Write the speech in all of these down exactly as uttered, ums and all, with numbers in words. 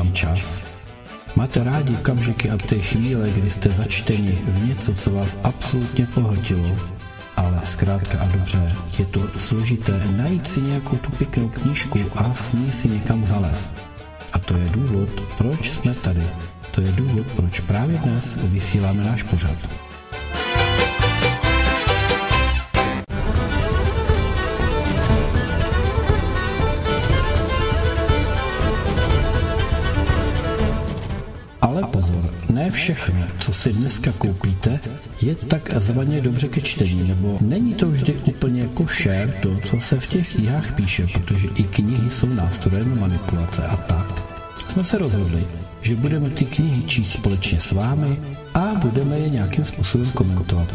vám čas? Máte rádi okamžiky a ty chvíle, kdy jste začteni v něco, co vás absolutně pohltilo, ale zkrátka a dobře, je to složité najít si nějakou tu pěknou knížku a s ní si někam zalézt. A to je důvod, proč jsme tady. To je důvod, proč právě dnes vysíláme náš pořad. Ale pozor, ne všechno, co si dneska koupíte, je takzvaně dobře ke čtení, nebo není to vždy úplně košer to, co se v těch knihách píše, protože i knihy jsou nástrojem manipulace a tak. Jsme se rozhodli, že budeme ty knihy číst společně s vámi a budeme je nějakým způsobem komentovat.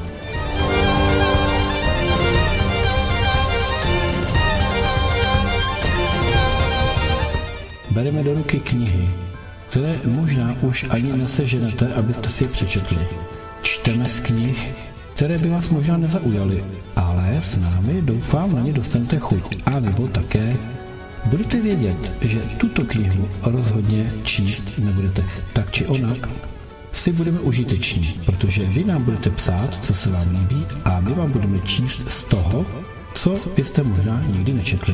Bereme do ruky knihy, které možná už ani neseženete, abyste si je přečetli. Čteme z knih, které by vás možná nezaujaly, ale s námi doufám na ně dostanete chuť. A nebo také budete vědět, že tuto knihu rozhodně číst nebudete. Tak či onak si budeme užiteční, protože vy nám budete psát, co se vám líbí, a my vám budeme číst z toho, co byste možná nikdy nečetli.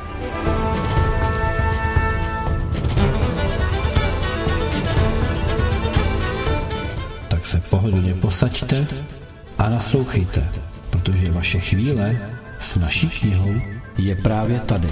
Se pohodlně posaďte a naslouchejte, protože vaše chvíle s naší knihou je právě tady.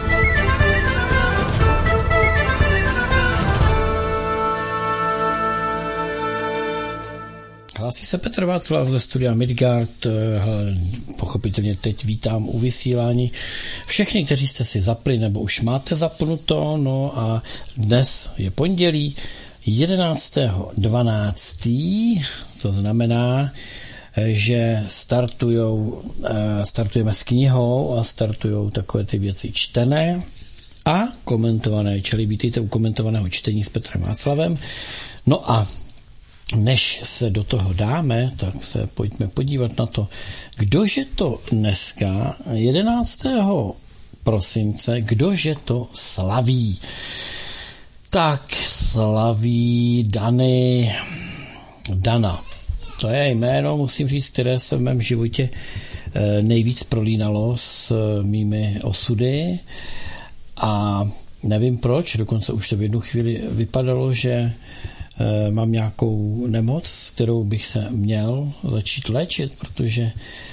Hlásí se Petr Václav ze studia Midgard. Pochopitelně teď vítám u vysílání všechny, kteří jste si zapli nebo už máte zapnuto. No a dnes je pondělí jedenáctého dvanáctého To znamená, že startujou, startujeme s knihou a startujou takové ty věci čtené a komentované, čili vítejte u komentovaného čtení s Petrem Václavem. No a než se do toho dáme, tak se pojďme podívat na to, kdože to dneska jedenáctého prosince, kdože to slaví. Tak slaví Dany, Dana. To je jméno, musím říct, které se v mém životě nejvíc prolínalo s mými osudy a nevím proč, dokonce už to v jednu chvíli vypadalo, že mám nějakou nemoc, kterou bych se měl začít léčit, protože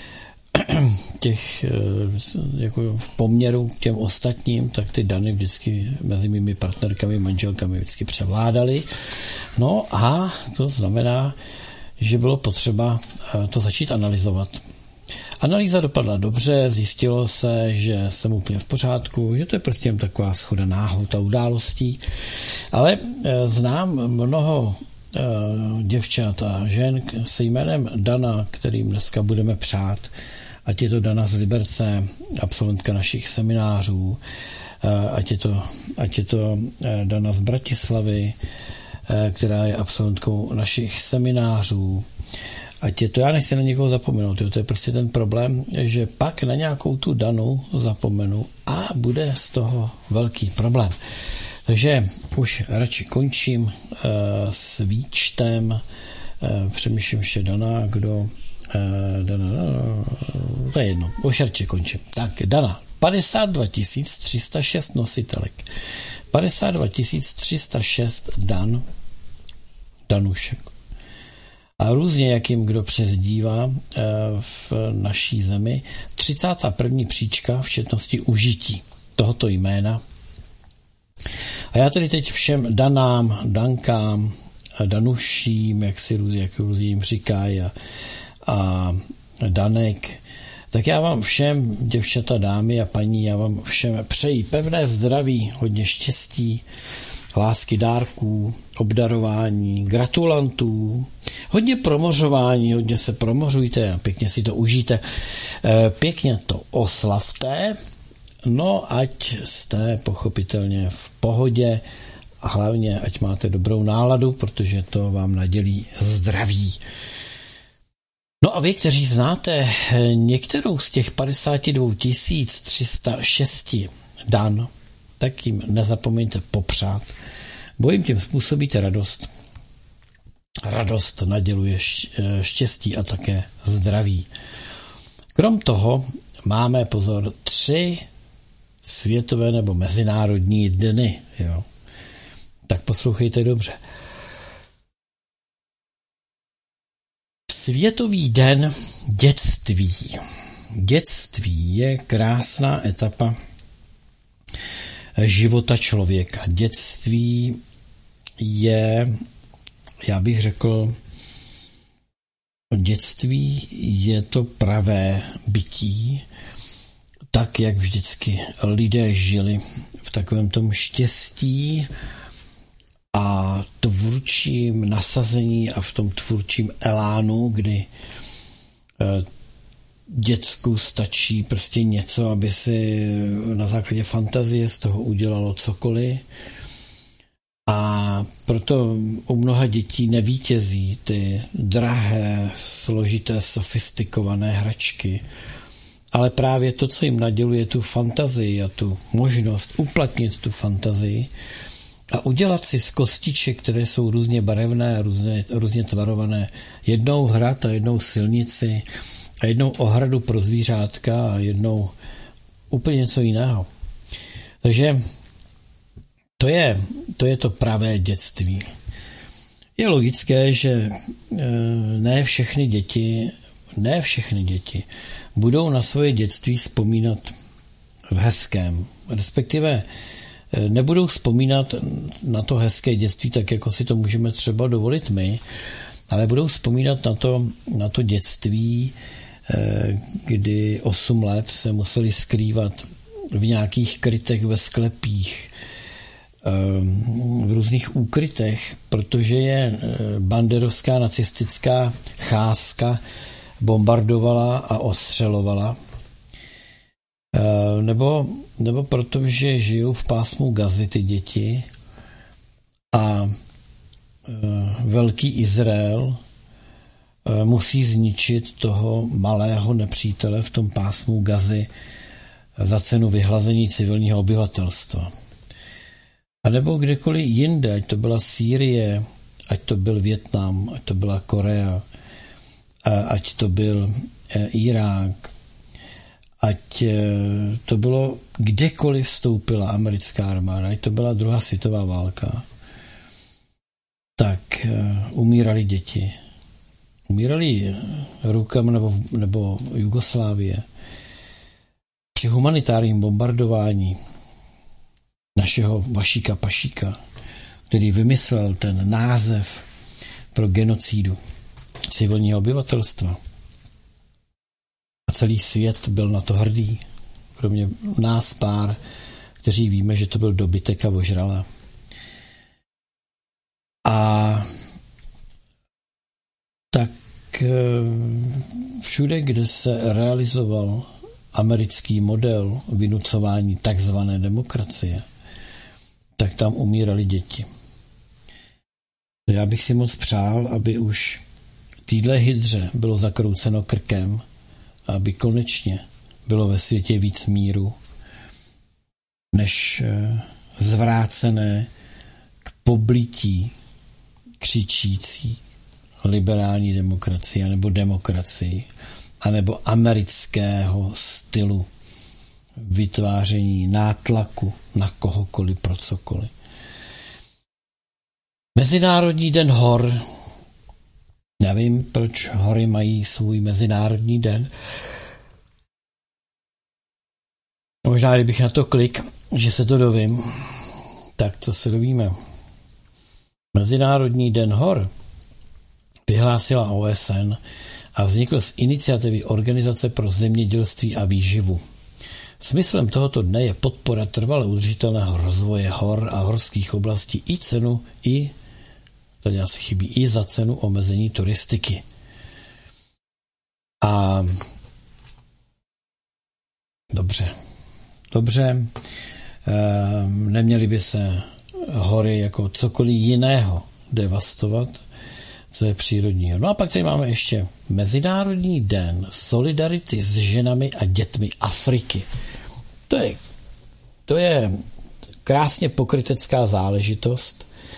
těch jako v poměru k těm ostatním, tak ty Dany vždycky mezi mými partnerkami, manželkami vždycky převládaly. No a to znamená, že bylo potřeba to začít analyzovat. Analýza dopadla dobře, zjistilo se, že jsem úplně v pořádku, že to je prostě jen taková shoda náhod a událostí, ale znám mnoho děvčat a žen se jménem Dana, kterým dneska budeme přát, ať je to Dana z Liberce, absolventka našich seminářů, ať je to, ať je to Dana z Bratislavy, která je absolventkou našich seminářů, ať je to, já nechci na někoho zapomenout, jo, to je prostě ten problém, že pak na nějakou tu Danu zapomenu a bude z toho velký problém. Takže už radši končím uh, s výčtem, uh, přemýšlím ještě Dana, kdo uh, Dana, no, to je jedno, už radši končím. Tak Dana, padesát dva tisíc tři sta šest nositelek, padesát dva tisíc tři sta šest Dan, Danušek. A různě, jak jim kdo přezdívá uh, v naší zemi, třicátá první příčka v četnosti užití tohoto jména. A já tedy teď všem Danám, Dankám, Danuším, jak si jak různě jim říkají, a, a Danek, tak já vám všem, děvčata, dámy a paní, já vám všem přeji pevné zdraví, hodně štěstí, lásky, dárků, obdarování, gratulantů, hodně promořování, hodně se promořujte a pěkně si to užijte, pěkně to oslavte. No, ať jste pochopitelně v pohodě a hlavně, ať máte dobrou náladu, protože to vám nadělí zdraví. No a vy, kteří znáte některou z těch padesát dva tisíc tři sta šest Dan, tak jim nezapomeňte popřát bo jim tím způsobíte radost. Radost naděluje štěstí a také zdraví. Krom toho máme, pozor, tři světové nebo mezinárodní dny. Jo. Tak poslouchejte dobře. Světový den dětství. Dětství je krásná etapa života člověka. Dětství je, já bych řekl, dětství je to pravé bytí, tak, jak vždycky lidé žili v takovém tom štěstí a tvůrčím nasazení a v tom tvůrčím elánu, kdy děcku stačí prostě něco, aby si na základě fantazie z toho udělalo cokoliv. A proto u mnoha dětí nevítězí ty drahé, složité, sofistikované hračky, ale právě to, co jim naděluje tu fantazii a tu možnost uplatnit tu fantazii a udělat si z kostiček, které jsou různě barevné a různě, různě tvarované, jednou hrad a jednou silnici a jednou ohradu pro zvířátka a jednou úplně něco jiného. Takže to je to, je to pravé dětství. Je logické, že ne všechny děti, ne všechny děti budou na svoje dětství vzpomínat v hezkém, respektive nebudou vzpomínat na to hezké dětství tak, jako si to můžeme třeba dovolit my, ale budou vzpomínat na to, na to dětství, kdy osm let se museli skrývat v nějakých krytech ve sklepích, v různých úkrytech, protože je banderovská nacistická cházka bombardovala a ostřelovala, nebo, nebo protože žijou v pásmu Gazy ty děti a velký Izrael musí zničit toho malého nepřítele v tom pásmu Gazy za cenu vyhlazení civilního obyvatelstva. A nebo kdekoliv jinde, ať to byla Sýrie, ať to byl Vietnam, ať to byla Korea, ať to byl Irák, ať to bylo kdekoliv vstoupila americká armáda, ať to byla druhá světová válka, tak umírali děti. Umírali Rukam nebo, nebo Jugoslávie. Při humanitárním bombardování našeho Vašíka Pašíka, který vymyslel ten název pro genocidu civilního obyvatelstva. A celý svět byl na to hrdý, kromě nás pár, kteří víme, že to byl dobytek a ožrala. A tak všude, kde se realizoval americký model vynucování takzvané demokracie, tak tam umírali děti. Já bych si moc přál, aby už týhle hydře bylo zakrouceno krkem, aby konečně bylo ve světě víc míru, než zvrácené k poblití křičící liberální demokracie nebo demokracii, anebo amerického stylu vytváření nátlaku na kohokoliv pro cokoliv. Mezinárodní den hor. Nevím, proč hory mají svůj mezinárodní den. Možná, kdybych na to klik, že se to dovím, tak co se dovíme. Mezinárodní den hor vyhlásila O S N a vznikl z iniciativy Organizace pro zemědělství a výživu. Smyslem tohoto dne je podpora trvale udržitelného rozvoje hor a horských oblastí i cenu, i, tady asi chybí, i za cenu omezení turistiky. A dobře, dobře, e, neměly by se hory jako cokoliv jiného devastovat, co je přírodního. No a pak tady máme ještě Mezinárodní den solidarity s ženami a dětmi Afriky. To je, to je krásně pokrytecká záležitost,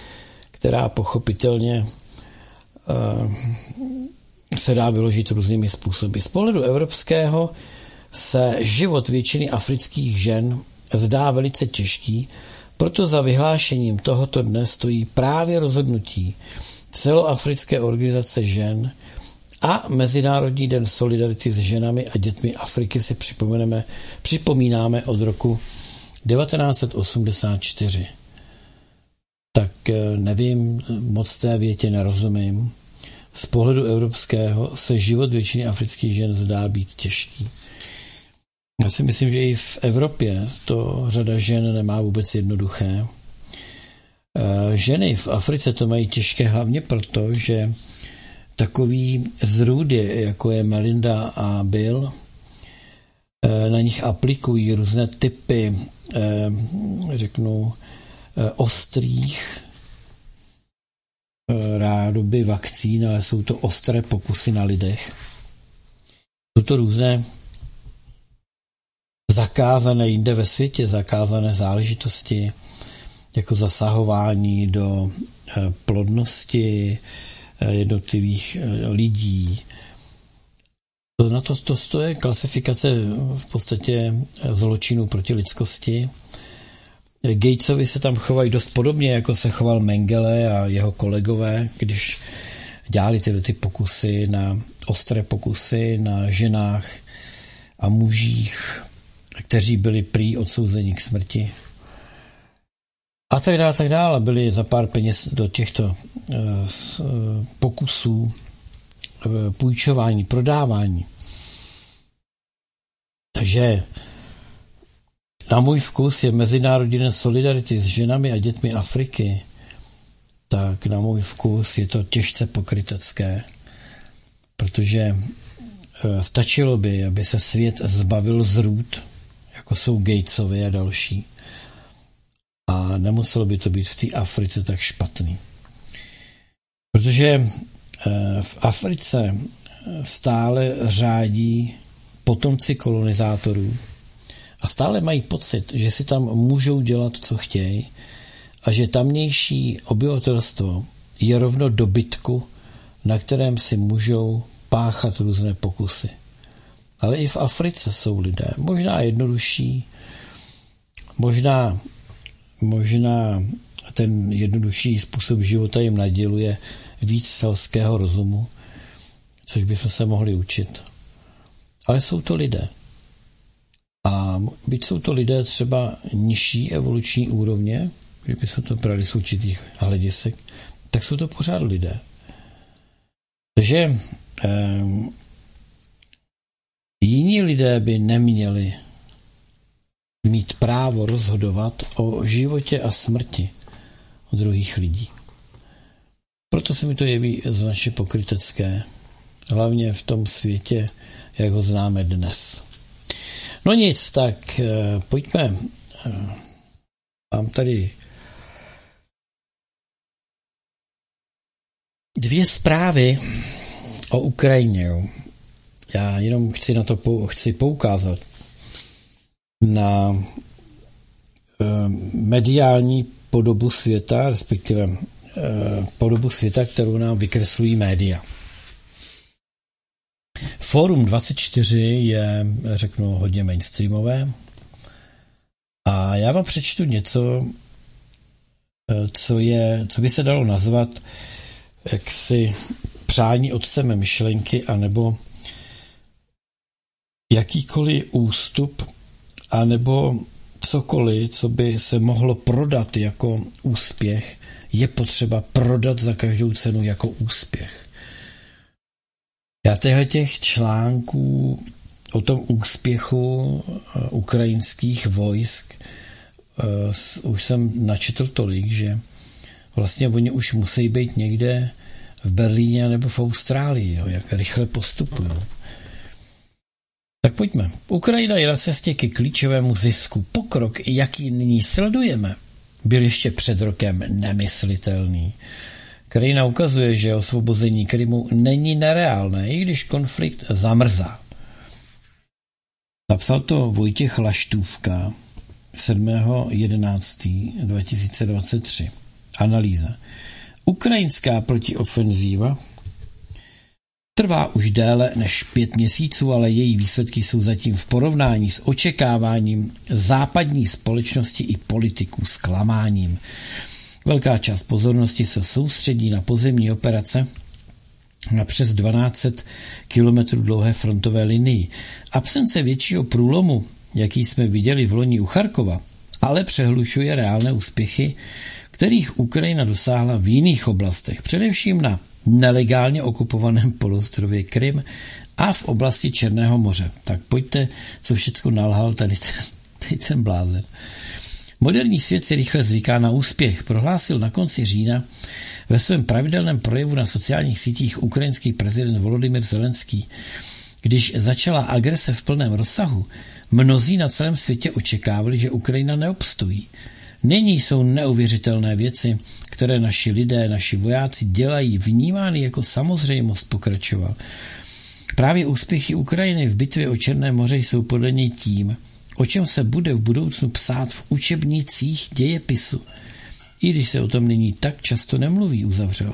která pochopitelně uh, se dá vyložit různými způsoby. Z pohledu evropského se život většiny afrických žen zdá velice těžký, proto za vyhlášením tohoto dne stojí právě rozhodnutí celoafrické organizace žen a Mezinárodní den solidarity s ženami a dětmi Afriky si připomeneme, připomínáme od roku devatenáct set osmdesát čtyři. Tak nevím, moc té větě nerozumím. Z pohledu evropského se život většiny afrických žen zdá být těžký. Já si myslím, že i v Evropě to řada žen nemá vůbec jednoduché. Ženy v Africe to mají těžké hlavně proto, že takový zrůdy, jako je Melinda a Bill, na nich aplikují různé typy, řeknu, ostrých rádoby vakcín, ale jsou to ostré pokusy na lidech. Jsou to různé zakázané jinde ve světě, zakázané záležitosti, jako zasahování do plodnosti jednotlivých lidí. To, na to, to, to je klasifikace v podstatě zločinů proti lidskosti. Gatesovi se tam chovají dost podobně, jako se choval Mengele a jeho kolegové, když dělali tyhle ty pokusy na ostré pokusy na ženách a mužích, kteří byli prý odsouzeni k smrti. A tak dále, tak dále. Byli za pár peněz do těchto uh, pokusů uh, půjčování, prodávání. Takže na můj vkus je Mezinárodní den solidarity s ženami a dětmi Afriky, tak na můj vkus je to těžce pokrytecké, protože uh, stačilo by, aby se svět zbavil zrůd, jako jsou Gatesovi a další. A nemuselo by to být v té Africe tak špatný. Protože v Africe stále řádí potomci kolonizátorů a stále mají pocit, že si tam můžou dělat, co chtějí a že tamnější obyvatelstvo je rovno dobytku, na kterém si můžou páchat různé pokusy. Ale i v Africe jsou lidé, možná jednodušší, možná Možná ten jednodušší způsob života jim naděluje víc selského rozumu, což bychom se mohli učit. Ale jsou to lidé. A byť jsou to lidé třeba nižší evoluční úrovně, kdyby se to brali z určitých hledisek, tak jsou to pořád lidé. Takže eh, jiní lidé by neměli mít právo rozhodovat o životě a smrti druhých lidí. Proto se mi to jeví značně pokrytecké, hlavně v tom světě, jak ho známe dnes. No nic, tak eh, pojďme. Eh, mám tady dvě zprávy o Ukrajině. Já jenom chci na to pou, chci poukázat na eh, mediální podobu světa, respektive eh, podobu světa, kterou nám vykreslují média. Fórum dvacet čtyři je, řeknu, hodně mainstreamové a já vám přečtu něco, co, je, co by se dalo nazvat jaksi přání otcem myšlenky anebo jakýkoliv ústup anebo cokoliv, co by se mohlo prodat jako úspěch, je potřeba prodat za každou cenu jako úspěch. Já těchto těch článků o tom úspěchu ukrajinských vojsk uh, už jsem načetl tolik, že vlastně oni už musí být někde v Berlíně nebo v Austrálii, jo, jak rychle postupují. Tak pojďme. Ukrajina je na cestě ke klíčovému zisku. Pokrok, jaký nyní sledujeme, byl ještě před rokem nemyslitelný. Krajina ukazuje, že osvobození Krymu není nereálné, i když konflikt zamrzá. Napsal to Vojtěch Laštůvka sedmého jedenáctého dva tisíce dvacet tři. Analýza. Ukrajinská protiofenzíva trvá už déle než pět měsíců, ale její výsledky jsou zatím v porovnání s očekáváním západní společnosti i politiků zklamáním. Velká část pozornosti se soustředí na pozemní operace na přes dvanáct set kilometrů dlouhé frontové linii. Absence většího průlomu, jaký jsme viděli v loni u Charkova, ale přehlušuje reálné úspěchy, kterých Ukrajina dosáhla v jiných oblastech, především na nelegálně okupovaném poloostrově Krym a v oblasti Černého moře. Tak pojďte, co všecko nalhal tady ten, tady ten blázen. Moderní svět si rychle zvyká na úspěch, prohlásil na konci října ve svém pravidelném projevu na sociálních sítích ukrajinský prezident Volodymyr Zelenský. Když začala agrese v plném rozsahu, mnozí na celém světě očekávali, že Ukrajina neobstojí. Nyní jsou neuvěřitelné věci, které naši lidé, naši vojáci dělají, vnímány jako samozřejmost, pokračoval. Právě úspěchy Ukrajiny v bitvě o Černé moře jsou podle něj tím, o čem se bude v budoucnu psát v učebnicích dějepisu, i když se o tom nyní tak často nemluví, uzavřel.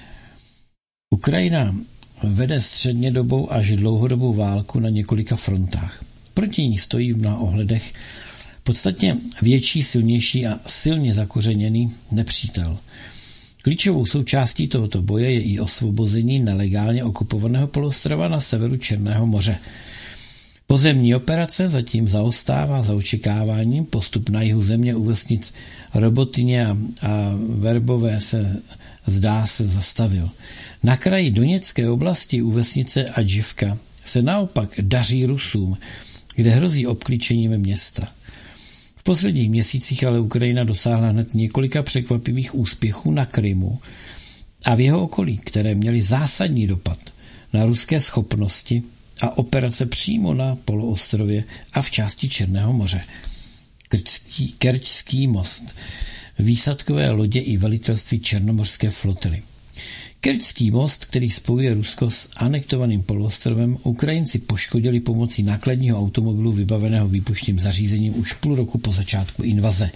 Ukrajina vede střednědobou až dlouhodobou válku na několika frontách. Proti ní stojí v mnoha ohledech podstatně větší, silnější a silně zakořeněný nepřítel. Klíčovou součástí tohoto boje je i osvobození nelegálně okupovaného poloostrova na severu Černého moře. Pozemní operace zatím zaostává za očekáváním, postup na jihu země u vesnic Robotyně a, a Verbové se zdá se zastavil. Na kraji Doněcké oblasti u vesnice Adživka se naopak daří Rusům, kde hrozí obklíčením města. V posledních měsících ale Ukrajina dosáhla hned několika překvapivých úspěchů na Krymu a v jeho okolí, které měly zásadní dopad na ruské schopnosti a operace přímo na poloostrově a v části Černého moře. Kerčský, Kerčský most, výsadkové lodě i velitelství černomořské flotily. Kerčský most, který spojuje Rusko s anektovaným poloostrovem, Ukrajinci poškodili pomocí nákladního automobilu vybaveného výpušným zařízením už půl roku po začátku invaze.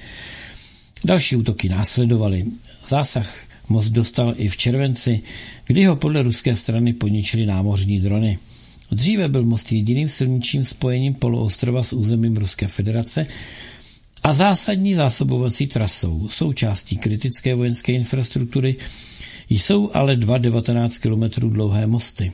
Další útoky následovaly. Zásah most dostal i v červenci, kdy ho podle ruské strany poničili námořní drony. Dříve byl most jediným silničním spojením poloostrova s územím Ruské federace a zásadní zásobovací trasou. Součástí kritické vojenské infrastruktury jsou ale dva devatenáct kilometrů dlouhé mosty.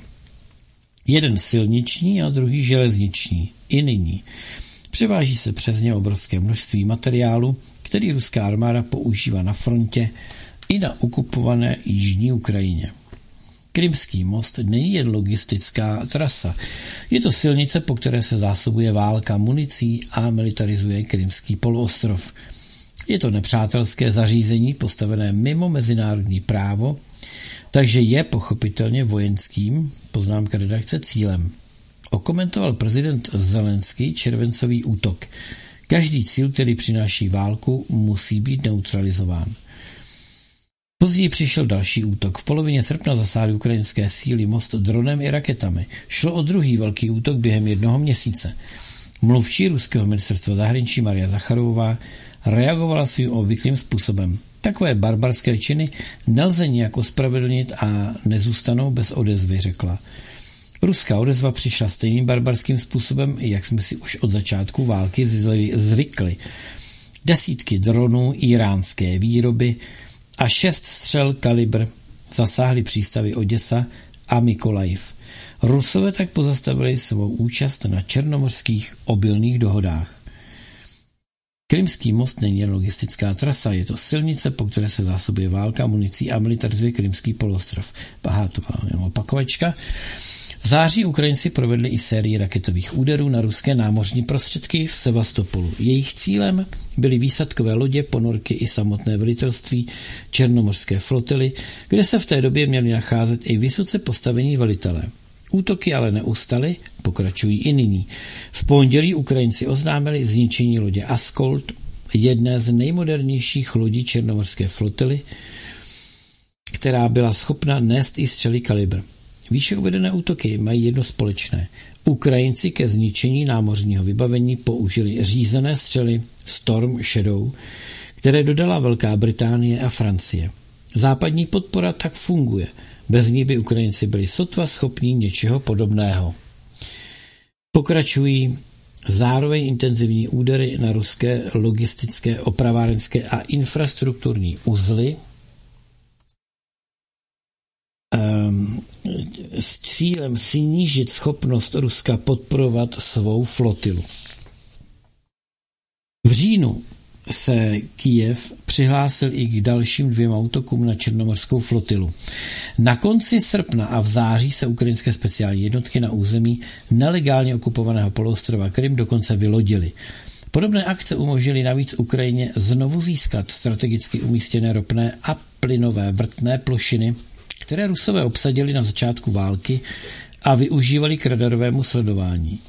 Jeden silniční a druhý železniční. I nyní. Převáží se přes ně obrovské množství materiálu, který ruská armáda používá na frontě i na okupované jižní Ukrajině. Krymský most není jen logistická trasa. Je to silnice, po které se zásobuje válka municí a militarizuje Krymský poloostrov. Je to nepřátelské zařízení postavené mimo mezinárodní právo, takže je pochopitelně vojenským, poznámka redakce, cílem. Okomentoval prezident Zelenský červencový útok. Každý cíl, který přináší válku, musí být neutralizován. Později přišel další útok. V polovině srpna zasáhly ukrajinské síly most dronem i raketami. Šlo o druhý velký útok během jednoho měsíce. Mluvčí ruského ministerstva zahraničí Maria Zacharová reagovala svým obvyklým způsobem. Takové barbarské činy nelze nijak ospravedlnit a nezůstanou bez odezvy, řekla. Ruská odezva přišla stejným barbarským způsobem, jak jsme si už od začátku války zvykli. Desítky dronů iránské výroby a šest střel kalibr zasáhly přístavy Oděsa a Mykolajiv. Rusové tak pozastavili svou účast na černomořských obilných dohodách. Krymský most není jen logistická trasa, je to silnice, po které se zásobuje válka, municí a militarizuje Krymský poloostrov. Aha, to byla jen opakovačka. V září Ukrajinci provedli i sérii raketových úderů na ruské námořní prostředky v Sevastopolu. Jejich cílem byly výsadkové lodě, ponorky i samotné velitelství černomořské flotily, kde se v té době měli nacházet i vysoce postavení velitelé. Útoky ale neustaly, pokračují i nyní. V pondělí Ukrajinci oznámili zničení lodě Askold, jedné z nejmodernějších lodí černomořské flotily, která byla schopna nést i střely kalibr. Výše uvedené útoky mají jedno společné. Ukrajinci ke zničení námořního vybavení použili řízené střely Storm Shadow, které dodala Velká Británie a Francie. Západní podpora tak funguje. Bez ní by Ukrajinci byli sotva schopní něčeho podobného. Pokračují zároveň intenzivní údery na ruské logistické, opravárenské a infrastrukturní uzly um, s cílem snížit schopnost Ruska podporovat svou flotilu. V říjnu se Kyjev přihlásil i k dalším dvěma útokům na černomořskou flotilu. Na konci srpna a v září se ukrajinské speciální jednotky na území nelegálně okupovaného poloostrova Krym dokonce vylodily. Podobné akce umožnily navíc Ukrajině znovu získat strategicky umístěné ropné a plynové vrtné plošiny, které Rusové obsadili na začátku války a využívali k radarovému sledování.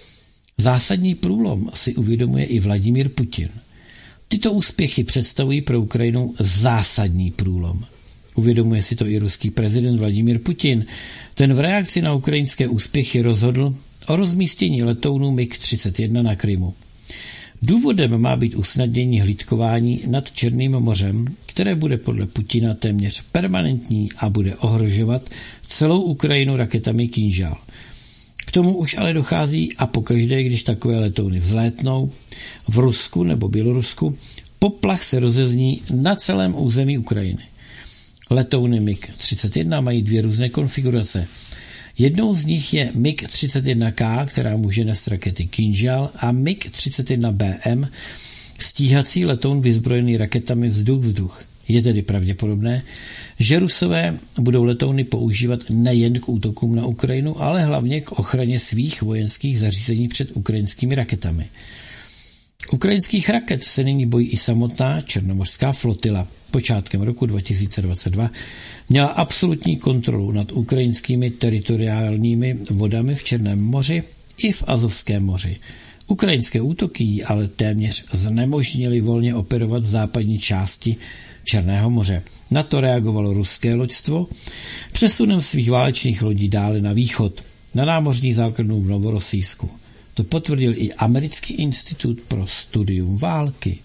Zásadní průlom si uvědomuje i Vladimír Putin. Tyto úspěchy představují pro Ukrajinu zásadní průlom. Uvědomuje si to i ruský prezident Vladimír Putin. Ten v reakci na ukrajinské úspěchy rozhodl o rozmístění letounů mig třicet jedna na Krymu. Důvodem má být usnadnění hlídkování nad Černým mořem, které bude podle Putina téměř permanentní a bude ohrožovat celou Ukrajinu raketami Kinžal. K tomu už ale dochází a pokaždé, když takové letouny vzlétnou v Rusku nebo Bělorusku, poplach se rozezní na celém území Ukrajiny. Letouny mig třicet jedna mají dvě různé konfigurace. Jednou z nich je mig třicet jedna K, která může nést rakety Kinžal, a mig třicet jedna B M, stíhací letoun vyzbrojený raketami vzduch-vzduch. Je tedy pravděpodobné, že Rusové budou letouny používat nejen k útokům na Ukrajinu, ale hlavně k ochraně svých vojenských zařízení před ukrajinskými raketami. Ukrajinských raket se nyní bojí i samotná černomořská flotila. Počátkem roku dva tisíce dvacet dva měla absolutní kontrolu nad ukrajinskými teritoriálními vodami v Černém moři i v Azovském moři. Ukrajinské útoky jí ale téměř znemožnily volně operovat v západní části Černého moře. Na to reagovalo ruské loďstvo přesunem svých válečných lodí dále na východ, na námořní základnu v Novorossijsku. To potvrdil i Americký institut pro studium války.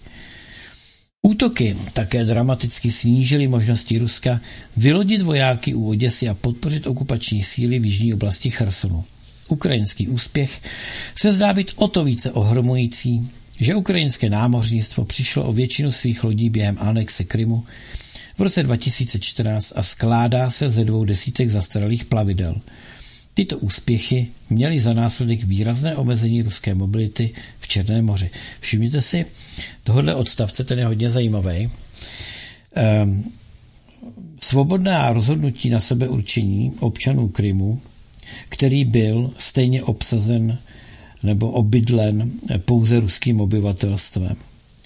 Útoky také dramaticky snížily možnosti Ruska vylodit vojáky u Oděsy a podpořit okupační síly v jižní oblasti Chersonu. Ukrajinský úspěch se zdá být o to více ohromující, že ukrajinské námořnictvo přišlo o většinu svých lodí během anexe Krymu v roce dva tisíce čtrnáct a skládá se ze dvou desítek zastaralých plavidel. Tyto úspěchy měly za následek výrazné omezení ruské mobility v Černém moři. Všimněte si, tohle odstavce, ten je hodně zajímavý. Ehm, svobodná rozhodnutí na sebeurčení občanů Krymu, který byl stejně obsazen nebo obydlen pouze ruským obyvatelstvem,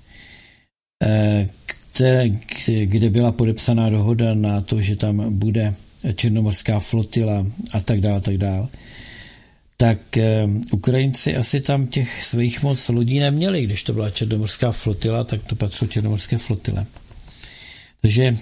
kde, kde byla podepsaná dohoda na to, že tam bude černomořská flotila a tak dále, tak dále, tak Ukrajinci asi tam těch svých moc lodí neměli. Když to byla černomořská flotila, tak to patřilo černomorské flotile. Takže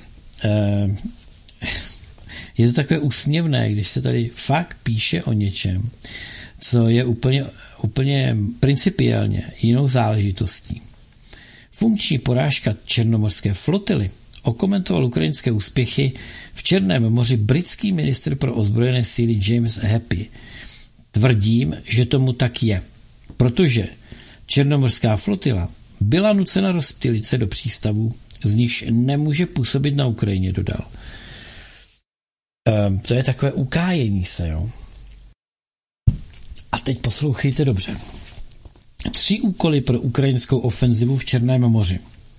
je to takové úsměvné, když se tady fakt píše o něčem, co je úplně, úplně principiálně jinou záležitostí. Funkční porážka černomorské flotily okomentoval ukrajinské úspěchy v Černém moři britský ministr pro ozbrojené síly James Happy. Tvrdím, že tomu tak je, protože černomořská flotila byla nucena rozptýlit se do přístavů, z nichž nemůže působit na Ukrajině, dodal. Ehm, to je takové ukájení se, jo. A teď poslouchejte dobře. Tři úkoly pro ukrajinskou ofenzivu v Černém moři.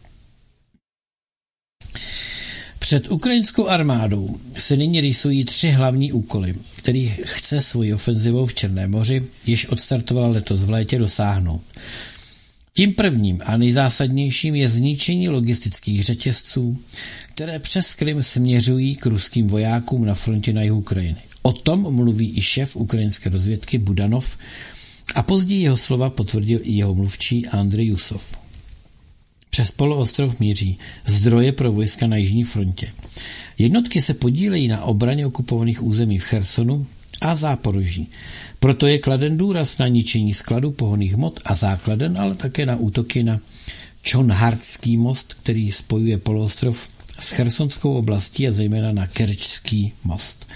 Před ukrajinskou armádou se nyní rýsují tři hlavní úkoly, kterých chce svoji ofenzivou v Černém moři, jež odstartovala letos v létě, dosáhnout. Tím prvním a nejzásadnějším je zničení logistických řetězců, které přes Krym směřují k ruským vojákům na frontě na jihu Ukrajiny. O tom mluví i šéf ukrajinské rozvědky Budanov a později jeho slova potvrdil i jeho mluvčí Andrej Jusov. Přes poloostrov míří zdroje pro vojska na jižní frontě. Jednotky se podílejí na obraně okupovaných území v Chersonu a Záporoží. Proto je kladen důraz na ničení skladů pohonných hmot a základen, ale také na útoky na Čonhardský most, který spojuje poloostrov s chersonskou oblastí a zejména na Kerčský most.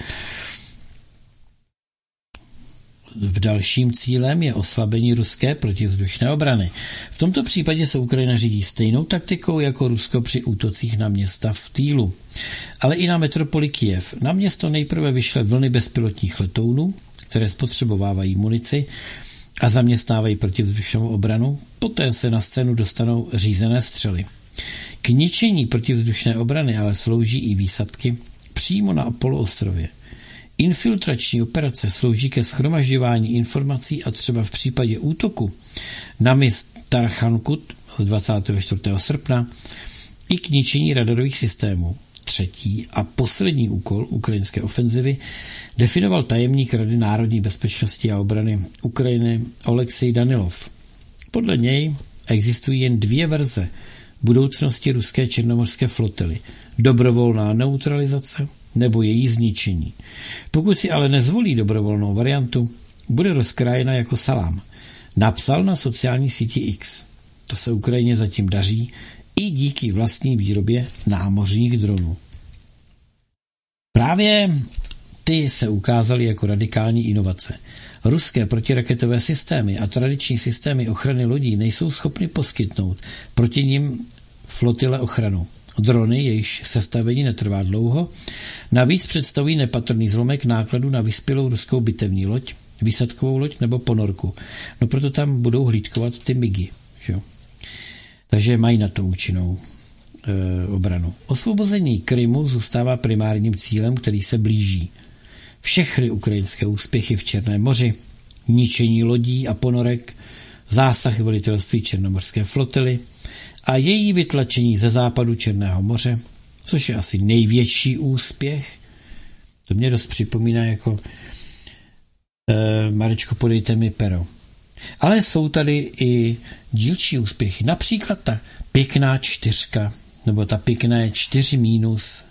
V dalším cílem je oslabení ruské protivzdušné obrany. V tomto případě se Ukrajina řídí stejnou taktikou jako Rusko při útocích na města v týlu, ale i na metropoli Kyjev. Na město nejprve vyšle vlny bezpilotních letounů, které spotřebovávají munici a zaměstnávají protivzdušnou obranu, poté se na scénu dostanou řízené střely. K ničení protivzdušné obrany ale slouží i výsadky přímo na poloostrově. Infiltrační operace slouží ke shromažďování informací a třeba v případě útoku na měst Tarchankut z dvacátého čtvrtého srpna i k ničení radarových systémů. Třetí a poslední úkol ukrajinské ofenzivy definoval tajemník Rady národní bezpečnosti a obrany Ukrajiny Oleksij Danilov. Podle něj existují jen dvě verze budoucnosti ruské černomorské flotily. Dobrovolná neutralizace nebo její zničení. Pokud si ale nezvolí dobrovolnou variantu, bude rozkrájena jako salám. Napsal na sociální síti X. To se Ukrajině zatím daří i díky vlastní výrobě námořních dronů. Právě ty se ukázaly jako radikální inovace. Ruské protiraketové systémy a tradiční systémy ochrany lodí nejsou schopny poskytnout proti nim flotile ochranu. Drony, jejichž sestavení netrvá dlouho, navíc představují nepatrný zlomek nákladu na vyspělou ruskou bitevní loď, výsadkovou loď nebo ponorku. No proto tam budou hlídkovat ty migy. Že? Takže mají na to účinnou e, obranu. Osvobození Krymu zůstává primárním cílem, který se blíží. Všechny ukrajinské úspěchy v Černém moři, ničení lodí a ponorek, zásah velitelství černomorské flotily a její vytlačení ze západu Černého moře, což je asi největší úspěch. To mě dost připomíná jako e, Marečko, podejte mi pero. Ale jsou tady i dílčí úspěchy. Například ta pěkná čtyřka, nebo ta pěkné čtyři mínus.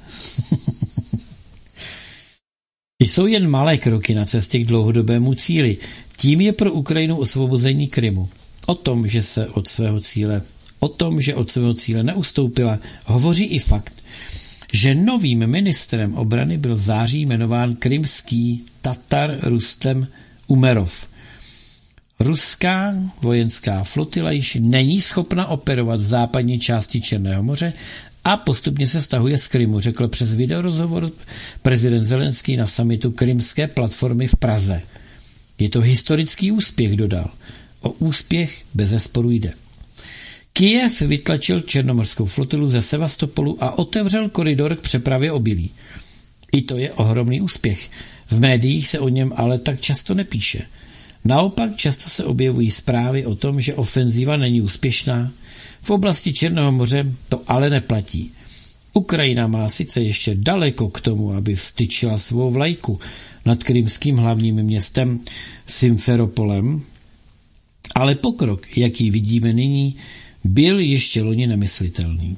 Jsou jen malé kroky na cestě k dlouhodobému cíli. Tím je pro Ukrajinu osvobození Krymu. O tom, že se od svého cíle, o tom, že od svého cíle neustoupila, hovoří i fakt, že novým ministrem obrany byl v září jmenován krymský Tatar Rustem Umerov. Ruská vojenská flotila již není schopna operovat v západní části Černého moře a postupně se stahuje z Krymu, řekl přes videorozhovor prezident Zelenský na summitu Krymské platformy v Praze. Je to historický úspěch, dodal. O úspěch bezesporu jde. Kyjev vytlačil černomorskou flotilu ze Sevastopolu a otevřel koridor k přepravě obilí. I to je ohromný úspěch. V médiích se o něm ale tak často nepíše. Naopak často se objevují zprávy o tom, že ofenzíva není úspěšná. V oblasti Černého moře to ale neplatí. Ukrajina má sice ještě daleko k tomu, aby vztyčila svou vlajku nad krymským hlavním městem Simferopolem, ale pokrok, jaký vidíme nyní, byl ještě loni nemyslitelný.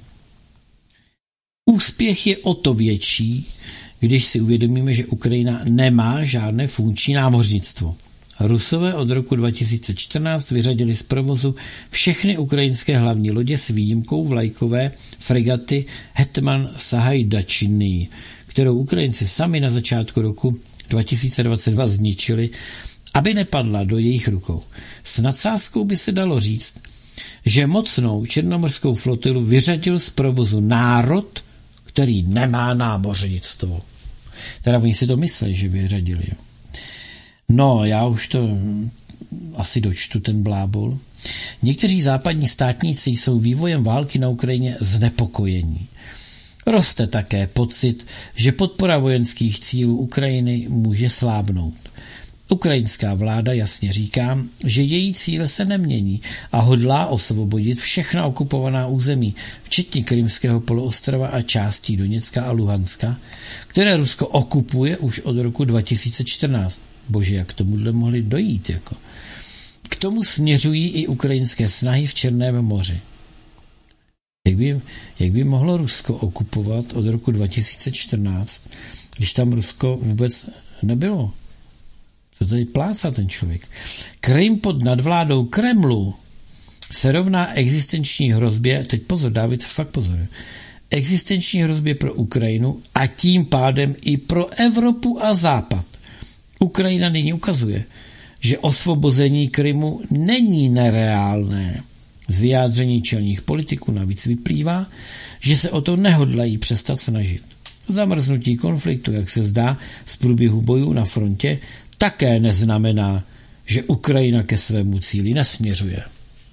Úspěch je o to větší, když si uvědomíme, že Ukrajina nemá žádné funkční námořnictvo. Rusové od roku dva tisíce čtrnáct vyřadili z provozu všechny ukrajinské hlavní lodě s výjimkou vlajkové fregaty Hetman Sahajdačiny, kterou Ukrajinci sami na začátku roku dva tisíce dvacet dva zničili, aby nepadla do jejich rukou. S nadsázkou by se dalo říct, že mocnou černomorskou flotilu vyřadil z provozu národ, který nemá námořnictvo. Teda oni si to myslí, že vyřadili. Jo. No, já už to asi dočtu, ten blábol. Někteří západní státníci jsou vývojem války na Ukrajině znepokojení. Roste také pocit, že podpora vojenských cílů Ukrajiny může slábnout. Ukrajinská vláda jasně říká, že její cíle se nemění a hodlá osvobodit všechna okupovaná území, včetně Krymského poloostrova a částí Doněcka a Luhanska, které Rusko okupuje už od roku dva tisíce čtrnáct. Bože, jak tomuhle mohli dojít, jako. K tomu směřují i ukrajinské snahy v Černém moři. Jak by, jak by mohlo Rusko okupovat od roku dva tisíce čtrnáct, když tam Rusko vůbec nebylo? Co tady plácá ten člověk? Krym pod nadvládou Kremlu se rovná existenční hrozbě, teď pozor, David, fakt pozor, existenční hrozbě pro Ukrajinu a tím pádem i pro Evropu a Západ. Ukrajina nyní ukazuje, že osvobození Krymu není nereálné. Z vyjádření čelních politiků navíc vyplývá, že se o to nehodlají přestat snažit. Zamrznutí konfliktu, jak se zdá, z průběhu bojů na frontě také neznamená, že Ukrajina ke svému cíli nesměřuje.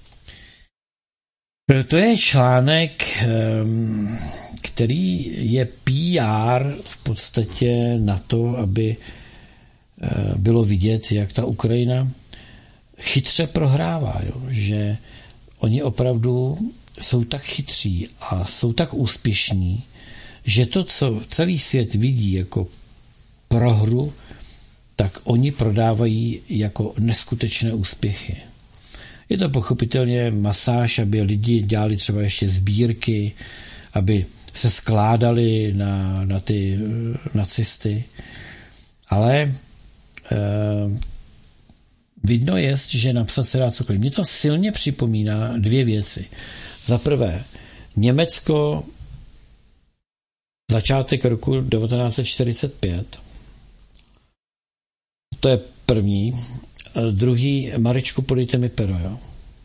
To je článek, který je P R v podstatě na to, aby bylo vidět, jak ta Ukrajina chytře prohrává, jo? Že oni opravdu jsou tak chytří a jsou tak úspěšní, že to, co celý svět vidí jako prohru, tak oni prodávají jako neskutečné úspěchy. Je to pochopitelně masáž, aby lidi dělali třeba ještě sbírky, aby se skládali na, na ty nacisty, ale eh, vidno je, že napsat se dá cokoliv. Mně to silně připomíná dvě věci. Za prvé, Německo začátek roku devatenáct set čtyřicet pět. To je první. A druhý, Maričku, podejte mi pero, jo.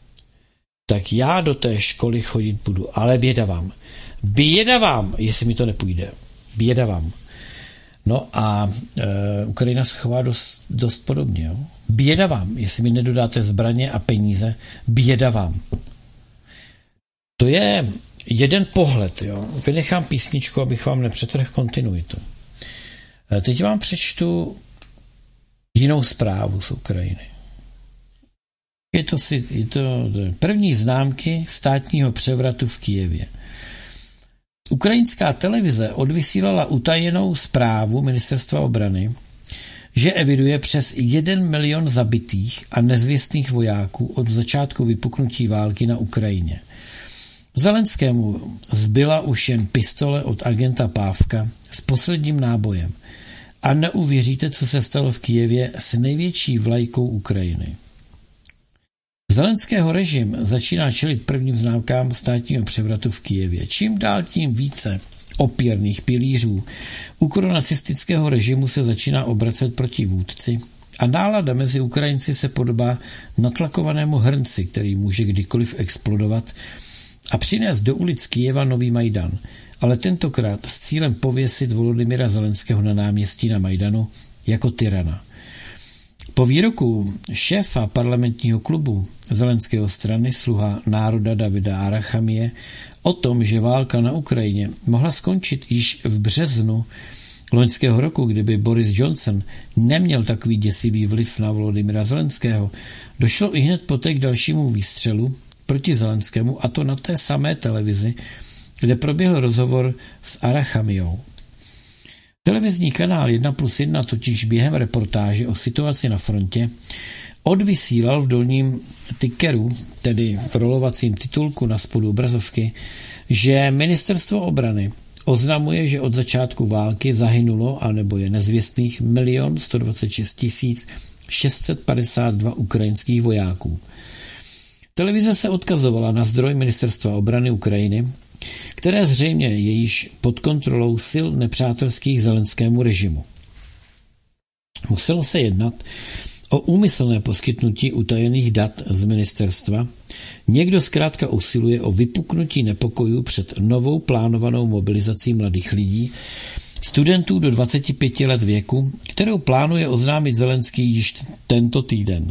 Tak já do té školy chodit budu, ale běda vám. Běda vám, jestli mi to nepůjde. Běda vám. No a e, Ukrajina se chová dost, dost podobně. Jo. Běda vám, jestli mi nedodáte zbraně a peníze, běda vám. To je jeden pohled. Jo. Vynechám písničku, abych vám nepřetrhl kontinuitu. E, teď vám přečtu jinou zprávu z Ukrajiny. Je to, si, je to první známky státního převratu v Kyjevě. Ukrajinská televize odvysílala utajenou zprávu Ministerstva obrany, že eviduje přes jeden milion zabitých a nezvěstných vojáků od začátku vypuknutí války na Ukrajině. Zelenskému zbyla už jen pistole od agenta Pávka s posledním nábojem. A neuvěříte, co se stalo v Kyjevě s největší vlajkou Ukrajiny. Zelenského režim začíná čelit prvním známkám státního převratu v Kyjevě. Čím dál tím více opěrných pilířů ukronacistického režimu se začíná obracet proti vůdci a nálada mezi Ukrajinci se podobá natlakovanému hrnci, který může kdykoliv explodovat a přinést do ulic Kyjeva nový Majdan, ale tentokrát s cílem pověsit Volodymyra Zelenského na náměstí na Majdanu jako tyrana. Po výroku šéfa parlamentního klubu Zelenského strany Sluha národa Davida Arachamie o tom, že válka na Ukrajině mohla skončit již v březnu loňského roku, kdyby Boris Johnson neměl takový děsivý vliv na Volodymyra Zelenského, došlo i hned poté k dalšímu výstřelu proti Zelenskému, a to na té samé televizi, kde proběhl rozhovor s Arachamiou. Televizní kanál jedna plus jedna totiž během reportáže o situaci na frontě odvysílal v dolním tickeru, tedy v rolovacím titulku na spodu obrazovky, že ministerstvo obrany oznamuje, že od začátku války zahynulo anebo je nezvěstných milion sto dvacet šest tisíc šest set padesát dva ukrajinských vojáků. Televize se odkazovala na zdroj ministerstva obrany Ukrajiny, které zřejmě je již pod kontrolou sil nepřátelských Zelenskému režimu. Muselo se jednat o úmyslné poskytnutí utajených dat z ministerstva. Někdo zkrátka usiluje o vypuknutí nepokojů před novou plánovanou mobilizací mladých lidí, studentů do dvaceti pěti let věku, kterou plánuje oznámit Zelenský již tento týden.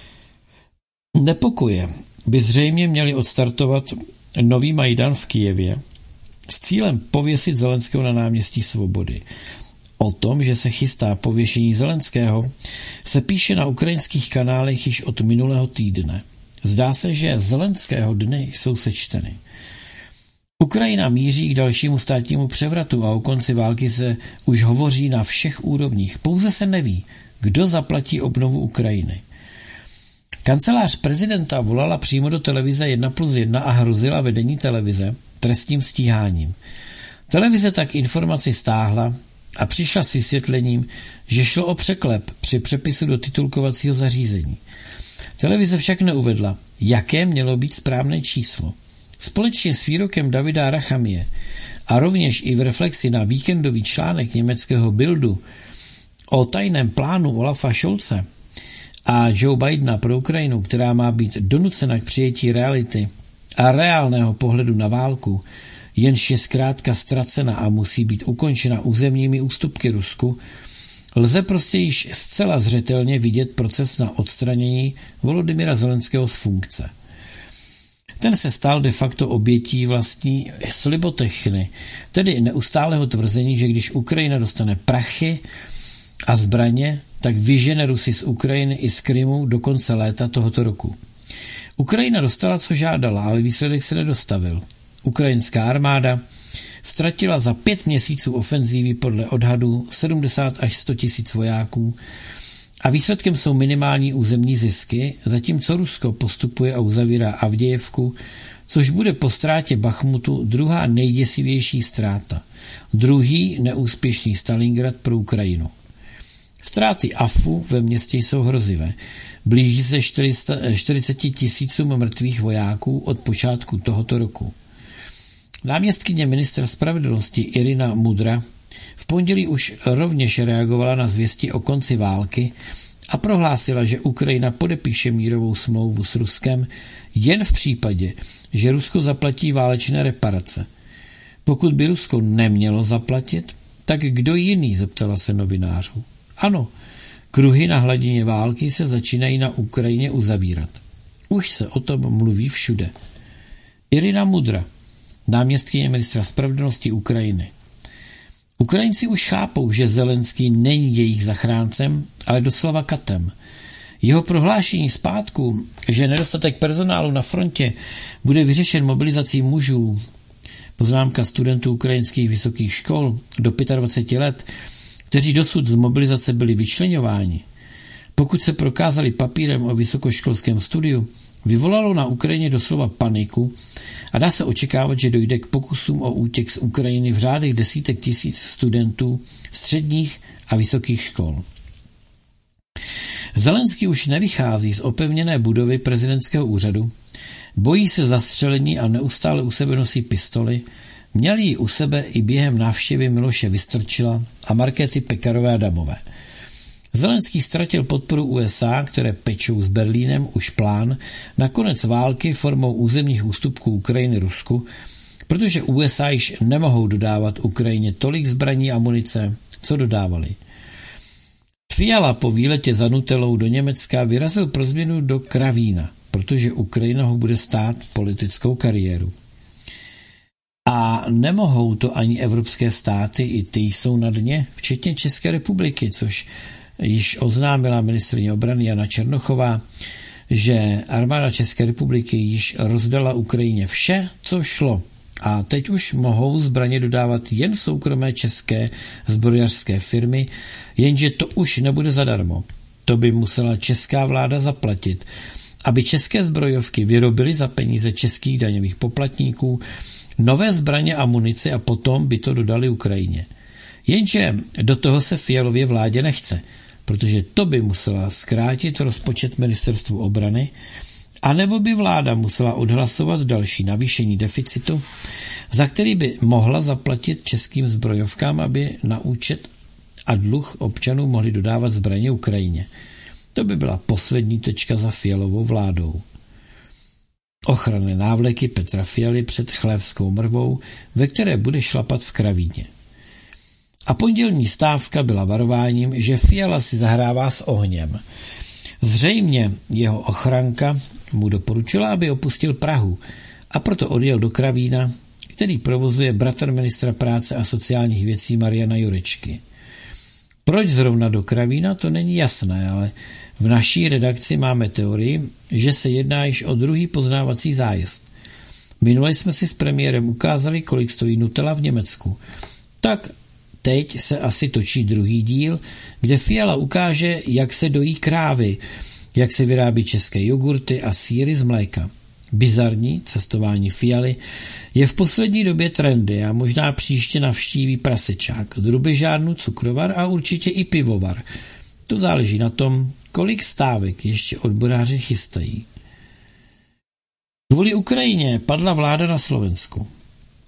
Nepokoje by zřejmě měli odstartovat nový Majdan v Kyjevě s cílem pověsit Zelenského na náměstí Svobody. O tom, že se chystá pověšení Zelenského, se píše na ukrajinských kanálech již od minulého týdne. Zdá se, že Zelenského dny jsou sečteny. Ukrajina míří k dalšímu státnímu převratu a o konci války se už hovoří na všech úrovních. Pouze se neví, kdo zaplatí obnovu Ukrajiny. Kancelář prezidenta volala přímo do televize jedna plus jedna a hrozila vedení televize trestním stíháním. Televize tak informaci stáhla a přišla s vysvětlením, že šlo o překlep při přepisu do titulkovacího zařízení. Televize však neuvedla, jaké mělo být správné číslo. Společně s výrokem Davida Arachamie a rovněž i v reflexi na víkendový článek německého Bildu o tajném plánu Olafa Scholze a Joe Bidena pro Ukrajinu, která má být donucena k přijetí reality a reálného pohledu na válku, jenž je zkrátka ztracena a musí být ukončena územními ústupky Rusku, lze prostě již zcela zřetelně vidět proces na odstranění Volodymyra Zelenského z funkce. Ten se stal de facto obětí vlastní slibotechny, tedy neustálého tvrzení, že když Ukrajina dostane prachy a zbraně, tak vyžene Rusy z Ukrajiny i z Krymu do konce léta tohoto roku. Ukrajina dostala, co žádala, ale výsledek se nedostavil. Ukrajinská armáda ztratila za pět měsíců ofenzívy podle odhadů sedmdesát až sto tisíc vojáků a výsledkem jsou minimální územní zisky, zatímco Rusko postupuje a uzavírá Avdějevku, což bude po ztrátě Bachmutu druhá nejděsivější ztráta. Druhý neúspěšný Stalingrad pro Ukrajinu. Ztráty A F U ve městě jsou hrozivé. Blíží se čtyřicet tisícům mrtvých vojáků od počátku tohoto roku. Náměstkyně ministra spravedlnosti Irina Mudra v pondělí už rovněž reagovala na zvěsti o konci války a prohlásila, že Ukrajina podepíše mírovou smlouvu s Ruskem jen v případě, že Rusko zaplatí válečné reparace. Pokud by Rusko nemělo zaplatit, tak kdo jiný, zeptala se novinářů. Ano, kruhy na hladině války se začínají na Ukrajině uzavírat. Už se o tom mluví všude. Irina Mudra, náměstkyně ministra spravedlnosti Ukrajiny. Ukrajinci už chápou, že Zelenský není jejich zachráncem, ale doslova katem. Jeho prohlášení zpátku, že nedostatek personálu na frontě bude vyřešen mobilizací mužů, poznámka studentů ukrajinských vysokých škol do dvacet pět let, kteří dosud z mobilizace byli vyčleňováni, pokud se prokázali papírem o vysokoškolském studiu, vyvolalo na Ukrajině doslova paniku a dá se očekávat, že dojde k pokusům o útěk z Ukrajiny v řádech desítek tisíc studentů středních a vysokých škol. Zelenský už nevychází z opevněné budovy prezidentského úřadu, bojí se zastřelení a neustále u sebe nosí pistoli, měl ji u sebe i během návštěvy Miloše Vystrčila a Markéty Pekarové Adamové. Zelenský ztratil podporu U S A, které pečou s Berlínem už plán na konec války formou územních ústupků Ukrajiny Rusku, protože U S A již nemohou dodávat Ukrajině tolik zbraní a munice, co dodávali. Fiala po výletě za Nutelou do Německa vyrazil pro změnu do Kravína, protože Ukrajina ho bude stát politickou kariéru. A nemohou to ani evropské státy, i ty jsou na dně, včetně České republiky, což již oznámila ministryně obrany Jana Černochová, že armáda České republiky již rozdala Ukrajině vše, co šlo. A teď už mohou zbraně dodávat jen soukromé české zbrojařské firmy, jenže to už nebude zadarmo. To by musela česká vláda zaplatit, aby české zbrojovky vyrobily za peníze českých daňových poplatníků nové zbraně a munici a potom by to dodali Ukrajině. Jenže do toho se Fialově vládě nechce, protože to by musela zkrátit rozpočet ministerstvu obrany, anebo by vláda musela odhlasovat další navýšení deficitu, za který by mohla zaplatit českým zbrojovkám, aby na účet a dluh občanů mohli dodávat zbraně Ukrajině. To by byla poslední tečka za Fialovou vládou. Ochranné návleky Petra Fialy před chlévskou mrvou, ve které bude šlapat v Kravíně. A pondělní stávka byla varováním, že Fiala si zahrává s ohněm. Zřejmě jeho ochranka mu doporučila, aby opustil Prahu a proto odjel do Kravína, který provozuje bratr ministra práce a sociálních věcí Mariana Jurečky. Proč zrovna do Kravína, to není jasné, ale v naší redakci máme teorii, že se jedná již o druhý poznávací zájezd. Minule jsme si s premiérem ukázali, kolik stojí Nutella v Německu. Tak teď se asi točí druhý díl, kde Fiala ukáže, jak se dojí krávy, jak se vyrábí české jogurty a sýry z mléka. Bizarní cestování Fialy je v poslední době trendy a možná příště navštíví prasečák, drubežárnu, cukrovar a určitě i pivovar. To záleží na tom, kolik stávek ještě odboráři chystají. Kvůli Ukrajině padla vláda na Slovensku.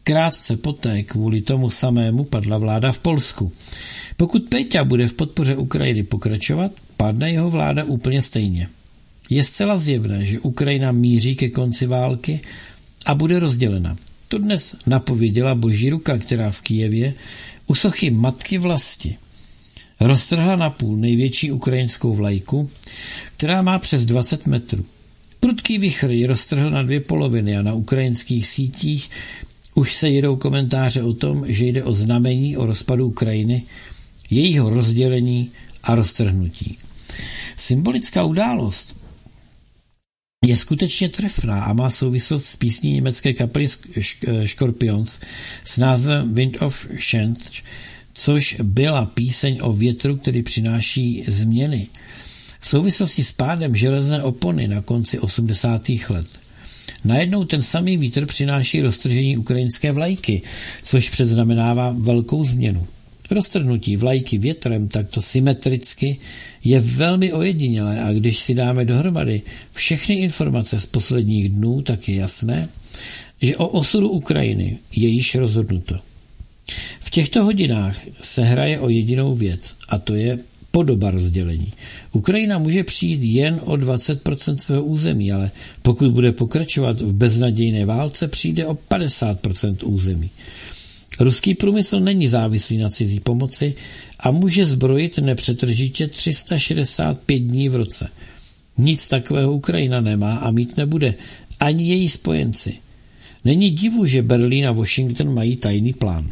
Krátce poté kvůli tomu samému padla vláda v Polsku. Pokud Péťa bude v podpoře Ukrajiny pokračovat, padne jeho vláda úplně stejně. Je zcela zjevné, že Ukrajina míří ke konci války a bude rozdělena. To dnes napověděla boží ruka, která v Kyjevě u sochy Matky Vlasti roztrhla na půl největší ukrajinskou vlajku, která má přes dvacet metrů. Prudký vichr ji roztrhl na dvě poloviny a na ukrajinských sítích už se jedou komentáře o tom, že jde o znamení o rozpadu Ukrajiny, jejího rozdělení a roztrhnutí. Symbolická událost je skutečně trefná a má souvislost s písní německé kapely Scorpions s názvem Wind of Change, což byla píseň o větru, který přináší změny. V souvislosti s pádem železné opony na konci osmdesátých let. Najednou ten samý vítr přináší roztržení ukrajinské vlajky, což předznamenává velkou změnu. Roztrhnutí vlajky větrem takto symetricky je velmi ojedinělé a když si dáme dohromady všechny informace z posledních dnů, tak je jasné, že o osudu Ukrajiny je již rozhodnuto. V těchto hodinách se hraje o jedinou věc a to je podoba rozdělení. Ukrajina může přijít jen o dvacet procent svého území, ale pokud bude pokračovat v beznadějné válce, přijde o padesát procent území. Ruský průmysl není závislý na cizí pomoci a může zbrojit nepřetržitě tři sta šedesát pět dní v roce. Nic takového Ukrajina nemá a mít nebude, ani její spojenci. Není divu, že Berlín a Washington mají tajný plán.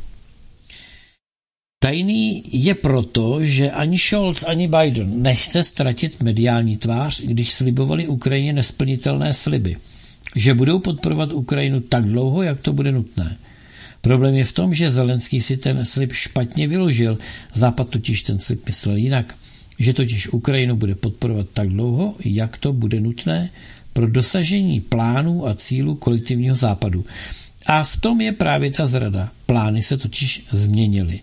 Tajný je proto, že ani Scholz, ani Biden nechce ztratit mediální tvář, když slibovali Ukrajině nesplnitelné sliby, že budou podporovat Ukrajinu tak dlouho, jak to bude nutné. Problém je v tom, že Zelenský si ten slib špatně vyložil, Západ totiž ten slib myslel jinak, že totiž Ukrajinu bude podporovat tak dlouho, jak to bude nutné pro dosažení plánů a cílů kolektivního Západu. A v tom je právě ta zrada. Plány se totiž změnily.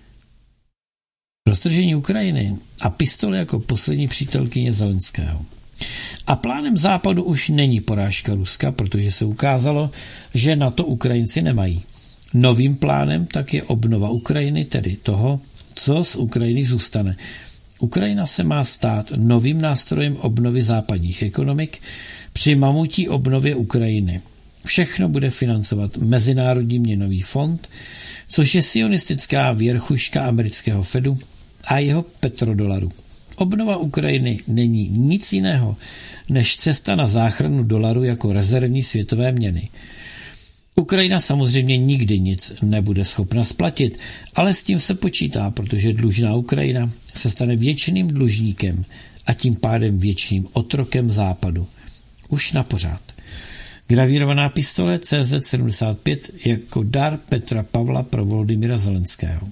Roztržení Ukrajiny a pistole jako poslední přítelkyně Zelenského. A plánem Západu už není porážka Ruska, protože se ukázalo, že na to Ukrajinci nemají. Novým plánem tak je obnova Ukrajiny, tedy toho, co z Ukrajiny zůstane. Ukrajina se má stát novým nástrojem obnovy západních ekonomik při mamutí obnově Ukrajiny. Všechno bude financovat Mezinárodní měnový fond, což je sionistická věrchuška amerického Fedu a jeho petrodolaru. Obnova Ukrajiny není nic jiného, než cesta na záchranu dolaru jako rezervní světové měny. Ukrajina samozřejmě nikdy nic nebude schopna splatit, ale s tím se počítá, protože dlužná Ukrajina se stane věčným dlužníkem a tím pádem věčným otrokem Západu. Už na pořád. Gravírovaná pistole C Z sedmdesát pět jako dar Petra Pavla pro Volodymyra Zelenského.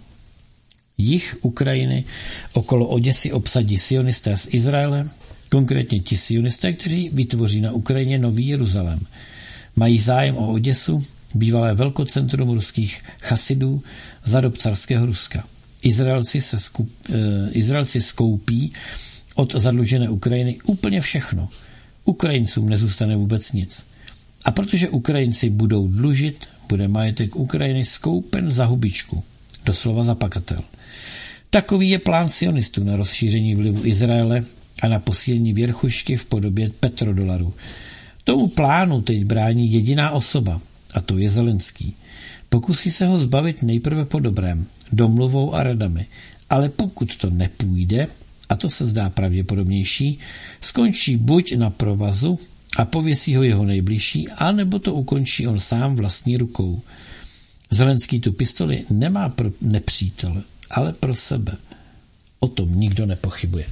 Jih Ukrajiny okolo Oděsy obsadí sionisté z Izraele, konkrétně ti sionisté, kteří vytvoří na Ukrajině Nový Jeruzalém. Mají zájem o Oděsu, bývalé velkocentrum ruských chasidů za dob carského Ruska. Izraelci, se skup, e, Izraelci skoupí od zadlužené Ukrajiny úplně všechno. Ukrajincům nezůstane vůbec nic. A protože Ukrajinci budou dlužit, bude majetek Ukrajiny skoupen za hubičku, doslova za pakatel. Takový je plán sionistů na rozšíření vlivu Izraele a na posílení věrchušky v podobě petrodolaru. Tomu plánu teď brání jediná osoba, a to je Zelenský. Pokusí se ho zbavit nejprve po dobrém, domluvou a radami, ale pokud to nepůjde, a to se zdá pravděpodobnější, skončí buď na provazu a pověsí ho jeho nejbližší, anebo to ukončí on sám vlastní rukou. Zelenský tu pistoli nemá pro nepřítele, ale pro sebe. O tom nikdo nepochybuje.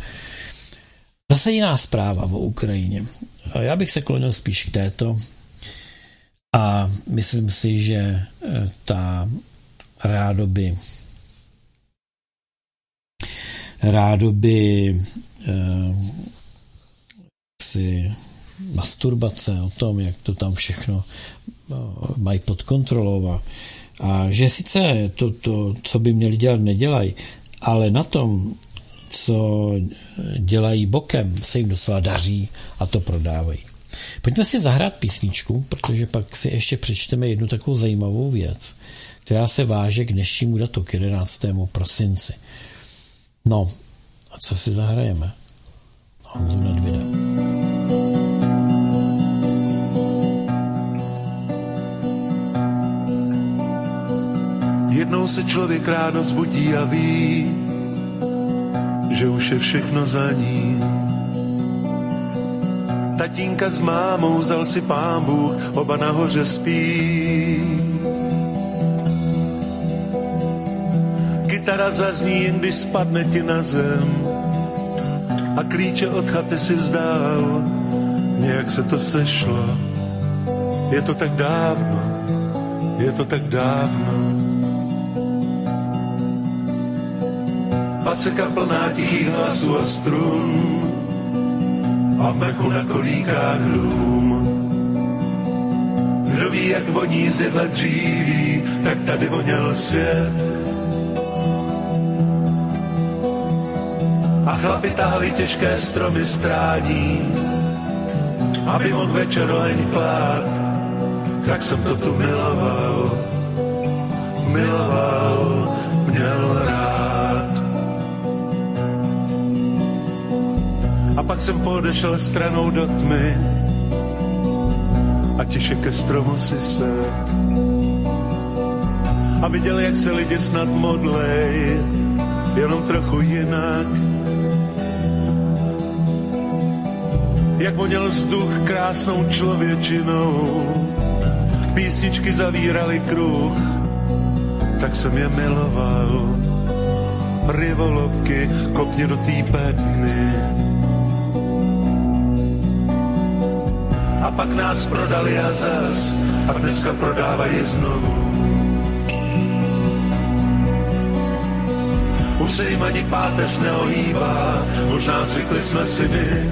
Zase jiná zpráva o Ukrajině. Já bych se klonil spíš k této a myslím si, že ta rádoby rádoby eh, si masturbace o tom, jak to tam všechno mají pod kontrolou a, a že sice to, to, co by měli dělat, nedělají, ale na tom, co dělají bokem, se jim docela daří a to prodávají. Pojďme si zahrát písničku, protože pak si ještě přečteme jednu takovou zajímavou věc, která se váže k dnešnímu datu, k jedenáctému prosinci. No, a co si zahrajeme? Honzu Nedvěda. Jednou se člověk ráno zbudí a ví, že už je všechno za ním. Tatínka s mámou vzal si Pán Bůh, oba nahoře spí. Kytara zazní, jen když spadne ti na zem a klíče od chaty si vzdál. Nějak se to sešlo, je to tak dávno, je to tak dávno. Paseka plná tichých hlasů a strun a v mrchu na kolíkách dům. Kdo ví, jak voní z jedle dříví, tak tady voněl svět. A chlapi táhli těžké stromy strádí, aby mohl večer oheň plát. Tak jsem to tu miloval, miloval, měl rád. A pak jsem podešel stranou do tmy a tiše ke stromu si sedl a viděl, jak se lidi snad modlej, jenom trochu jinak. Jak voněl vzduch krásnou člověčinou, písničky zavíraly kruh, tak jsem je miloval. Rivolovky, kopně do té bedny. A pak nás prodali a zas, a dneska prodávají znovu. Už se jim ani páteř neohýbá, možná zvykli jsme si my.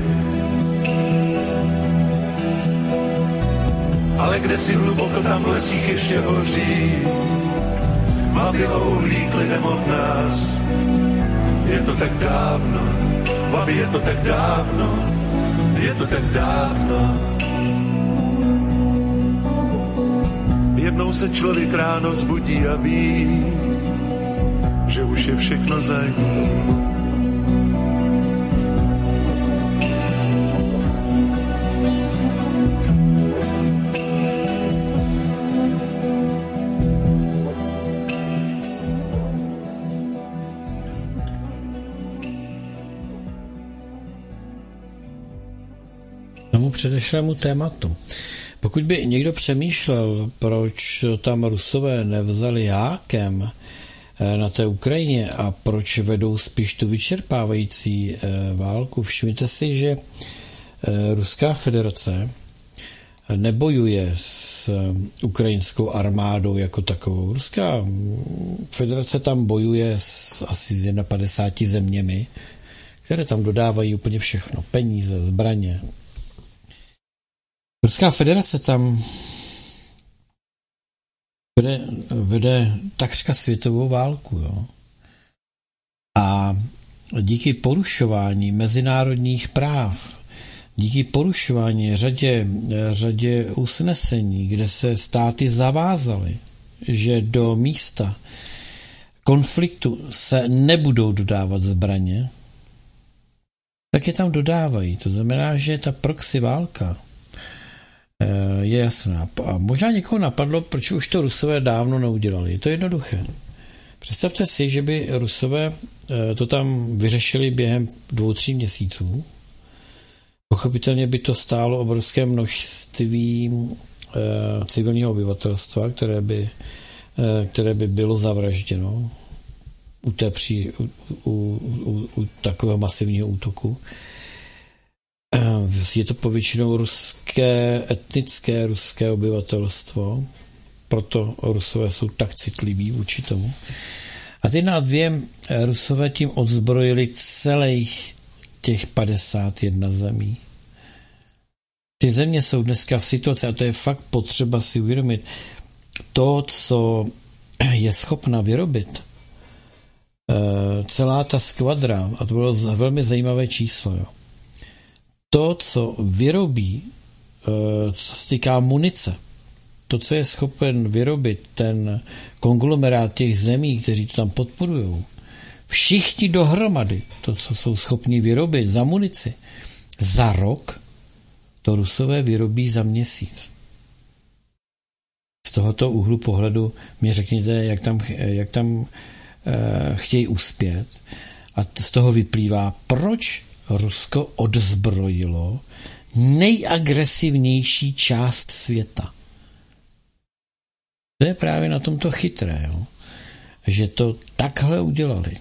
Ale kde si hluboko tam v lesích ještě hoří, má bělou uhlí klidem od nás. Je to tak dávno, babi, je to tak dávno, je to tak dávno. Jednou se člověk ráno zbudí a ví, že už je všechno za ním. Tomu předešlému tématu. Pokud by někdo přemýšlel, proč tam Rusové nevzali hákem na té Ukrajině a proč vedou spíš tu vyčerpávající válku, všimněte si, že Ruská federace nebojuje s ukrajinskou armádou jako takovou. Ruská federace tam bojuje s asi padesáti zeměmi, které tam dodávají úplně všechno. Peníze, zbraně. Ruská federace tam vede, vede takřka světovou válku. Jo? A díky porušování mezinárodních práv, díky porušování řadě, řadě usnesení, kde se státy zavázaly, že do místa konfliktu se nebudou dodávat zbraně, tak je tam dodávají. To znamená, že ta proxy válka je jasná. A možná někoho napadlo, proč už to Rusové dávno neudělali. Je to jednoduché. Představte si, že by Rusové to tam vyřešili během dvou, tří měsíců. Pochopitelně by to stálo obrovské množství civilního obyvatelstva, které by, které by bylo zavražděno u, té při, u, u, u, u takového masivního útoku. Je to povětšinou ruské, etnické ruské obyvatelstvo, proto Rusové jsou tak citliví vůči tomu. A ty na dvě Rusové tím odzbrojili celých těch padesát jedna zemí. Ty země jsou dneska v situaci, a to je fakt potřeba si uvědomit, to, co je schopna vyrobit, celá ta skvadra, a to bylo velmi zajímavé číslo, jo. To, co vyrobí co se týká munice, to, co je schopen vyrobit ten konglomerát těch zemí, kteří to tam podporují, všichni dohromady, to, co jsou schopni vyrobit za munici, za rok, to Rusové vyrobí za měsíc. Z tohoto úhlu pohledu mě řekněte, jak tam, jak tam e, chtějí uspět. A z toho vyplývá, proč Rusko odzbrojilo nejagresivnější část světa. To je právě na tomto chytré, jo? Že to takhle udělali.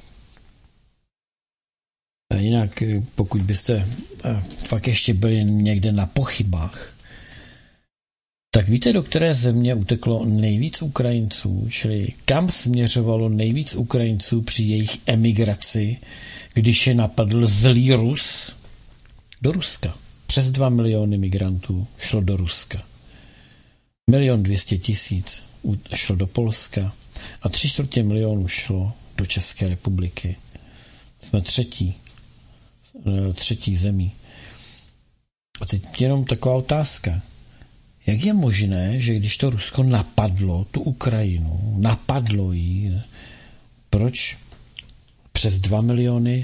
A jinak, pokud byste fakt ještě byli někde na pochybách, tak víte, do které země uteklo nejvíc Ukrajinců, čili kam směřovalo nejvíc Ukrajinců při jejich emigraci, když je napadl zlý Rus? Do Ruska. Přes dva miliony migrantů šlo do Ruska. Milion dvěstě tisíc šlo do Polska a tři čtvrtě milionů šlo do České republiky. Jsme třetí, třetí zemí. A teď jenom taková otázka. Jak je možné, že když to Rusko napadlo tu Ukrajinu, napadlo ji, proč přes dva miliony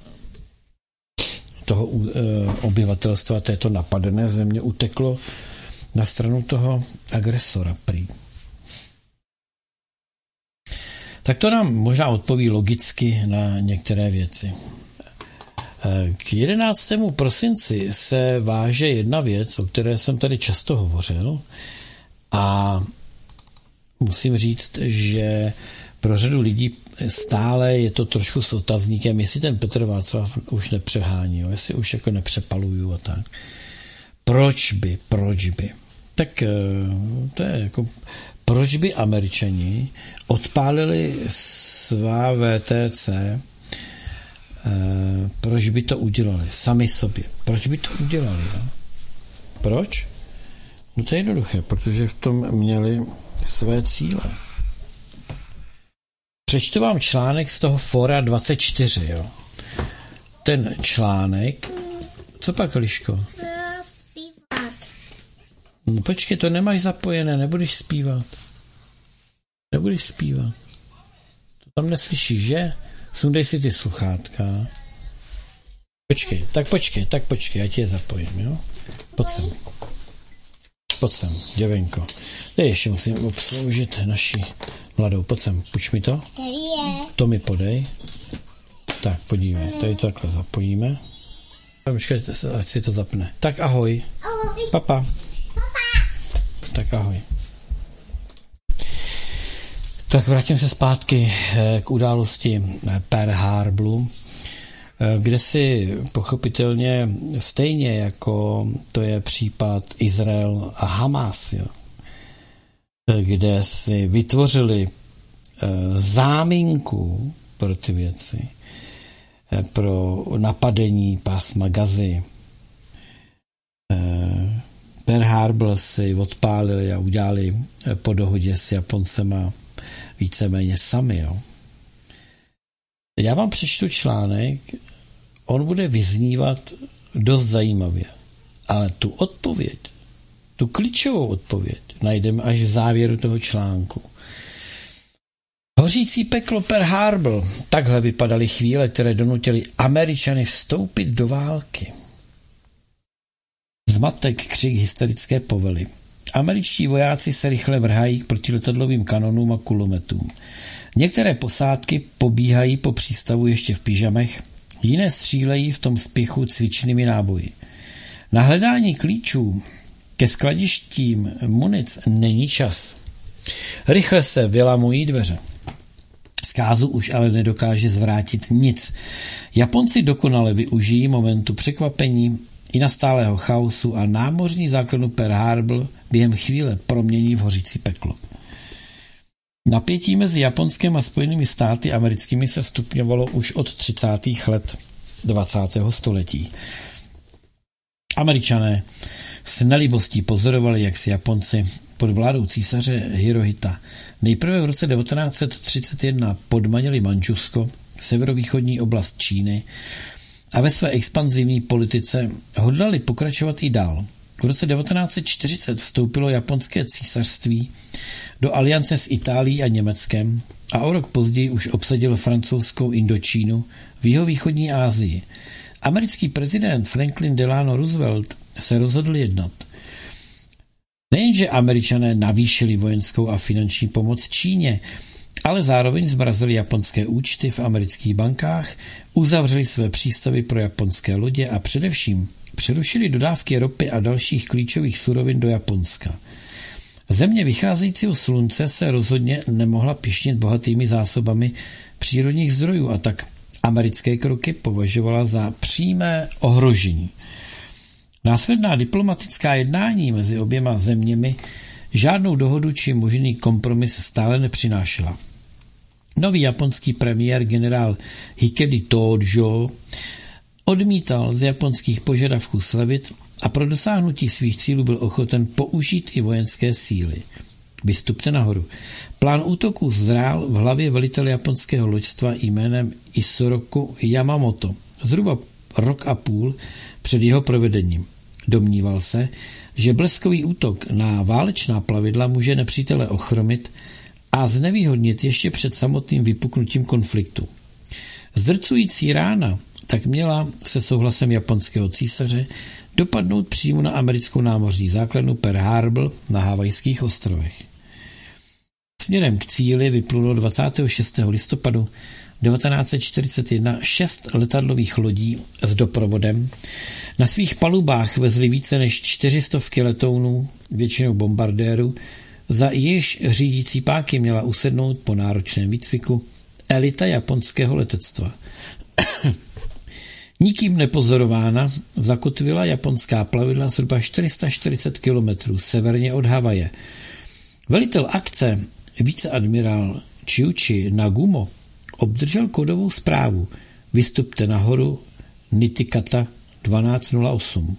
toho obyvatelstva této napadené země uteklo na stranu toho agresora prý? Tak to nám možná odpoví logicky na některé věci. K jedenáctému prosinci se váže jedna věc, o které jsem tady často hovořil, a musím říct, že pro řadu lidí stále je to trošku s otazníkem, jestli ten Petr Václav už nepřehání, jo, jestli už jako nepřepaluju a tak. Proč by, proč by? Tak to je jako, proč by Američani odpálili svá V T C, proč by to udělali? Sami sobě. Proč by to udělali? Jo? Proč? No to je jednoduché, protože v tom měli své cíle. Přečtu vám článek z toho Fóra dvacet čtyři. Jo? Ten článek... Co pak, Liško? No počkej, to nemáš zapojené, nebudeš zpívat. Nebudeš zpívat. To tam neslyšíš, že? Sundej si ty sluchátka. Počkej, tak počkej, tak počkej, já ti je zapojím, jo? Pojď sem. Pojď sem, děvenko. Teď ještě musím obsloužit naši mladou. Pojď sem, půjč mi to. To mi podej. Tak, podívej, tady to takhle zapojíme. Počkejte, ať si to zapne. Tak ahoj. Ahoj. Papa. Papa. Tak ahoj. Tak vrátím se zpátky k události Pearl Harboru, kde si pochopitelně stejně jako to je případ Izrael a Hamas, jo, kde si vytvořili záminku pro ty věci, pro napadení pásma Gazy. Pearl Harbor si odpálili a udělali po dohodě s Japoncema víceméně sami. Jo. Já vám přečtu článek, on bude vyznívat dost zajímavě, ale tu odpověď, tu klíčovou odpověď najdeme až v závěru toho článku. Hořící peklo Pearl Harbor, takhle vypadaly chvíle, které donutily Američany vstoupit do války. Zmatek, křik, hysterické povely. Američtí vojáci se rychle vrhají k protiletadlovým kanonům a kulometům. Některé posádky pobíhají po přístavu ještě v pyžamech, jiné střílejí v tom spěchu cvičnými náboji. Na hledání klíčů ke skladištím munic není čas. Rychle se vylamují dveře. Zkázu už ale nedokáže zvrátit nic. Japonci dokonale využijí momentu překvapení i nastálého chaosu a námořní základnu Pearl Harbor během chvíle promění v hořící peklo. Napětí mezi Japonskem a Spojenými státy americkými se stupňovalo už od třicátých let dvacátého století. Američané s nelibostí pozorovali, jak si Japonci pod vládou císaře Hirohita nejprve v roce devatenáct set třicet jedna podmanili Mandžusko, severovýchodní oblast Číny, a ve své expanzivní politice hodlali pokračovat i dál. V roce devatenáct set čtyřicet vstoupilo japonské císařství do aliance s Itálií a Německem a o rok později už obsadilo francouzskou Indočínu v jihovýchodní Asii. Americký prezident Franklin Delano Roosevelt se rozhodl jednat. Nejenže Američané navýšili vojenskou a finanční pomoc Číně, ale zároveň zmrazili japonské účty v amerických bankách, uzavřeli své přístavy pro japonské lodě a především přerušili dodávky ropy a dalších klíčových surovin do Japonska. Země vycházejícího slunce se rozhodně nemohla pyšnit bohatými zásobami přírodních zdrojů a tak americké kroky považovala za přímé ohrožení. Následná diplomatická jednání mezi oběma zeměmi žádnou dohodu či možný kompromis stále nepřinášela. Nový japonský premiér generál Hikedi Tojo odmítal z japonských požadavků slevit a pro dosáhnutí svých cílů byl ochoten použít i vojenské síly. Vystupte nahoru. Plán útoku zrál v hlavě velitele japonského loďstva jménem Isoroku Yamamoto zhruba rok a půl před jeho provedením. Domníval se, že bleskový útok na válečná plavidla může nepřítele ochromit a znevýhodnit ještě před samotným vypuknutím konfliktu. Zdrcující rána tak měla se souhlasem japonského císaře dopadnout přímo na americkou námořní základnu Pearl Harbor na Havajských ostrovech. Směrem k cíli vyplulo dvacátého šestého listopadu devatenáct set čtyřicet jedna šest letadlových lodí s doprovodem. Na svých palubách vezli více než čtyřistovky letounů, většinou bombardérů, za jejíž řídící páky měla usednout po náročném výcviku elita japonského letectva. Nikým nepozorována zakotvila japonská plavidla zhruba čtyři sta čtyřicet kilometrů severně od Havaje. Velitel akce, viceadmirál Chiuchi Nagumo, obdržel kódovou zprávu: vystupte nahoru Niigata dvanáct nula osm.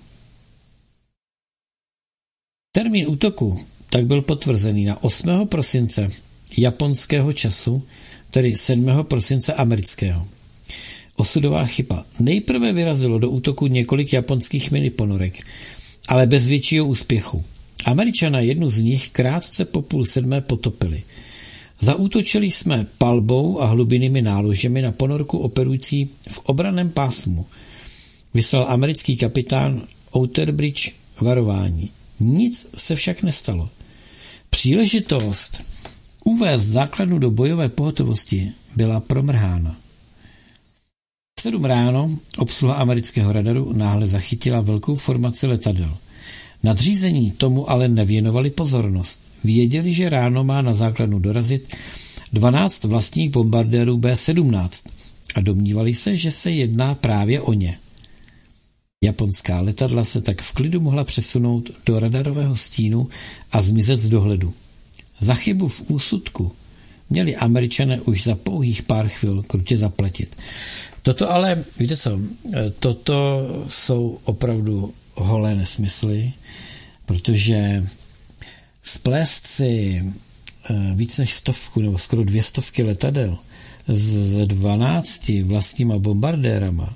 Termín útoku tak byl potvrzený na osmého prosince japonského času, tedy sedmého prosince amerického. Osudová chyba. Nejprve vyrazilo do útoku několik japonských miniponorek, ale bez většího úspěchu. Američané jednu z nich krátce po půl sedmé potopili. Zaútočili jsme palbou a hlubinnými náložemi na ponorku operující v obranném pásmu. Vyslal americký kapitán Outerbridge varování. Nic se však nestalo. Příležitost uvést základnu do bojové pohotovosti byla promrhána. V sedm ráno obsluha amerického radaru náhle zachytila velkou formaci letadel. Nadřízení tomu ale nevěnovali pozornost. Věděli, že ráno má na základnu dorazit dvanáct vlastních bombardérů bé sedmnáct a domnívali se, že se jedná právě o ně. Japonská letadla se tak v klidu mohla přesunout do radarového stínu a zmizet z dohledu. Za chybu v úsudku měli Američané už za pouhých pár chvil krutě zaplatit. Toto ale, víte co, toto jsou opravdu holé nesmysly, protože splést si víc než stovku nebo skoro dvě stovky letadel s dvanácti vlastníma bombardérama,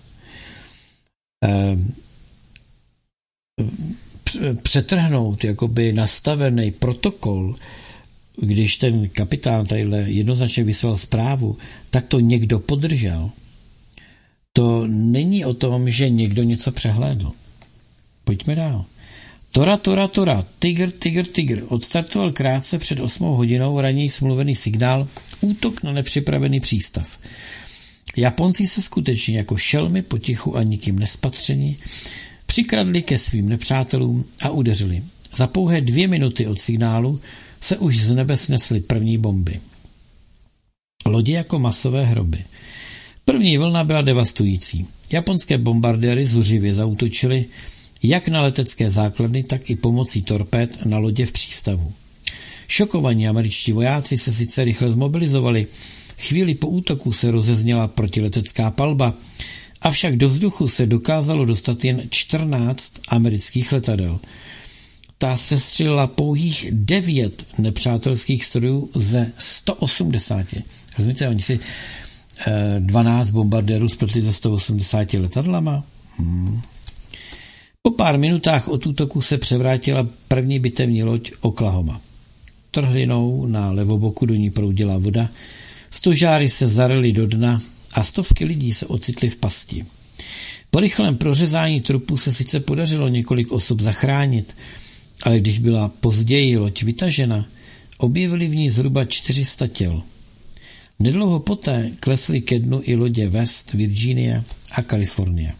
přetrhnout jakoby nastavený protokol, když ten kapitán tadyhle jednoznačně vyslal zprávu, tak to někdo podržel. To není o tom, že někdo něco přehlédl. Pojďme dál. Tora, tora, tora, tygr, tygr, tygr. Odstartoval krátce před osmou hodinou raněji smluvený signál, útok na nepřipravený přístav. Japonci se skutečně jako šelmy potichu a nikým nespatřeni přikradli ke svým nepřátelům a udeřili. Za pouhé dvě minuty od signálu se už z nebe snesly první bomby. Lodi jako masové hroby. První vlna byla devastující. Japonské bombardéry zuřivě zaútočily jak na letecké základny, tak i pomocí torpéd na lodě v přístavu. Šokovaní američtí vojáci se sice rychle zmobilizovali, chvíli po útoku se rozezněla protiletecká palba, avšak do vzduchu se dokázalo dostat jen čtrnáct amerických letadel. Ta sestřelila pouhých devět nepřátelských strojů ze sto osmdesáti. Rozumíte, oni si dvanáct bombardérů spletli ze sto osmdesáti letadlama. Hmm. Po pár minutách od útoku se převrátila první bitevní loď Oklahoma. Trhlinou na levoboku do ní proudila voda, stožáry se zarily do dna a stovky lidí se ocitly v pasti. Po rychlém prořezání trupů se sice podařilo několik osob zachránit, ale když byla později loď vytažena, objevili v ní zhruba čtyři sta těl. Nedlouho poté klesly ke dnu i lodě West Virginia a Kalifornie.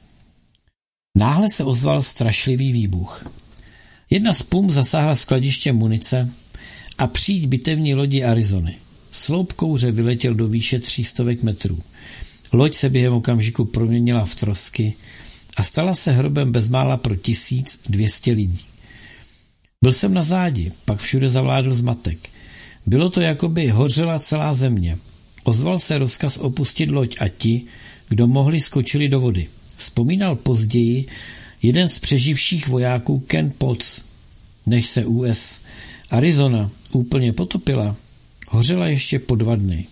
Náhle se ozval strašlivý výbuch. Jedna z pum zasáhla skladiště munice a příď bitevní lodi Arizony. Sloup kouře vyletěl do výše tří stovek metrů. Loď se během okamžiku proměnila v trosky a stala se hrobem bezmála pro tisíc dvě stě lidí. Byl jsem na zádi, pak všude zavládl zmatek. Bylo to, jako by hořela celá země. Ozval se rozkaz opustit loď a ti, kdo mohli, skočili do vody. Vzpomínal později jeden z přeživších vojáků Ken Potts. Než se U S Arizona úplně potopila, hořela ještě po dva dny.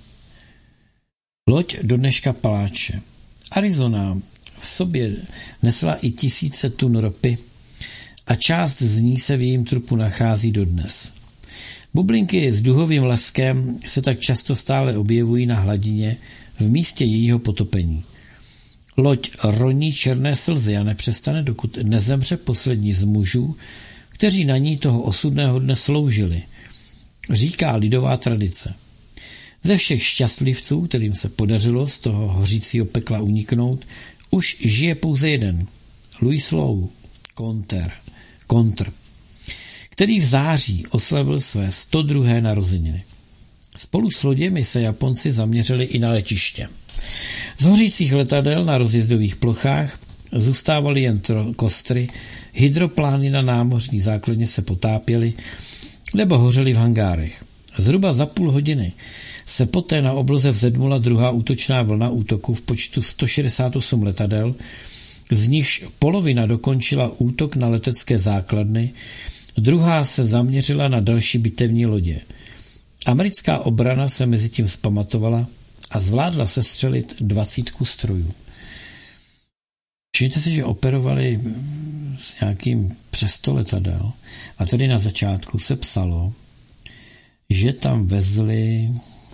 Loď do dneška paláče. Arizona v sobě nesla i tisíce tun ropy a část z ní se v jejím trupu nachází dodnes. Bublinky s duhovým leskem se tak často stále objevují na hladině v místě jejího potopení. Loď roní černé slzy a nepřestane, dokud nezemře poslední z mužů, kteří na ní toho osudného dne sloužili, říká lidová tradice. Ze všech šťastlivců, kterým se podařilo z toho hořícího pekla uniknout, už žije pouze jeden, Louis Lowe, konter, kontr, který v září oslavil své sto druhé narozeniny. Spolu s loděmi se Japonci zaměřili i na letiště. Z hořících letadel na rozjezdových plochách zůstávaly jen tro- kostry, hydroplány na námořní základně se potápěly nebo hořely v hangárech. Zhruba za půl hodiny se poté na obloze vzedmula druhá útočná vlna útoku v počtu sto šedesát osm letadel, z nichž polovina dokončila útok na letecké základny, druhá se zaměřila na další bitevní lodě. Americká obrana se mezitím vzpamatovala a zvládla sestřelit dvacítku strojů. Všimněte si, že operovali s nějakým přes sto letadel a tady na začátku se psalo, že tam vezli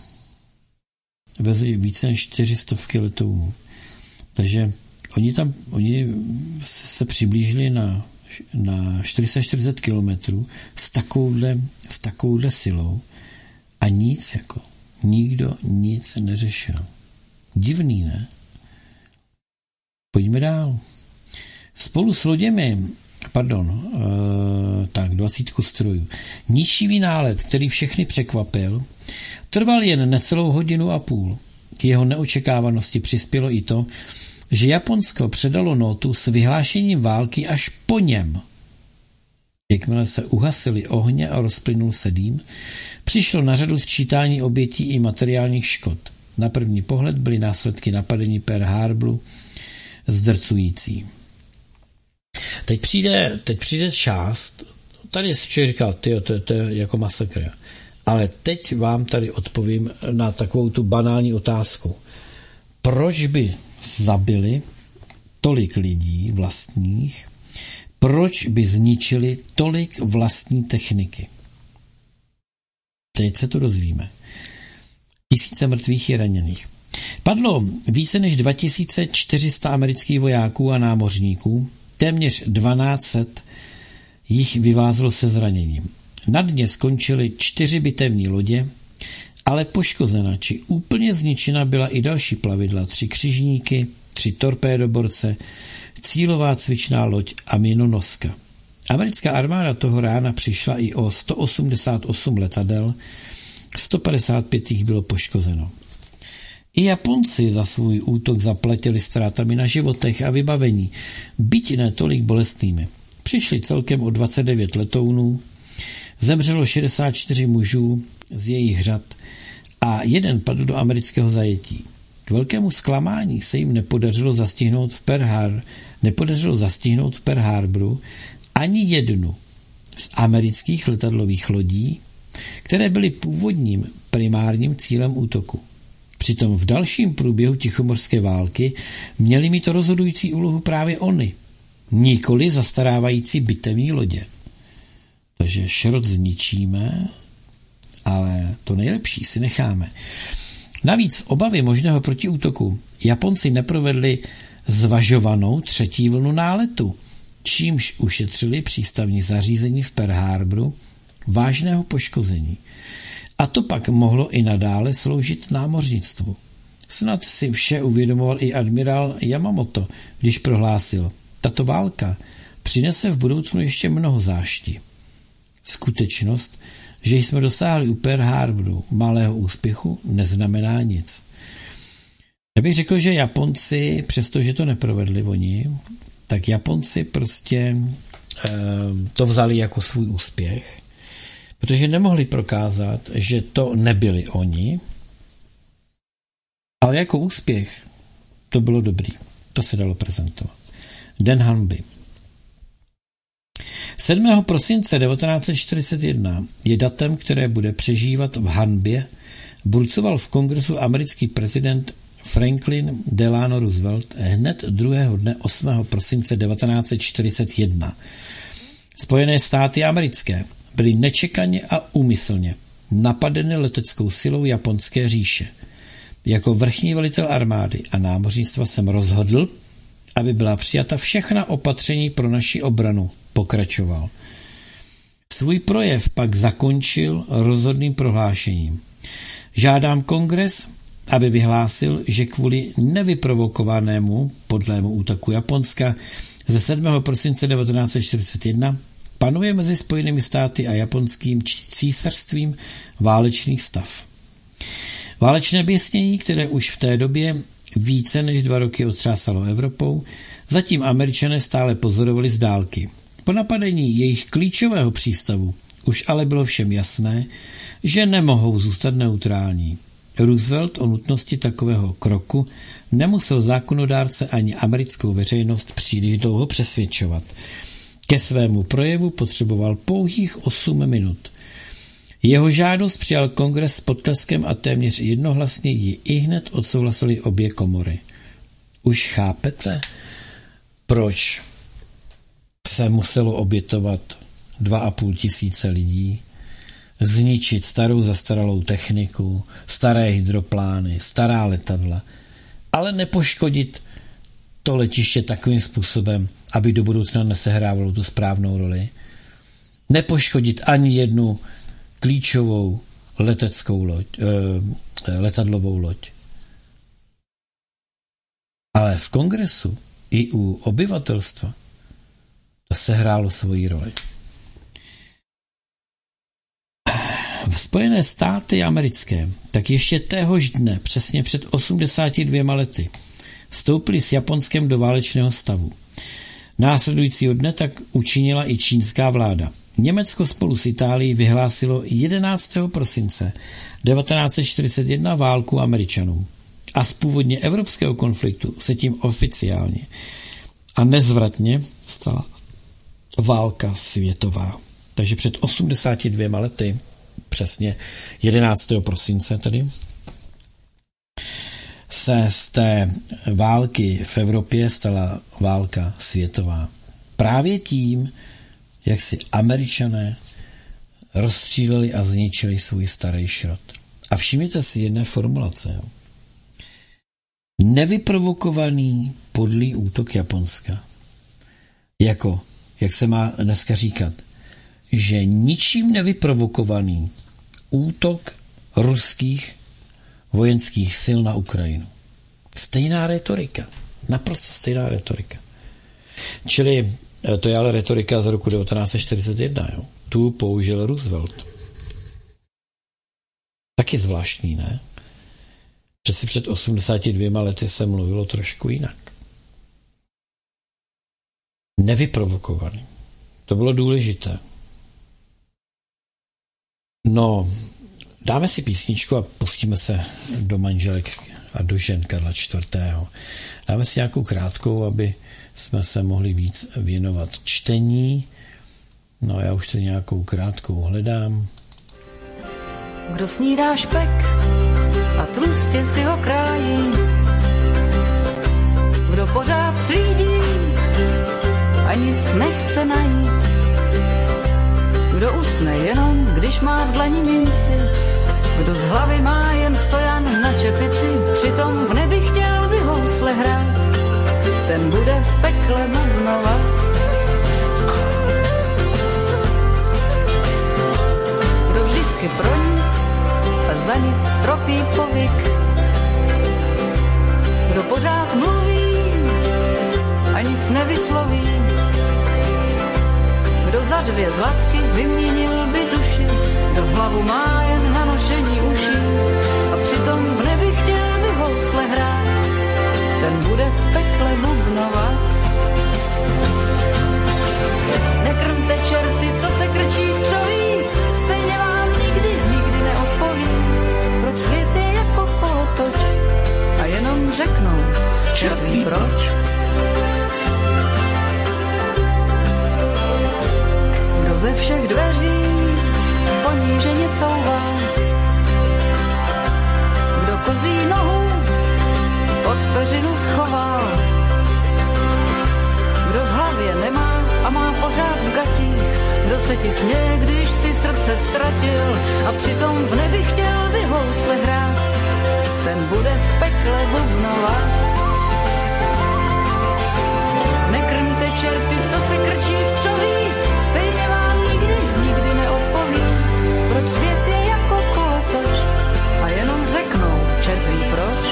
vezli více než čtyři stovky letounů. Takže oni tam oni se přiblížili na, na čtyři sta čtyřicet kilometrů s takovouhle, s takovouhle silou a nic jako nikdo nic neřešil. Divný, ne? Pojďme dál. Spolu s loděmi, pardon, uh, tak dvacítku strojů, ničivý nálet, který všechny překvapil, trval jen necelou hodinu a půl. K jeho neočekávanosti přispělo i to, že Japonsko předalo nótu s vyhlášením války až po něm. Jakmile se uhasily ohně a rozplynul se dým, přišlo na řadu sčítání obětí i materiálních škod. Na první pohled byly následky napadení Pearl Harboru zdrcující. Teď přijde, teď přijde část, tady si člověk říkal, tyjo, to, to je jako masakr. Ale teď vám tady odpovím na takovou tu banální otázku. Proč by zabili tolik lidí vlastních, proč by zničili tolik vlastní techniky? Teď se to dozvíme. Tisíce mrtvých i raněných. Padlo více než dva tisíce čtyři sta amerických vojáků a námořníků, téměř dvanáct set jich vyvázlo se zraněním. Na dně skončily čtyři bitevní lodě, ale poškozena či úplně zničena byla i další plavidla, tři křižníky, tři torpédoborce, cílová cvičná loď a minonoska. Americká armáda toho rána přišla i o sto osmdesát osm letadel, sto padesát pět jich bylo poškozeno. I Japonci za svůj útok zaplatili ztrátami na životech a vybavení, byť ne tolik bolestnými. Přišli celkem o dvacet devět letounů, zemřelo šedesát čtyři mužů z jejich řad a jeden padl do amerického zajetí. K velkému zklamání se jim nepodařilo zastihnout v Pearl Harbor, nepodařilo zastihnout v Pearl Harboru ani jednu z amerických letadlových lodí, které byly původním primárním cílem útoku. Přitom v dalším průběhu tichomorské války měly mít rozhodující úlohu právě ony. nikoli zastarávající bitevní lodě. Takže šrot zničíme, ale to nejlepší si necháme. Navíc obavy možného protiútoku Japonci neprovedli zvažovanou třetí vlnu náletu, čímž ušetřili přístavní zařízení v Pearl Harboru vážného poškození. A to pak mohlo i nadále sloužit námořnictvu. Snad si vše uvědomoval i admirál Yamamoto, když prohlásil, tato válka přinese v budoucnu ještě mnoho zášti. Skutečnost, že jsme dosáhli u Pearl Harboru malého úspěchu, neznamená nic. Já bych řekl, že Japonci, přestože to neprovedli oni, tak Japonci prostě e, to vzali jako svůj úspěch, protože nemohli prokázat, že to nebyli oni, ale jako úspěch to bylo dobrý. To se dalo prezentovat. Den hanby. sedmého prosince devatenáct set čtyřicet jedna je datem, které bude přežívat v hanbě, burcoval v kongresu americký prezident Franklin Delano Roosevelt hned druhého dne osmého prosince devatenáct set čtyřicet jedna. Spojené státy americké byly nečekaně a úmyslně napadeny leteckou silou Japonské říše. Jako vrchní velitel armády a námořnictva jsem rozhodl, aby byla přijata všechna opatření pro naši obranu, pokračoval. Svůj projev pak zakončil rozhodným prohlášením. Žádám kongres, aby vyhlásil, že kvůli nevyprovokovanému podlému útoku Japonska ze sedmého prosince devatenáct set čtyřicet jedna panuje mezi Spojenými státy a japonským císařstvím válečný stav. Válečné běsnění, které už v té době více než dva roky otřásalo Evropou, zatím Američané stále pozorovali z dálky. Po napadení jejich klíčového přístavu už ale bylo všem jasné, že nemohou zůstat neutrální. Roosevelt o nutnosti takového kroku nemusel zákonodárce ani americkou veřejnost příliš dlouho přesvědčovat. Ke svému projevu potřeboval pouhých osm minut. Jeho žádost přijal kongres s potleskem a téměř jednohlasně ji ihned odsouhlasili obě komory. Už chápete, proč se muselo obětovat dva a půl tisíce lidí, zničit starou zastaralou techniku, staré hydroplány, stará letadla, ale nepoškodit to letiště takovým způsobem, aby do budoucna nesehrávalo tu správnou roli. Nepoškodit ani jednu klíčovou leteckou loď, eh, letadlovou loď. Ale v kongresu i u obyvatelstva to sehrálo svoji roli. V Spojené státy americké tak ještě téhož dne, přesně před osmdesáti dvěma lety, vstoupili s Japonskem do válečného stavu. Následujícího dne tak učinila i čínská vláda. Německo spolu s Itálií vyhlásilo jedenáctého prosince devatenáct set čtyřicet jedna válku Američanům. A z původně evropského konfliktu se tím oficiálně a nezvratně stala válka světová. Takže před osmdesáti dvěma lety, přesně jedenáctého prosince tedy, se z té války v Evropě stala válka světová. Právě tím, jak si Američané rozstříleli a zničili svůj starý šrot. A všimněte si jedné formulace. Jo. Nevyprovokovaný podlý útok Japonska. Jako, jak se má dneska říkat, že ničím nevyprovokovaný útok ruských vojenských sil na Ukrajinu. Stejná retorika. Naprosto stejná retorika. Čili to je ale retorika z roku devatenáct set čtyřicet jedna. Jo. Tu použil Roosevelt. Taky zvláštní, ne? Přeci před osmdesáti dvěma lety se mluvilo trošku jinak. Nevyprovokovaný. To bylo důležité. No, dáme si písničku a pustíme se do manželek a do žen Karla čtvrtého. Dáme si nějakou krátkou, aby jsme se mohli víc věnovat čtení. No, já už to nějakou krátkou hledám. Kdo snídá špek a tlustě si ho krájí, kdo pořád slídí nic nechce najít. Kdo usne jenom, když má v dlani minci, kdo z hlavy má jen stojan na čepici, přitom v nebi chtěl by housle hrát, ten bude v pekle bubnovat. Kdo vždycky pro nic a za nic stropí povyk, kdo pořád mluví a nic nevysloví, kdo za dvě zlatky vyměnil by duši, kdo hlavu má jen na nošení uší a přitom v nebi chtěl by housle hrát, ten bude v pekle bubnovat. Nekrmte čerty, co se krčí v křoví, stejně vám nikdy, nikdy neodpoví, proč svět je jako kolotoč a jenom řeknou, čert ví proč. Kdo ze všech dveří poníženě couvá, kdo kozí nohu pod peřinu schoval, kdo v hlavě nemá a má pořád v gatích, kdo se ti směje, když si srdce ztratil a přitom v nebi chtěl by housle hrát, ten bude v pekle bubnovat. Nekrmte čerty, co se krčí v křoví, stejně vám nikdy, nikdy neodpoví, proč svět je jako kolotoč a jenom řeknou, čert ví proč.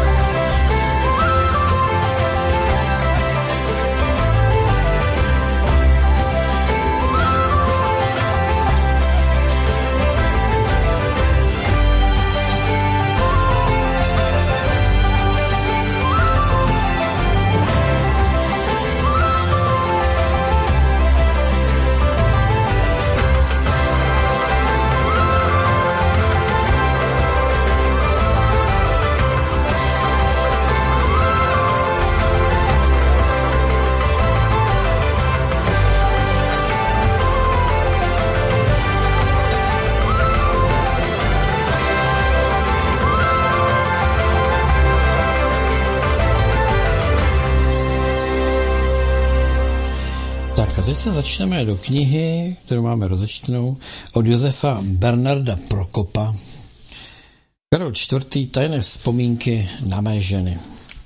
Teď se začneme do knihy, kterou máme rozečtenou, od Josefa Bernarda Prokopa. Karel čtvrtý. Tajné vzpomínky na mé ženy.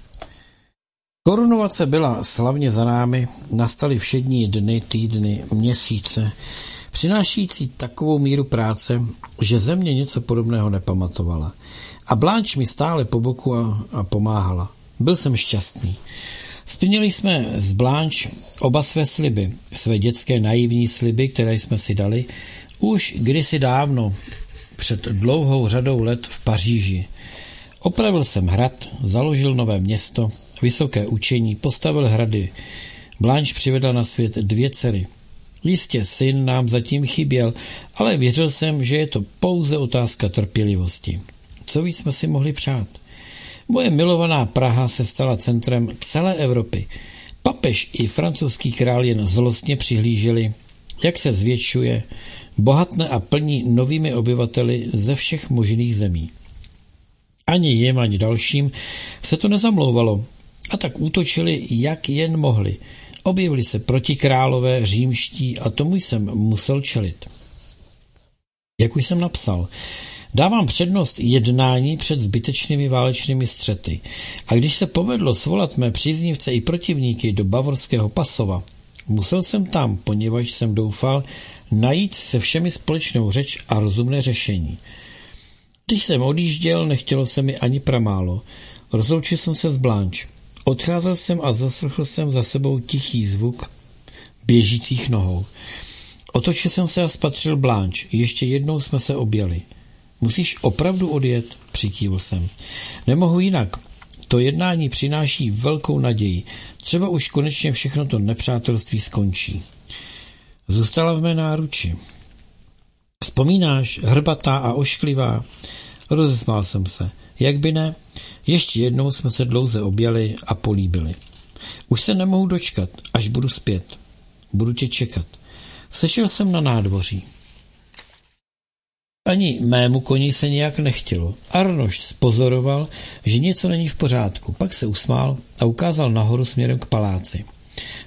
Korunovace byla slavně za námi, nastaly všední dny, týdny, měsíce, přinášící takovou míru práce, že země něco podobného nepamatovala. A Blanche mi stále po boku a, a pomáhala. Byl jsem šťastný. Splnili jsme s Blanche oba své sliby, své dětské naivní sliby, které jsme si dali už kdysi dávno, před dlouhou řadou let v Paříži. Opravil jsem hrad, založil nové město, vysoké učení, postavil hrady. Blanche přivedla na svět dvě dcery. Jistě syn nám zatím chyběl, ale věřil jsem, že je to pouze otázka trpělivosti. Co víc jsme si mohli přát? Moje milovaná Praha se stala centrem celé Evropy. Papež i francouzský král jen zlostně přihlíželi, jak se zvětšuje, bohatne a plní novými obyvateli ze všech možných zemí. Ani jim, ani dalším se to nezamlouvalo a tak útočili, jak jen mohli. Objevili se protikrálové, římští a tomu jsem musel čelit. Jak už jsem napsal, dávám přednost jednání před zbytečnými válečnými střety. A když se povedlo svolat mé příznivce i protivníky do bavorského Pasova, musel jsem tam, poněvadž jsem doufal, najít se všemi společnou řeč a rozumné řešení. Když jsem odjížděl, nechtělo se mi ani pramálo. Rozloučil jsem se s Blanche. Odcházel jsem a zaslechl jsem za sebou tichý zvuk běžících nohou. Otočil jsem se a spatřil Blanche. Ještě jednou jsme se objeli. Musíš opravdu odjet, přikývl jsem. Nemohu jinak. To jednání přináší velkou naději. Třeba už konečně všechno to nepřátelství skončí. Zůstala v mé náruči. Vzpomínáš, hrbatá a ošklivá? Rozesmál jsem se. Jak by ne? Ještě jednou jsme se dlouze objali a políbili. Už se nemohu dočkat, až budu zpět. Budu tě čekat. Sešel jsem na nádvoří. Ani mému koni se nějak nechtělo. Arnošt spozoroval, že něco není v pořádku. Pak se usmál a ukázal nahoru směrem k paláci.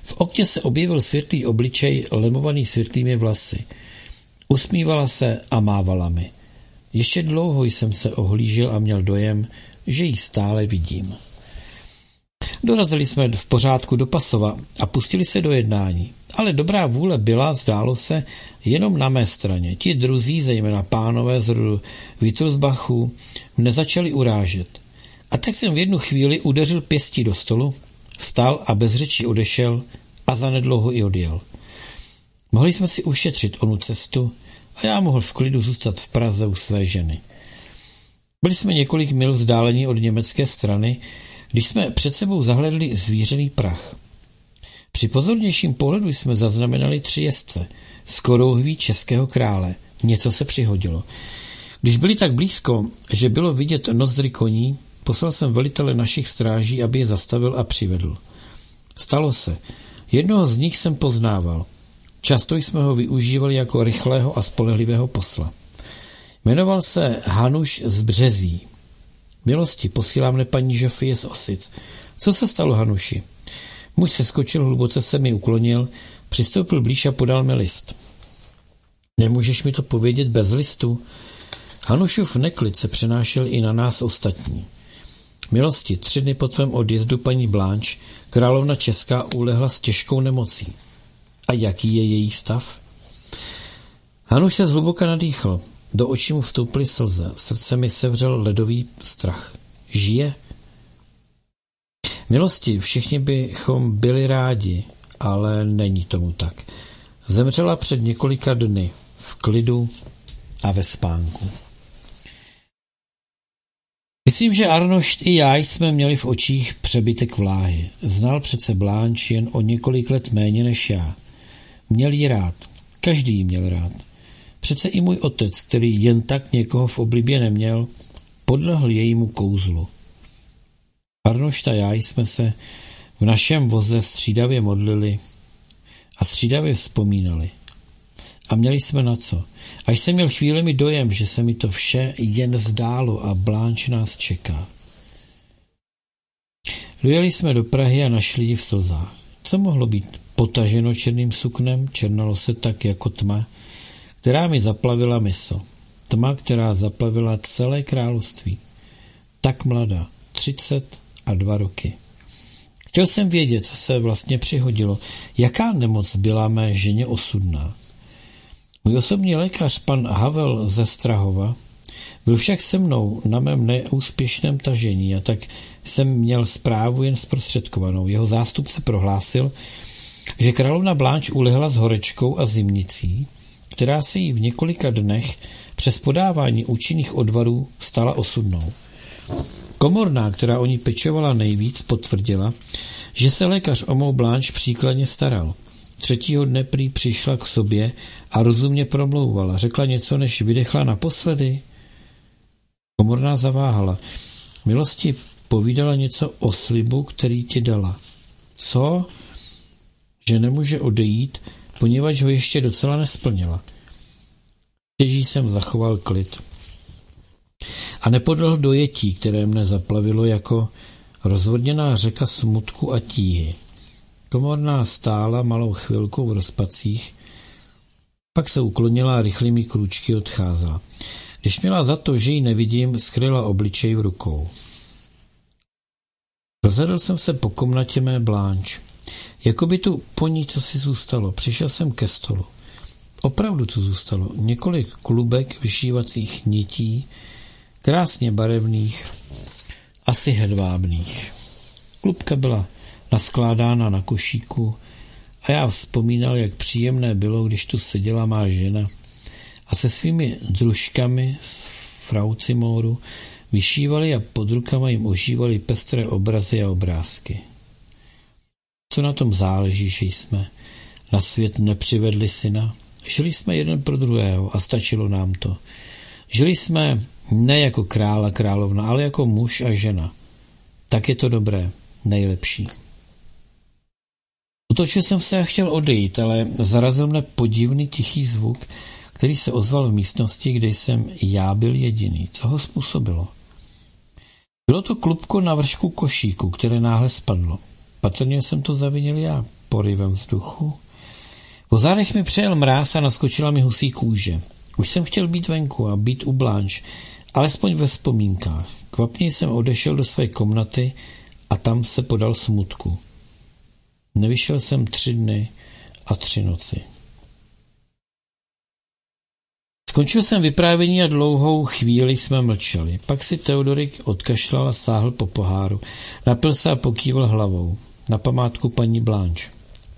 V okně se objevil světlý obličej, lemovaný světlými vlasy. Usmívala se a mávala mi. Ještě dlouho jsem se ohlížel a měl dojem, že ji stále vidím. Dorazili jsme v pořádku do Pasova a pustili se do jednání. Ale dobrá vůle byla, zdálo se, jenom na mé straně. Ti druzí, zejména pánové z rodu Wittelsbachů, mne začali urážet. A tak jsem v jednu chvíli udeřil pěstí do stolu, vstal a bez řečí odešel a zanedlouho i odjel. Mohli jsme si ušetřit onu cestu a já mohl v klidu zůstat v Praze u své ženy. Byli jsme několik mil vzdálení od německé strany, když jsme před sebou zahledli zvířený prach. Při pozornějším pohledu jsme zaznamenali tři jezdce z korouhví českého krále. Něco se přihodilo. Když byli tak blízko, že bylo vidět nozdry koní, poslal jsem velitele našich stráží, aby je zastavil a přivedl. Stalo se. Jednoho z nich jsem poznával. Často jsme ho využívali jako rychlého a spolehlivého posla. Jmenoval se Hanuš z Březí. Milosti, posílám mne paní Žofie z Osic. Co se stalo, Hanuši? Muž se skočil, hluboce se mi uklonil, přistoupil blíž a podal mi list. Nemůžeš mi to povědět bez listu? Hanušův neklid se přenášel i na nás ostatní. Milosti, tři dny po tvém odjezdu paní Blanche, královna česká, ulehla s těžkou nemocí. A jaký je její stav? Hanuš se zhluboka nadýchl. Do očí mu vstoupily slze. Srdce mi sevřel ledový strach. Žije? Milosti, všichni bychom byli rádi, ale není tomu tak. Zemřela před několika dny v klidu a ve spánku. Myslím, že Arnošt i já jsme měli v očích přebytek vláhy. Znal přece Blanche jen o několik let méně než já. Měl jí rád. Každý jí měl rád. Přece i můj otec, který jen tak někoho v oblibě neměl, podlehl jejímu kouzlu. Arnošt a já jsme se v našem voze střídavě modlili a střídavě vzpomínali. A měli jsme na co. Až jsem měl chvílemi dojem, že se mi to vše jen zdálo a Blanche nás čeká. Dojeli jsme do Prahy a našli ji v slzách. Co mohlo být potaženo černým suknem, černalo se tak jako tma, která mi zaplavila mysl. Tma, která zaplavila celé království. Tak mladá, třicet a dva roky. Chtěl jsem vědět, co se vlastně přihodilo, jaká nemoc byla mé ženě osudná. Můj osobní lékař, pan Havel ze Strahova, byl však se mnou na mém neúspěšném tažení a tak jsem měl zprávu jen zprostředkovanou. Jeho zástupce prohlásil, že královna Blanche ulehla s horečkou a zimnicí, která se jí v několika dnech přes podávání účinných odvarů stala osudnou. Komorná, která o ní pečovala nejvíc, potvrdila, že se lékař o mou Blanche příkladně staral. Třetího dne prý přišla k sobě a rozumně promlouvala. Řekla něco, než vydechla naposledy. Komorná zaváhala. Milosti, povídala něco o slibu, který ti dala. Co? Že nemůže odejít, poněvadž ho ještě docela nesplnila. Těží jsem zachoval klid. A nepodlehl dojetí, které mne zaplavilo jako rozvodněná řeka smutku a tíhy. Komorná stála malou chvilku v rozpacích, pak se uklonila a rychlými krůčky odcházela. Když měla za to, že ji nevidím, skryla obličej v rukou. Rozhledl jsem se po komnatě mé Blanche. Jakoby tu po ní cosi zůstalo. Přišel jsem ke stolu. Opravdu tu zůstalo několik klubek vyšívacích nití, krásně barevných, asi hedvábných. Klubka byla naskládána na košíku a já vzpomínal, jak příjemné bylo, když tu seděla má žena a se svými družkami z Frau Cimoru vyšívali a pod rukama jim ožívali pestré obrazy a obrázky. Co na tom záleží, že jsme na svět nepřivedli syna? Žili jsme jeden pro druhého a stačilo nám to. Žili jsme ne jako král a královna, ale jako muž a žena. Tak je to dobré, nejlepší. Otočil jsem se a chtěl odejít, ale zarazil mne podivný tichý zvuk, který se ozval v místnosti, kde jsem já byl jediný. Co ho způsobilo? Bylo to klubko na vršku košíku, které náhle spadlo. Patrně jsem to zavinil já. porivem vzduchu. Po zádech mi přejel mráz a naskočila mi husí kůže. Už jsem chtěl být venku a být u Blanche, alespoň ve vzpomínkách. Kvapně jsem odešel do své komnaty a tam se podal smutku. Nevyšel jsem tři dny a tři noci. Skončil jsem vyprávění a dlouhou chvíli jsme mlčeli. Pak si Teodorik odkašlal a sáhl po poháru. Napil se a pokýval hlavou. Na památku paní Blanche.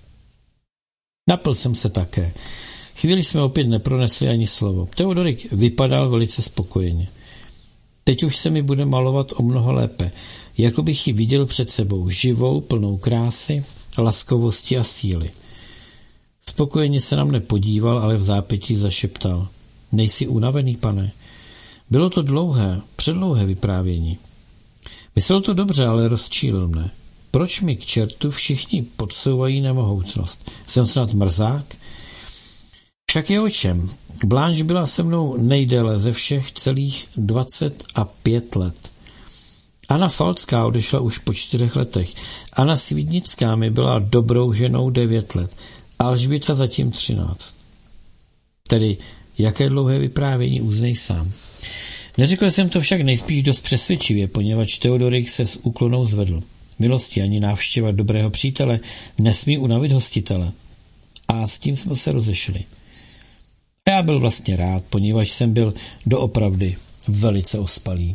Napil jsem se také. Chvíli jsme opět nepronesli ani slovo. Teodorik vypadal velice spokojeně. Teď už se mi bude malovat o mnoho lépe, jako bych ji viděl před sebou, živou, plnou krásy, laskavosti a síly. Spokojeně se na mne podíval, ale v zápětí zašeptal. Nejsi unavený, pane? Bylo to dlouhé, předlouhé vyprávění. Myslel to dobře, ale rozčílil mne. Proč mi k čertu všichni podsouvají nemohoucnost? Jsem snad mrzák? Však je o čem. Blanche byla se mnou nejdéle ze všech celých dvacet a pět let. Anna Falcká odešla už po čtyřech letech. Anna Svídnická mi byla dobrou ženou devět let. Alžběta zatím třináct. Tedy jaké dlouhé vyprávění, uznej sám. Neřekl jsem to však nejspíš dost přesvědčivě, poněvadž Teodorik se s úklonou zvedl. Milosti ani návštěva dobrého přítele nesmí unavit hostitele. A s tím jsme se rozešli. A já byl vlastně rád, poněvadž jsem byl doopravdy velice ospalý.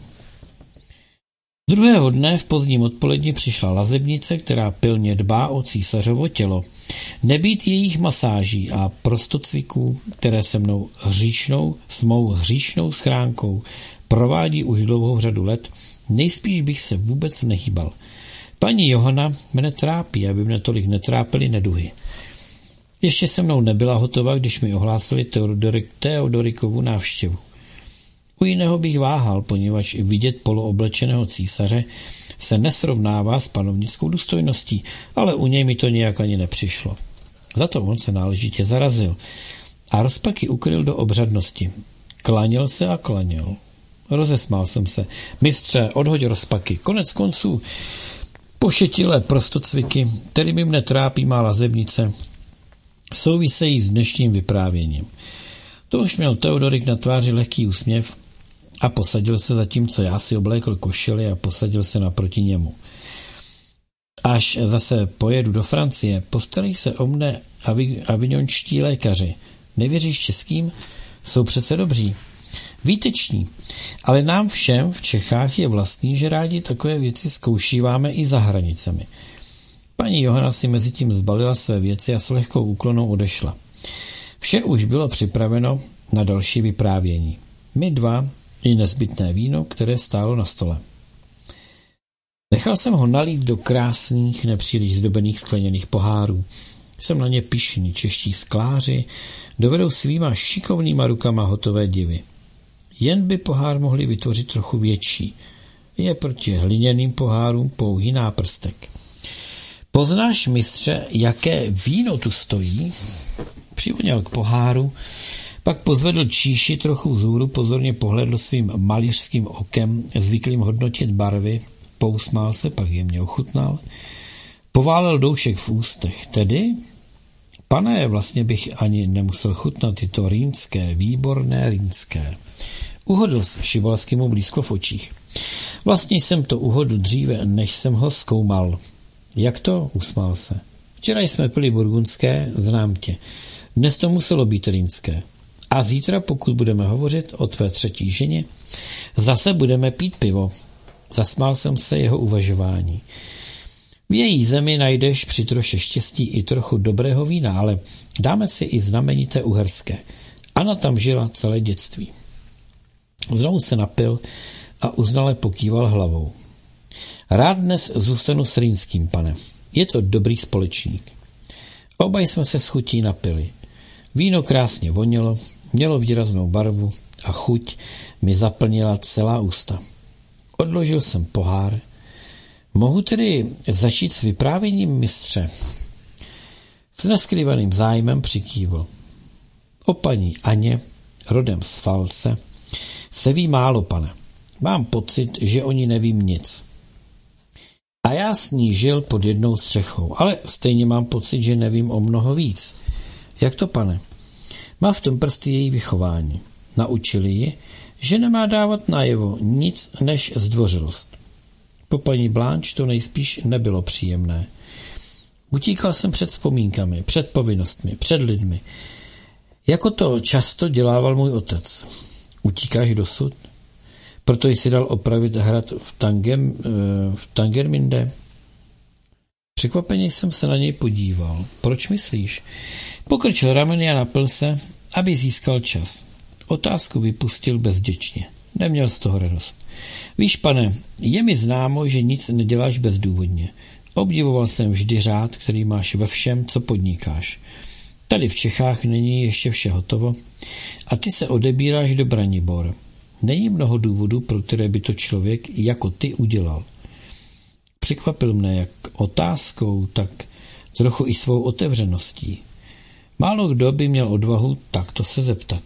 Druhého dne v pozdním odpoledni přišla lazebnice, která pilně dbá o císařovo tělo. Nebýt jejich masáží a prostocviků, které se mnou hříšnou, s mou hříšnou schránkou provádí už dlouhou řadu let, nejspíš bych se vůbec nehýbal. Paní Johana mne trápí, aby mne tolik netrápily neduhy. Ještě se mnou nebyla hotová, když mi ohlásili Teodorik, Teodorikovu návštěvu. U jiného bych váhal, poněvadž vidět polooblečeného císaře se nesrovnává s panovnickou důstojností, ale u něj mi to nějak ani nepřišlo. Za to on se náležitě zarazil a rozpaky ukryl do obřadnosti. Klaněl se a klaněl. Rozesmál jsem se. Mistře, odhoď rozpaky. Konec konců pošetilé prostocviky, kterými mne trápí má lazebnice, souvisejí s dnešním vyprávěním. To už měl Teodorik na tváři lehký úsměv a posadil se, zatímco já si oblékl košili a posadil se naproti němu. Až zase pojedu do Francie, postarají se o mne avignonští lékaři. Nevěříš českým? Jsou přece dobří. Výteční. Ale nám všem v Čechách je vlastní, že rádi takové věci zkoušíváme i za hranicemi. Paní Johana si mezi tím zbalila své věci a s lehkou úklonou odešla. Vše už bylo připraveno na další vyprávění. My dva i nezbytné víno, které stálo na stole. Nechal jsem ho nalít do krásných, nepříliš zdobených skleněných pohárů. Jsem na ně pyšný, čeští skláři dovedou svýma šikovnýma rukama hotové divy. Jen by pohár mohli vytvořit trochu větší. Je proti hliněným pohárům pouhý náprstek. Poznáš, mistře, jaké víno tu stojí? Přivoněl k poháru, pak pozvedl číši trochu vzhůru, pozorně pohledl svým malířským okem, zvyklým hodnotit barvy, pousmál se, pak jemně ochutnal, poválel doušek v ústech. Tedy, pane, vlastně bych ani nemusel chutnat, je to rýnské, výborné rýnské. Uhodl se, Šibalský mu blízko v očích. Vlastně jsem to uhodl dříve, než jsem ho zkoumal. Jak to? Usmál se. Včera jsme pili burgundské, znám tě. Dnes to muselo být rýnské. A zítra, pokud budeme hovořit o tvé třetí ženě, zase budeme pít pivo. Zasmál jsem se jeho uvažování. V její zemi najdeš při troše štěstí i trochu dobrého vína, ale dáme si i znamenité uherské. Anna tam žila celé dětství. Znovu se napil a uznale pokýval hlavou. Rád dnes zůstanu s rýnským, pane. Je to dobrý společník. Obaj jsme se s chutí napili. Víno krásně vonělo, mělo výraznou barvu a chuť mi zaplnila celá ústa. Odložil jsem pohár. Mohu tedy začít s vyprávěním, mistře? S neskrývaným zájmem přikývl. O paní Aně, rodem z Falce, se ví málo, pane. Mám pocit, že o ní nevím nic. A já s ní žil pod jednou střechou, ale stejně mám pocit, že nevím o mnoho víc. Jak to, pane? Má v tom prsty její vychování. Naučili ji, že nemá dávat najevo nic než zdvořilost. Po paní Blanche to nejspíš nebylo příjemné. Utíkal jsem před vzpomínkami, před povinnostmi, před lidmi. Jako to často dělával můj otec. Utíkáš dosud? Proto jsi dal opravit hrad v, Tangem, v Tangerminde? Překvapeně jsem se na něj podíval. Proč myslíš? Pokrčil rameny a napil se, aby získal čas. Otázku vypustil bezděčně. Neměl z toho radost. Víš, pane, je mi známo, že nic neděláš bezdůvodně. Obdivoval jsem vždy řád, který máš ve všem, co podnikáš. Tady v Čechách není ještě vše hotovo a ty se odebíráš do Branibor. Není mnoho důvodů, pro které by to člověk jako ty udělal. Překvapil mne jak otázkou, tak trochu i svou otevřeností. Málo kdo by měl odvahu takto se zeptat.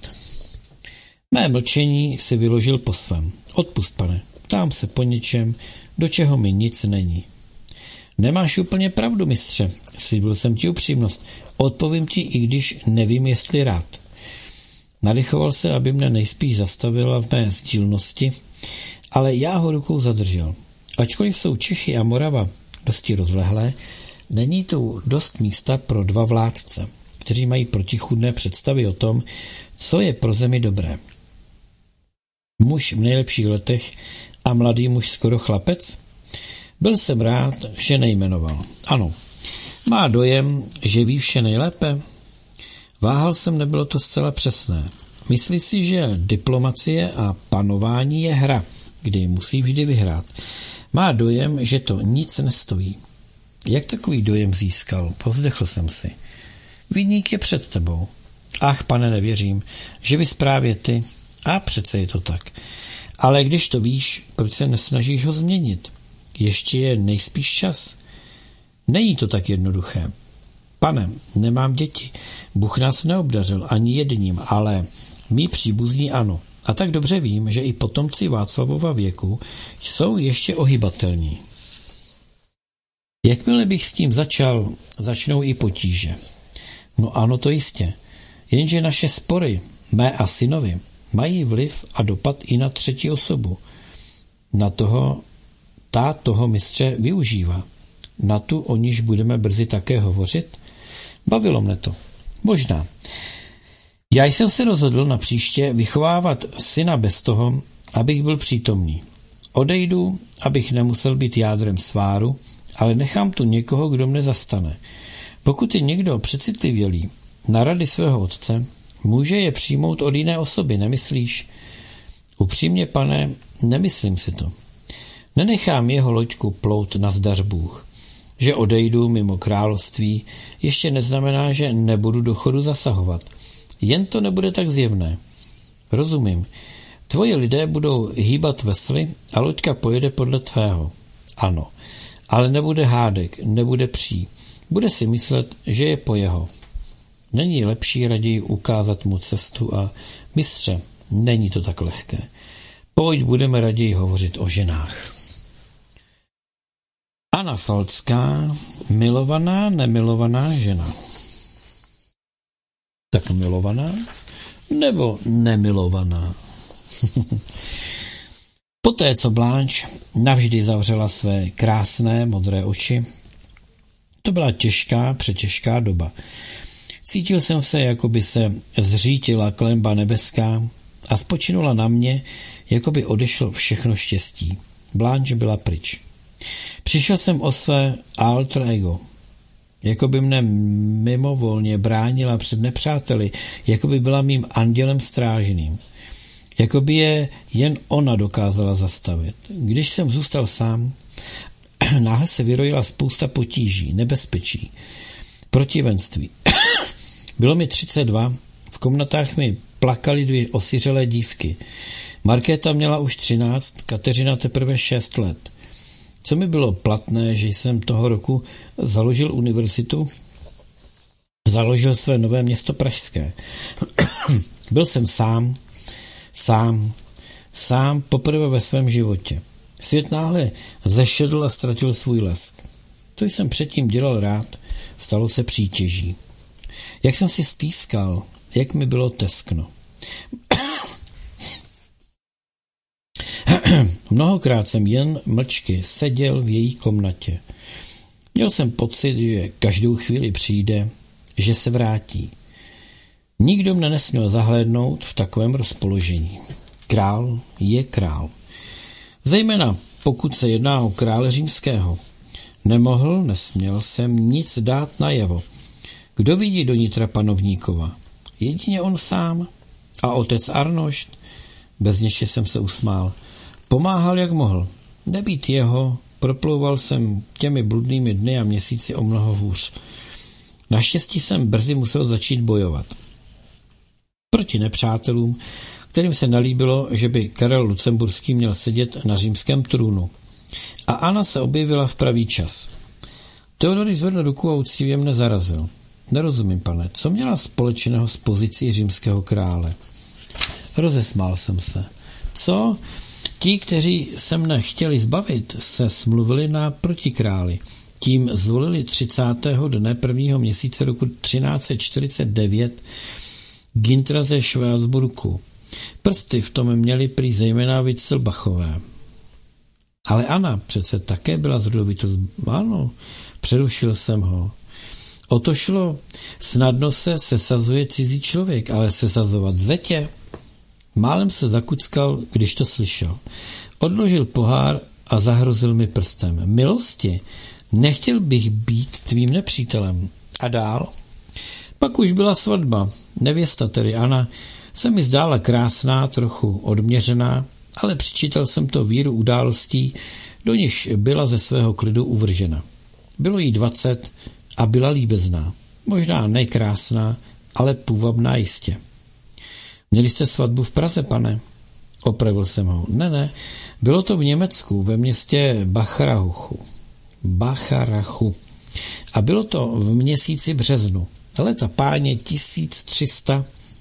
Mé mlčení si vyložil po svém. Odpust, pane, ptám se po něčem, do čeho mi nic není. Nemáš úplně pravdu, mistře, slíbil jsem ti upřímnost. Odpovím ti, i když nevím, jestli rád. Nadechoval se, aby mne nejspíš zastavila v mé sdílnosti, ale já ho rukou zadržel. Ačkoliv jsou Čechy a Morava dosti rozlehlé, není tu dost místa pro dva vládce, kteří mají protichůdné představy o tom, co je pro zemi dobré. Muž v nejlepších letech a mladý muž skoro chlapec? Byl jsem rád, že nejmenoval. Ano, má dojem, že ví vše nejlépe? Váhal jsem, nebylo to zcela přesné. Myslí si, že diplomacie a panování je hra, kdy musí vždy vyhrát. Má dojem, že to nic nestojí. Jak takový dojem získal? Povzdechl jsem si. Viník je před tebou. Ach, pane, nevěřím, že bys právě ty. A přece je to tak. Ale když to víš, proč se nesnažíš ho změnit? Ještě je nejspíš čas. Není to tak jednoduché. Pane, nemám děti. Bůh nás neobdařil ani jedním, ale mí příbuzní ano. A tak dobře vím, že i potomci Václavova věku jsou ještě ohybatelní. Jakmile bych s tím začal, začnou i potíže. No ano, to jistě. Jenže naše spory, mé a synovi, mají vliv a dopad i na třetí osobu. Na toho, ta toho mistře využívá. Na tu, o níž budeme brzy také hovořit? Bavilo mne to. Možná. Já jsem se rozhodl na příště vychovávat syna bez toho, abych byl přítomný. Odejdu, abych nemusel být jádrem sváru, ale nechám tu někoho, kdo mne zastane. Pokud je někdo přecitlivělý na rady svého otce, může je přijmout od jiné osoby, nemyslíš? Upřímně, pane, nemyslím si to. Nenechám jeho loďku plout na zdař Bůh. Že odejdu mimo království ještě neznamená, že nebudu do chodu zasahovat. Jen to nebude tak zjevné. Rozumím. Tvoji lidé budou hýbat vesly a loďka pojede podle tvého. Ano, ale nebude hádek, nebude pří. Bude si myslet, že je po jeho. Není lepší raději ukázat mu cestu a mistře, není to tak lehké. Pojď, budeme raději hovořit o ženách. Anna Falcká, milovaná, nemilovaná žena. Tak milovaná nebo nemilovaná? Poté, co Blanche navždy zavřela své krásné modré oči, to byla těžká, přetěžká doba. Cítil jsem se, jako by se zřítila klenba nebeská a spočinula na mě, jako by odešlo všechno štěstí. Blanche byla pryč. Přišel jsem o své alter ego. Jako by mne mimovolně bránila před nepřáteli, jako by byla mým andělem strážným. Jako by je jen ona dokázala zastavit. Když jsem zůstal sám, náhle se vyrojila spousta potíží, nebezpečí, protivenství. Bylo mi třicet dva, v komnatách mi plakaly dvě osiřelé dívky. Markéta měla už třináct, Kateřina teprve šest let. Co mi bylo platné, že jsem toho roku založil univerzitu, založil své nové město pražské. Byl jsem sám, sám, sám poprvé ve svém životě. Svět náhle zešedl a ztratil svůj lesk. To jsem předtím dělal rád, stalo se přítěží. Jak jsem si stýskal, jak mi bylo teskno. Mnohokrát jsem jen mlčky seděl v její komnatě. Měl jsem pocit, že každou chvíli přijde, že se vrátí. Nikdo mne nesměl zahlédnout v takovém rozpoložení. Král je král. Zejména pokud se jedná o krále římského. Nemohl, nesměl jsem nic dát najevo. Kdo vidí do nitra panovníkova? Jedině on sám. A otec Arnošt? Bezněště jsem se usmál. Pomáhal, jak mohl. Nebýt jeho, proplouval jsem těmi bludnými dny a měsíci o mnoho hůř. Naštěstí jsem brzy musel začít bojovat. Proti nepřátelům, kterým se nelíbilo, že by Karel Lucemburský měl sedět na římském trůnu. A Anna se objevila v pravý čas. Teodory zvedl ruku a uctivě mne zarazil. Nerozumím, pane, co měla společného s pozicí římského krále? Rozesmál jsem se. Co? Ti, kteří se mne chtěli zbavit, se smluvili na protikráli. Tím zvolili třicátého dne prvního měsíce roku třináct set čtyřicet devět Gintra ze Švásburku. Prsty v tom měli prý zejména Wittelsbachové. Ale Anna přece také byla z rodu Wittelsbachů. Ano, přerušil jsem ho. O to šlo. Snadno se sesazuje cizí člověk, ale sesazovat zetě? Málem se zakuckal, když to slyšel. Odložil pohár a zahrozil mi prstem. Milosti, nechtěl bych být tvým nepřítelem. A dál? Pak už byla svatba. Nevěsta, tedy Anna, se mi zdála krásná, trochu odměřená, ale přičítal jsem to víru událostí, do nichž byla ze svého klidu uvržena. Bylo jí dvacet a byla líbezná. Možná nekrásná, ale půvabná jistě. Měli jste svatbu v Praze, pane? Opravil jsem ho. Ne, ne, bylo to v Německu, ve městě Bacharachu. Bacharachu. A bylo to v měsíci březnu. Leta páně tisíc tři sta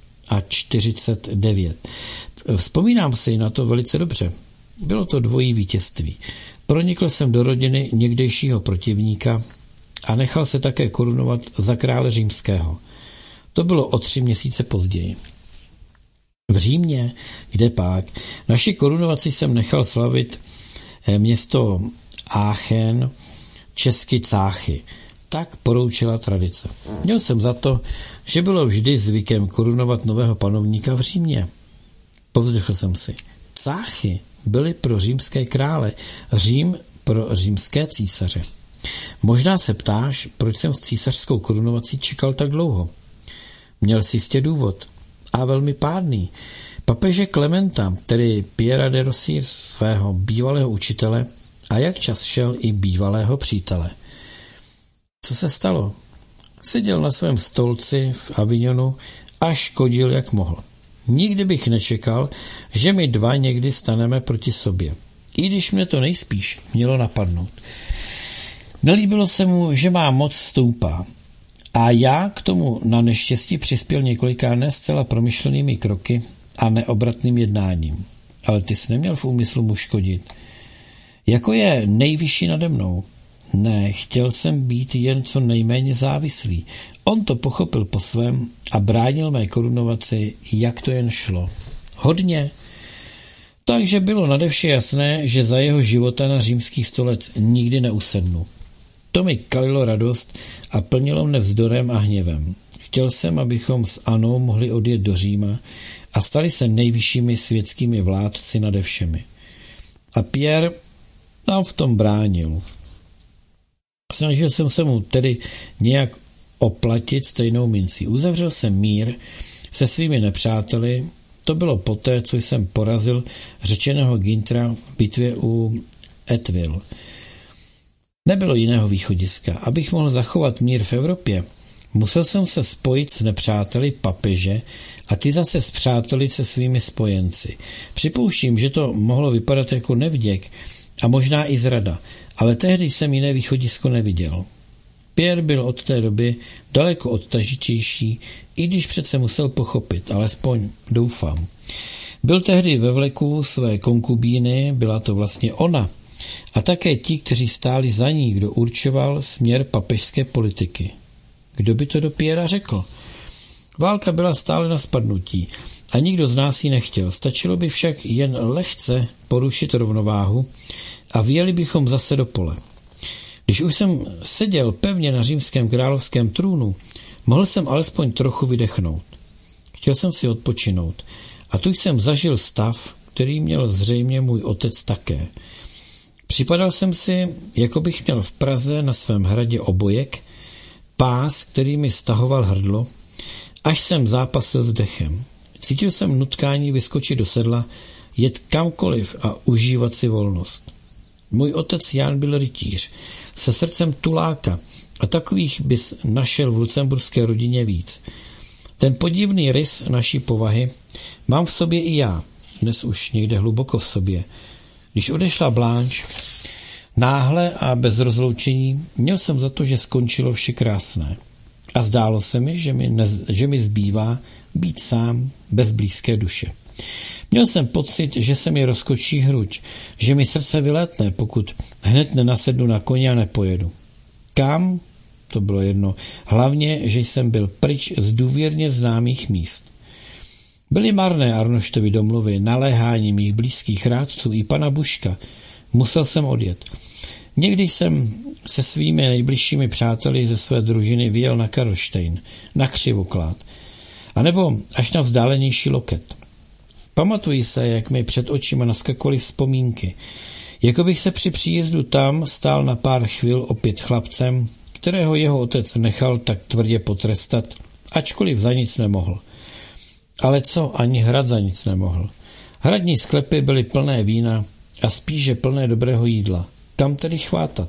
čtyřicet devět. Vzpomínám si na to velice dobře. Bylo to dvojí vítězství. Pronikl jsem do rodiny někdejšího protivníka a nechal se také korunovat za krále římského. To bylo o tři měsíce později. V Římě, kde pak, naši korunovaci jsem nechal slavit město Aachen, česky Cáchy. Tak poroučila tradice. Měl jsem za to, že bylo vždy zvykem korunovat nového panovníka v Římě. Povzdechl jsem si. Cáchy byly pro římské krále, Řím pro římské císaře. Možná se ptáš, proč jsem s císařskou korunovací čekal tak dlouho. Měl jsi jistě důvod. A velmi pádný. Papeže Klementa, tedy Piera de Rossi, svého bývalého učitele, a jak čas šel i bývalého přítele. Co se stalo? Seděl na svém stolci v Avignonu a škodil, jak mohl. Nikdy bych nečekal, že my dva někdy staneme proti sobě. I když mě to nejspíš mělo napadnout. Nelíbilo se mu, že má moc stoupá. A já k tomu na neštěstí přispěl několika ne zcela promyšlenými kroky a neobratným jednáním. Ale ty jsi neměl v úmyslu mu škodit. Jako je nejvyšší nade mnou. Ne, chtěl jsem být jen co nejméně závislý. On to pochopil po svém a bránil mé korunovaci, jak to jen šlo. Hodně. Takže bylo nadevše jasné, že za jeho života na římský stolec nikdy neusednu. To mi kalilo radost a plnilo mne vzdorem a hněvem. Chtěl jsem, abychom s Anou mohli odjet do Říma a stali se nejvyššími světskými vládci nade všemi. A Pierre nám v tom bránil. Snažil jsem se mu tedy nějak oplatit stejnou mincí. Uzavřel jsem mír se svými nepřáteli. To bylo poté, co jsem porazil řečeného Gintra v bitvě u Etville. Nebylo jiného východiska. Abych mohl zachovat mír v Evropě, musel jsem se spojit s nepřáteli papeže a ty zase s přáteli se svými spojenci. Připouštím, že to mohlo vypadat jako nevděk a možná i zrada, ale tehdy jsem jiné východisko neviděl. Pierre byl od té doby daleko odtažitější, i když přece musel pochopit, alespoň doufám. Byl tehdy ve vleku své konkubíny, byla to vlastně ona, a také ti, kteří stáli za ní, kdo určoval směr papežské politiky. Kdo by to do Pierra řekl? Válka byla stále na spadnutí a nikdo z nás ji nechtěl. Stačilo by však jen lehce porušit rovnováhu a vyjeli bychom zase do pole. Když už jsem seděl pevně na římském královském trůnu, mohl jsem alespoň trochu vydechnout. Chtěl jsem si odpočinout a tu jsem zažil stav, který měl zřejmě můj otec také. Připadal jsem si, jako bych měl v Praze na svém hradě obojek, pás, který mi stahoval hrdlo, až jsem zápasil s dechem. Cítil jsem nutkání vyskočit do sedla, jet kamkoliv a užívat si volnost. Můj otec Jan byl rytíř, se srdcem tuláka a takových bys našel v lucemburské rodině víc. Ten podivný rys naší povahy mám v sobě i já, dnes už někde hluboko v sobě. Když odešla Blanche, náhle a bez rozloučení, měl jsem za to, že skončilo vše krásné. A zdálo se mi, že mi, ne, že mi zbývá být sám bez blízké duše. Měl jsem pocit, že se mi rozkočí hruď, že mi srdce vylétne, pokud hned nenasednu na koně a nepojedu. Kam? To bylo jedno. Hlavně, že jsem byl pryč z důvěrně známých míst. Byly marné Arnoštovy domluvy, naléhání mých blízkých rádců i pana Buška. Musel jsem odjet. Někdy jsem se svými nejbližšími přáteli ze své družiny vyjel na Karlštejn, na Křivoklád, anebo až na vzdálenější Loket. Pamatuji se, jak mi před očima naskakovaly vzpomínky. Jako bych se při příjezdu tam stál na pár chvil opět chlapcem, kterého jeho otec nechal tak tvrdě potrestat, ačkoliv za nic nemohl. Ale co, ani hrad za nic nemohl. Hradní sklepy byly plné vína a spíše plné dobrého jídla. Kam tedy chvátat?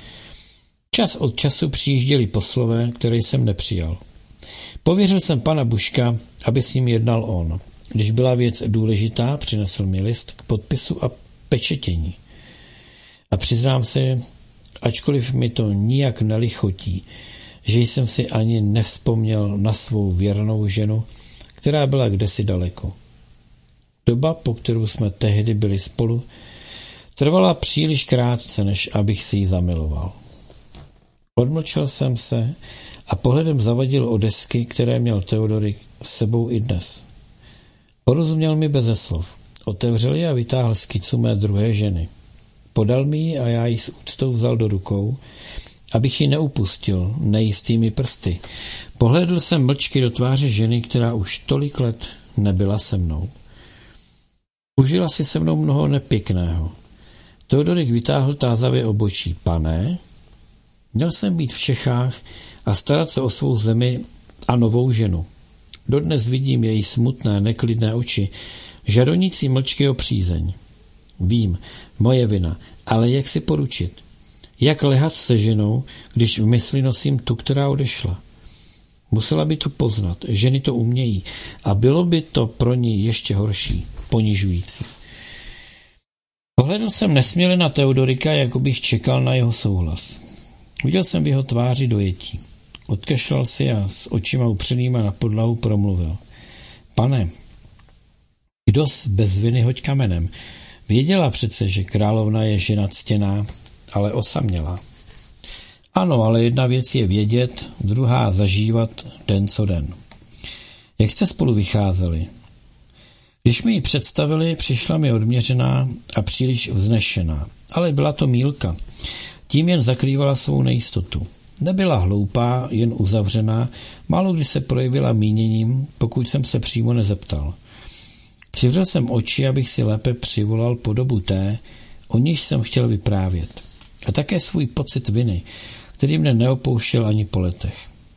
Čas od času přijížděli poslové, které jsem nepřijal. Pověřil jsem pana Buška, aby s ním jednal on. Když byla věc důležitá, přinesl mi list k podpisu a pečetění. A přiznám se, ačkoliv mi to nijak nelichotí, že jsem si ani nevzpomněl na svou věrnou ženu, která byla kdesi daleko. Doba, po kterou jsme tehdy byli spolu, trvala příliš krátce, než abych si ji zamiloval. Odmlčel jsem se a pohledem zavadil o desky, které měl Teodorik s sebou i dnes. Porozuměl mi beze slov. Otevřel ji a vytáhl skicu mé druhé ženy. Podal mi ji a já ji s úctou vzal do rukou, abych ji neupustil nejistými prsty. Pohlédl jsem mlčky do tváře ženy, která už tolik let nebyla se mnou. Užila si se mnou mnoho nepěkného. Teodorik vytáhl tázavě obočí. Pane, měl jsem být v Čechách a starat se o svou zemi a novou ženu. Dodnes vidím její smutné, neklidné oči, žadonící mlčky o přízeň. Vím, moje vina, ale jak si poručit? Jak lehat se ženou, když v mysli nosím tu, která odešla? Musela by to poznat, ženy to umějí a bylo by to pro ní ještě horší, ponižující. Pohledl jsem nesměle na Teodorika, jako bych čekal na jeho souhlas. Viděl jsem v jeho tváři dojetí. Odkašlal si a s očima upřenýma na podlahu promluvil. Pane, kdos bez viny hoď kamenem. Věděla přece, že královna je žena ctěná, ale osamělá. Ano, ale jedna věc je vědět, druhá zažívat den co den. Jak jste spolu vycházeli? Když mi ji představili, přišla mi odměřená a příliš vznešená, ale byla to mýlka. Tím jen zakrývala svou nejistotu. Nebyla hloupá, jen uzavřená, málo kdy se projevila míněním, pokud jsem se přímo nezeptal. Přivřel jsem oči, abych si lépe přivolal podobu té, o níž jsem chtěl vyprávět. A také svůj pocit viny, který mne neopouštěl ani po letech.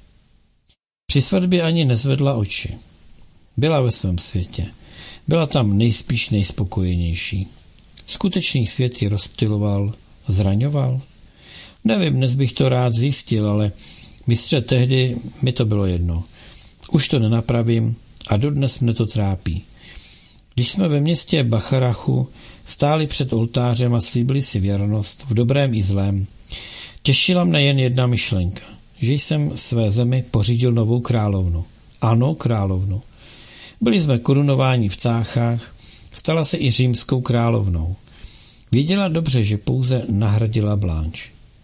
Při svatbě ani nezvedla oči. Byla ve svém světě. Byla tam nejspíš nejspokojenější. Skutečný svět ji rozptyloval, zraňoval. Nevím, dnes bych to rád zjistil, ale mistře tehdy mi to bylo jedno. Už to nenapravím a dodnes mne to trápí. Když jsme ve městě Bacharachu stáli před oltářem a slíbili si věrnost v dobrém i zlém, těšila mne jen jedna myšlenka, že jsem své zemi pořídil novou královnu. Ano, královnu. Byli jsme korunováni v cáchách Stala se i římskou královnou. Věděla dobře, že pouze nahradila Blanche.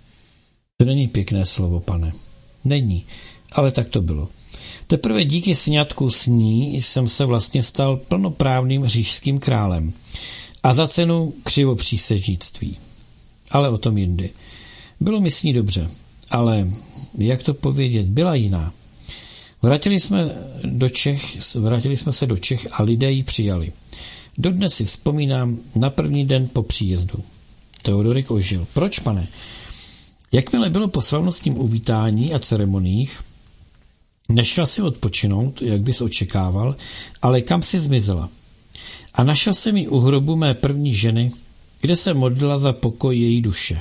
To není pěkné slovo, pane. Není, ale tak to bylo. Teprve díky sňatku s ní jsem se vlastně stal plnoprávným říšským králem. A za cenu křivopřísežnictví. Ale o tom jindy. Bylo mi s ní dobře, ale jak to povědět, byla jiná. Vrátili jsme, do Čech, vrátili jsme se do Čech a lidé ji přijali. Dodnes si vzpomínám na první den po příjezdu. Teodorik ožil. Proč, pane? Jakmile bylo po slavnostním uvítání a ceremoniích, nešla si odpočinout, jak bys očekával, ale kam si zmizela. A našel jsem ji u hrobu mé první ženy, kde se modlila za pokoj její duše.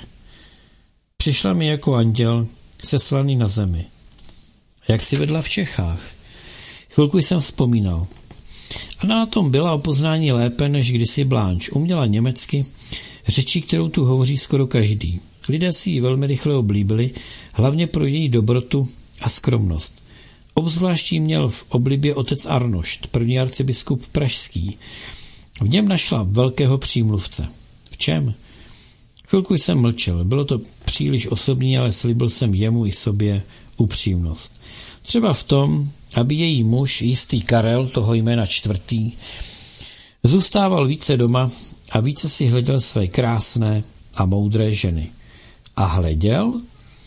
Přišla mi jako anděl, seslaný na zemi. Jak si vedla v Čechách? Chvilku jsem vzpomínal. A na tom byla o poznání lépe, než kdysi Blanche. Uměla německy, řečí, kterou tu hovoří skoro každý. Lidé si ji velmi rychle oblíbili, hlavně pro její dobrotu a skromnost. Obzvlášť jí měl v oblibě otec Arnošt, první arcibiskup pražský. V něm našla velkého přímluvce. V čem? Chvilku jsem mlčel. Bylo to příliš osobní, ale slíbil jsem jemu i sobě upřímnost. Třeba v tom, aby její muž, jistý Karel, toho jména čtvrtý, zůstával více doma a více si hleděl své krásné a moudré ženy. A hleděl?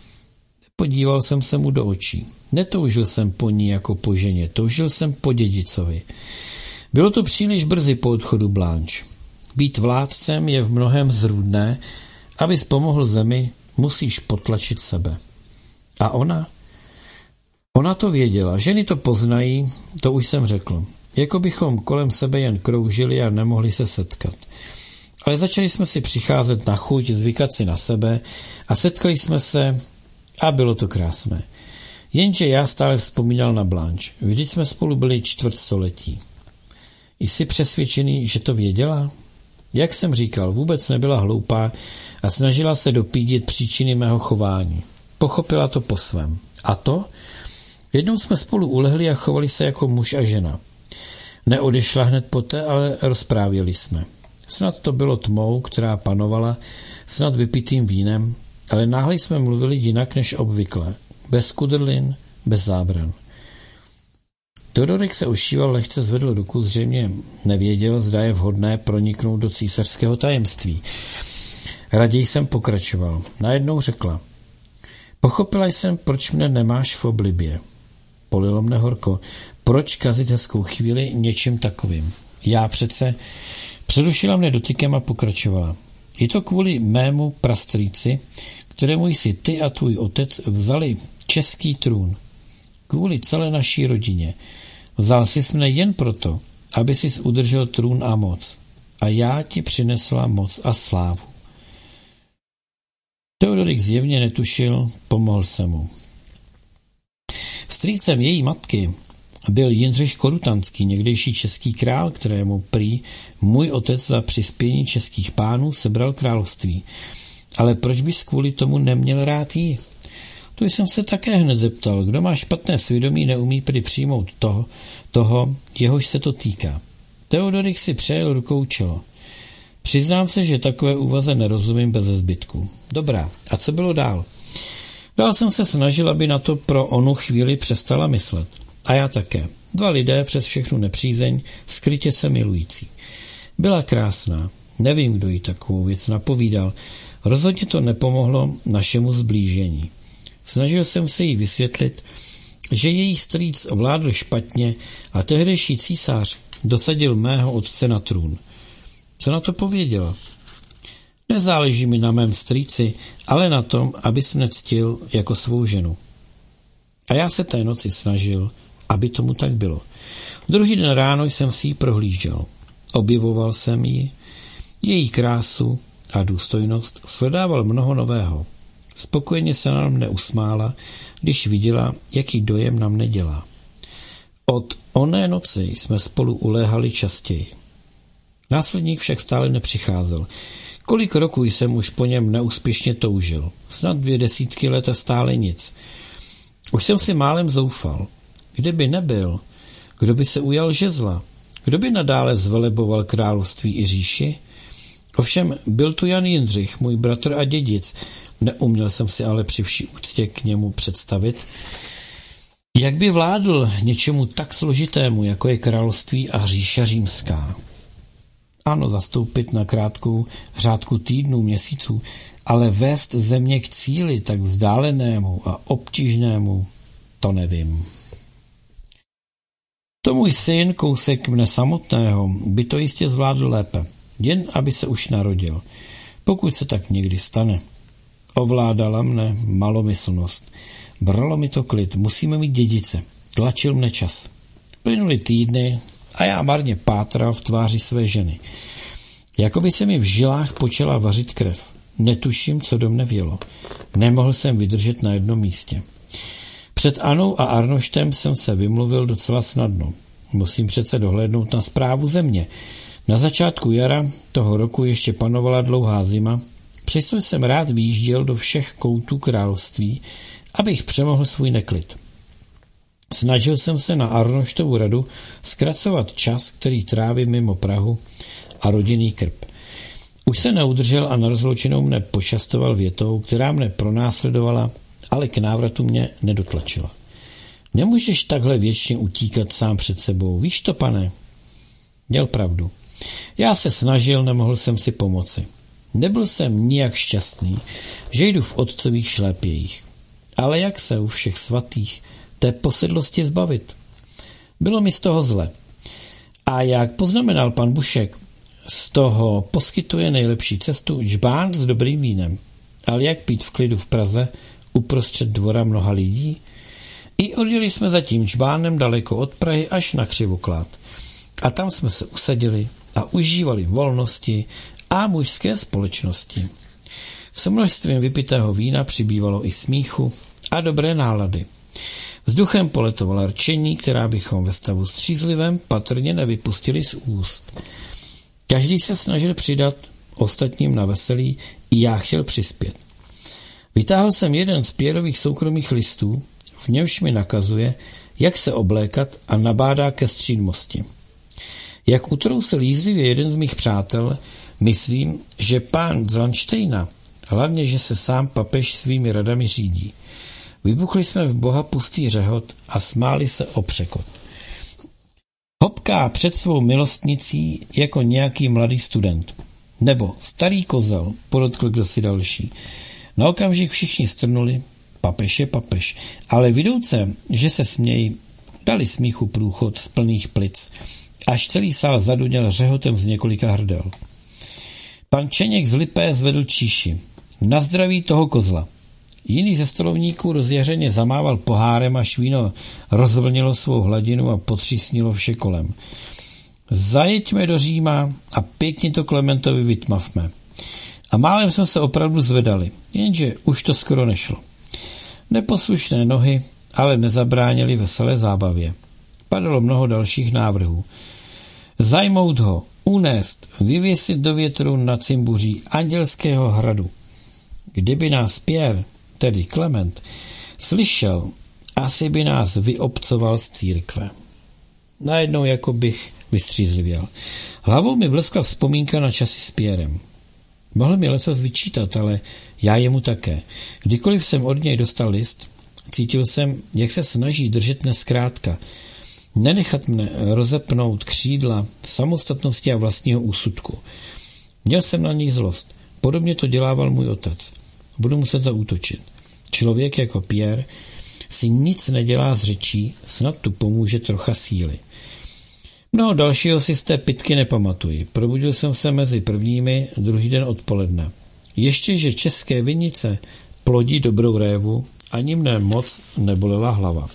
Podíval jsem se mu do očí. Netoužil jsem po ní jako po ženě, toužil jsem po dědicovi. Bylo to příliš brzy po odchodu Blanche. Být vládcem je v mnohém zrůdné, abys pomohl zemi, musíš potlačit sebe. A ona? Ona to věděla, ženy to poznají, to už jsem řekl. Jako bychom kolem sebe jen kroužili a nemohli se setkat. Ale začali jsme si přicházet na chuť, zvykat si na sebe a setkali jsme se a bylo to krásné. Jenže já stále vzpomínal na Blanche. Vždyť jsme spolu byli čtvrtstoletí. Jsi přesvědčený, že to věděla? Jak jsem říkal, vůbec nebyla hloupá a snažila se dopídit příčiny mého chování. Pochopila to po svém. A to? Jednou jsme spolu ulehli a chovali se jako muž a žena. Neodešla hned poté, ale rozprávěli jsme. Snad to bylo tmou, která panovala, snad vypitým vínem, ale náhle jsme mluvili jinak než obvykle. Bez kudrlin, bez zábran. Teodorik se ošíval, lehce zvedl ruku, zřejmě nevěděl, zda je vhodné proniknout do císařského tajemství. Raději jsem pokračoval. Najednou řekla. Pochopila jsem, proč mne nemáš v oblibě. Polilo mne horko. Proč kazit hezkou chvíli něčím takovým? Já přece... Předušila mne dotykem a pokračovala. Je to kvůli mému prastrýci, kterému jsi ty a tvůj otec vzali český trůn. Kvůli celé naší rodině. Vzal jsi mne jen proto, aby jsi udržel trůn a moc. A já ti přinesla moc a slávu. Teodorik zjevně netušil, pomohl se mu. Strýcem její matky byl Jindřich Korutanský, někdejší český král, kterému prý můj otec za přispění českých pánů sebral království. Ale proč bys kvůli tomu neměl rád jí? To jsem se také hned zeptal. Kdo má špatné svědomí, neumí prý přijmout toho, toho, jehož se to týká. Teodorik si přejel rukou čelo. Přiznám se, že takové úvaze nerozumím bez zbytku. Dobrá, a co bylo dál? Dál jsem se snažil, aby na to pro onu chvíli přestala myslet. A já také. Dva lidé přes všechnu nepřízeň, skrytě se milující. Byla krásná. Nevím, kdo jí takovou věc napovídal. Rozhodně to nepomohlo našemu zblížení. Snažil jsem se jí vysvětlit, že její strýc ovládl špatně a tehdejší císař dosadil mého otce na trůn. Co na to pověděla? Nezáleží mi na mém strýci, ale na tom, abys mne ctil jako svou ženu. A já se té noci snažil, aby tomu tak bylo. Druhý den ráno jsem si ji prohlížel. Objevoval jsem ji, její krásu a důstojnost, shledával mnoho nového. Spokojeně se na mne usmála, když viděla, jaký dojem na mne dělá. Od oné noci jsme spolu uléhali častěji. Následník však stále nepřicházel. Kolik roků jsem už po něm neúspěšně toužil. Snad dvě desítky let a stále nic. Už jsem si málem zoufal. Kde by nebyl? Kdo by se ujal žezla? Kdo by nadále zveleboval království i říši? Ovšem byl tu Jan Jindřich, můj bratr a dědic. Neuměl jsem si ale při vší úctě k němu představit, jak by vládl něčemu tak složitému, jako je království a říše římská. Ano, zastoupit na krátkou řádku týdnů, měsíců, ale vést země k cíli tak vzdálenému a obtížnému, to nevím. To můj syn, kousek mne samotného, by to jistě zvládl lépe, jen aby se už narodil, pokud se tak někdy stane. Ovládala mne malomyslnost. Bralo mi to klid, musíme mít dědice. Tlačil mne čas. Plynuly týdny a já marně pátral v tváři své ženy. Jakoby se mi v žilách počala vařit krev. Netuším, co do mne vělo. Nemohl jsem vydržet na jednom místě. Před Anou a Arnoštem jsem se vymluvil docela snadno. Musím přece dohlédnout na správu země. Na začátku jara toho roku ještě panovala dlouhá zima, přesto jsem rád vyjížděl do všech koutů království, abych přemohl svůj neklid. Snažil jsem se na Arnoštovu radu zkracovat čas, který trávím mimo Prahu a rodinný krb. Už se neudržel a na rozloučenou mne počastoval větou, která mne pronásledovala, ale k návratu mě nedotlačila. Nemůžeš takhle věčně utíkat sám před sebou, víš to, pane? Měl pravdu. Já se snažil, nemohl jsem si pomoci. Nebyl jsem nijak šťastný, že jdu v otcových šlépějích. Ale jak se u všech svatých té posedlosti zbavit? Bylo mi z toho zle. A jak poznamenal pan Bušek, z toho poskytuje nejlepší cestu džbán s dobrým vínem. Ale jak pít v klidu v Praze uprostřed dvora mnoha lidí? I odjeli jsme za tím džbánem daleko od Prahy až na Křivoklát. A tam jsme se usadili a užívali volnosti a mužské společnosti. S množstvím vypitého vína přibývalo i smíchu a dobré nálady. Vzduchem poletovala rčení, která bychom ve stavu střízlivém patrně nevypustili z úst. Každý se snažil přidat ostatním na veselí, i já chtěl přispět. Vytáhl jsem jeden z Pěrových soukromých listů, v němž mi nakazuje, jak se oblékat a nabádá ke střídmosti. Jak utrousil jízlivě jeden z mých přátel, myslím, že pán z Landštejna, hlavně, že se sám papež svými radami řídí. Vybuchli jsme v boha pustý řehot a smáli se o překot. Hopká před svou milostnicí jako nějaký mladý student. Nebo starý kozel, podotkl kdosi další. Na okamžik všichni strnuli, papež je papež, ale vidouce, že se smějí, dali smíchu průchod z plných plic, až celý sál zaduněl řehotem z několika hrdel. Pan Čeněk z Lipé zvedl číši. Na zdraví toho kozla. Jiný ze stolovníků rozjařeně zamával pohárem, až víno rozvlnilo svou hladinu a potřísnilo vše kolem. Zajeďme do Říma a pěkně to Klementovi vytmavme. A málem jsme se opravdu zvedali, jenže už to skoro nešlo. Neposlušné nohy ale nezabránili veselé zábavě. Padalo mnoho dalších návrhů. Zajmout ho, unést, vyvěsit do větru na cimbuří Andělského hradu. Kdyby nás Pierre, tedy Klement, slyšel, asi by nás vyobcoval z církve. Najednou jako bych vystřízlivěl. Hlavou mi bleskla vzpomínka na časy s Pierrem. Mohl mi lecos vyčítat, ale já jemu také. Kdykoliv jsem od něj dostal list, cítil jsem, jak se snaží držet mne zkrátka, nenechat mne rozepnout křídla samostatnosti a vlastního úsudku. Měl jsem na něj zlost. Podobně to dělával můj otec. Budu muset zaútočit. Člověk jako Pierre si nic nedělá z řečí, snad tu pomůže trocha síly. Mnoho dalšího si z té pitky nepamatuji. Probudil jsem se mezi prvními, druhý den odpoledne. Ještě, že české vinice plodí dobrou révu, ani mne moc nebolela hlava.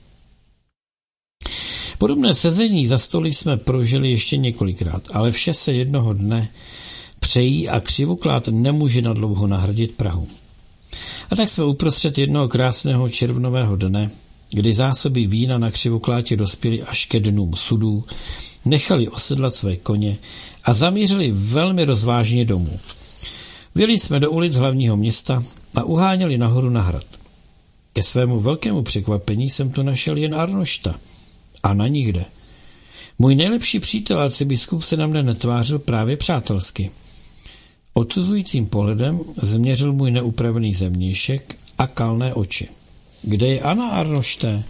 Podobné sezení za stoly jsme prožili ještě několikrát, ale vše se jednoho dne přejí a Křivoklát nemůže nadlouho nahradit Prahu. A tak jsme uprostřed jednoho krásného červnového dne, kdy zásoby vína na Křivoklátě dospěly až ke dnům sudů, nechali osedlat své koně a zamířili velmi rozvážně domů. Vyjeli jsme do ulic hlavního města a uháněli nahoru na hrad. Ke svému velkému překvapení jsem tu našel jen Arnošta. A na nikde. Můj nejlepší přítel arcibiskup se na mne netvářil právě přátelsky. Odsuzujícím pohledem změřil můj neupravený zemnějšek a kalné oči. Kde je Anna Arnošté?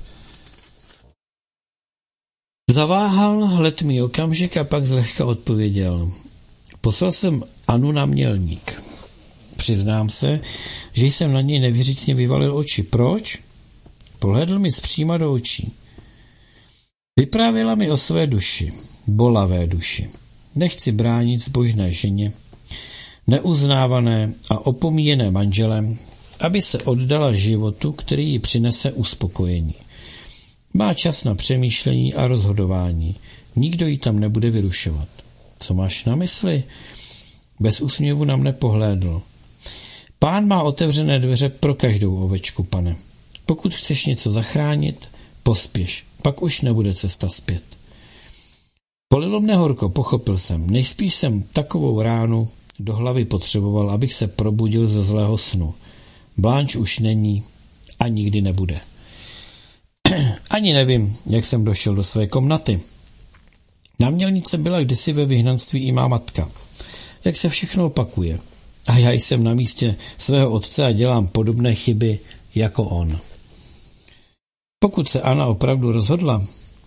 Zaváhal letmý okamžik a pak zlehka odpověděl. Poslal jsem Anu na Mělník. Přiznám se, že jsem na něj nevěřícně vyvalil oči. Proč? Pohledl mi zpříma do očí. Vyprávěla mi o své duši, bolavé duši. Nechci bránit zbožné ženě, neuznávané a opomíjené manželem, aby se oddala životu, který jí přinese uspokojení. Má čas na přemýšlení a rozhodování. Nikdo ji tam nebude vyrušovat. Co máš na mysli? Bez úsměvu na mne pohlédl. Pán má otevřené dveře pro každou ovečku, pane. Pokud chceš něco zachránit, pospěš, pak už nebude cesta zpět. Polilo mne horko, pochopil jsem. Nejspíš jsem takovou ránu do hlavy potřeboval, abych se probudil ze zlého snu. Blanche už není a nikdy nebude. Ani nevím, jak jsem došel do své komnaty. Na Mělnice byla kdysi ve vyhnanství i má matka. Jak se všechno opakuje. A já jsem na místě svého otce a dělám podobné chyby jako on. Pokud se Anna opravdu rozhodla,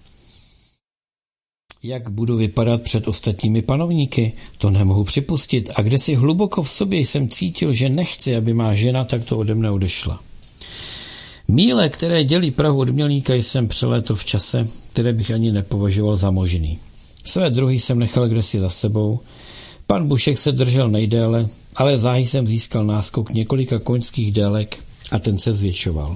jak budu vypadat před ostatními panovníky, to nemohu připustit a kdesi hluboko v sobě jsem cítil, že nechci, aby má žena takto ode mne odešla. Míle, které dělí Prahu od Mělníka, jsem přelétl v čase, které bych ani nepovažoval za možný. Své druhy jsem nechal kdesi za sebou. Pan Bušek se držel nejdéle, ale záhy jsem získal náskok několika koňských délek a ten se zvětšoval.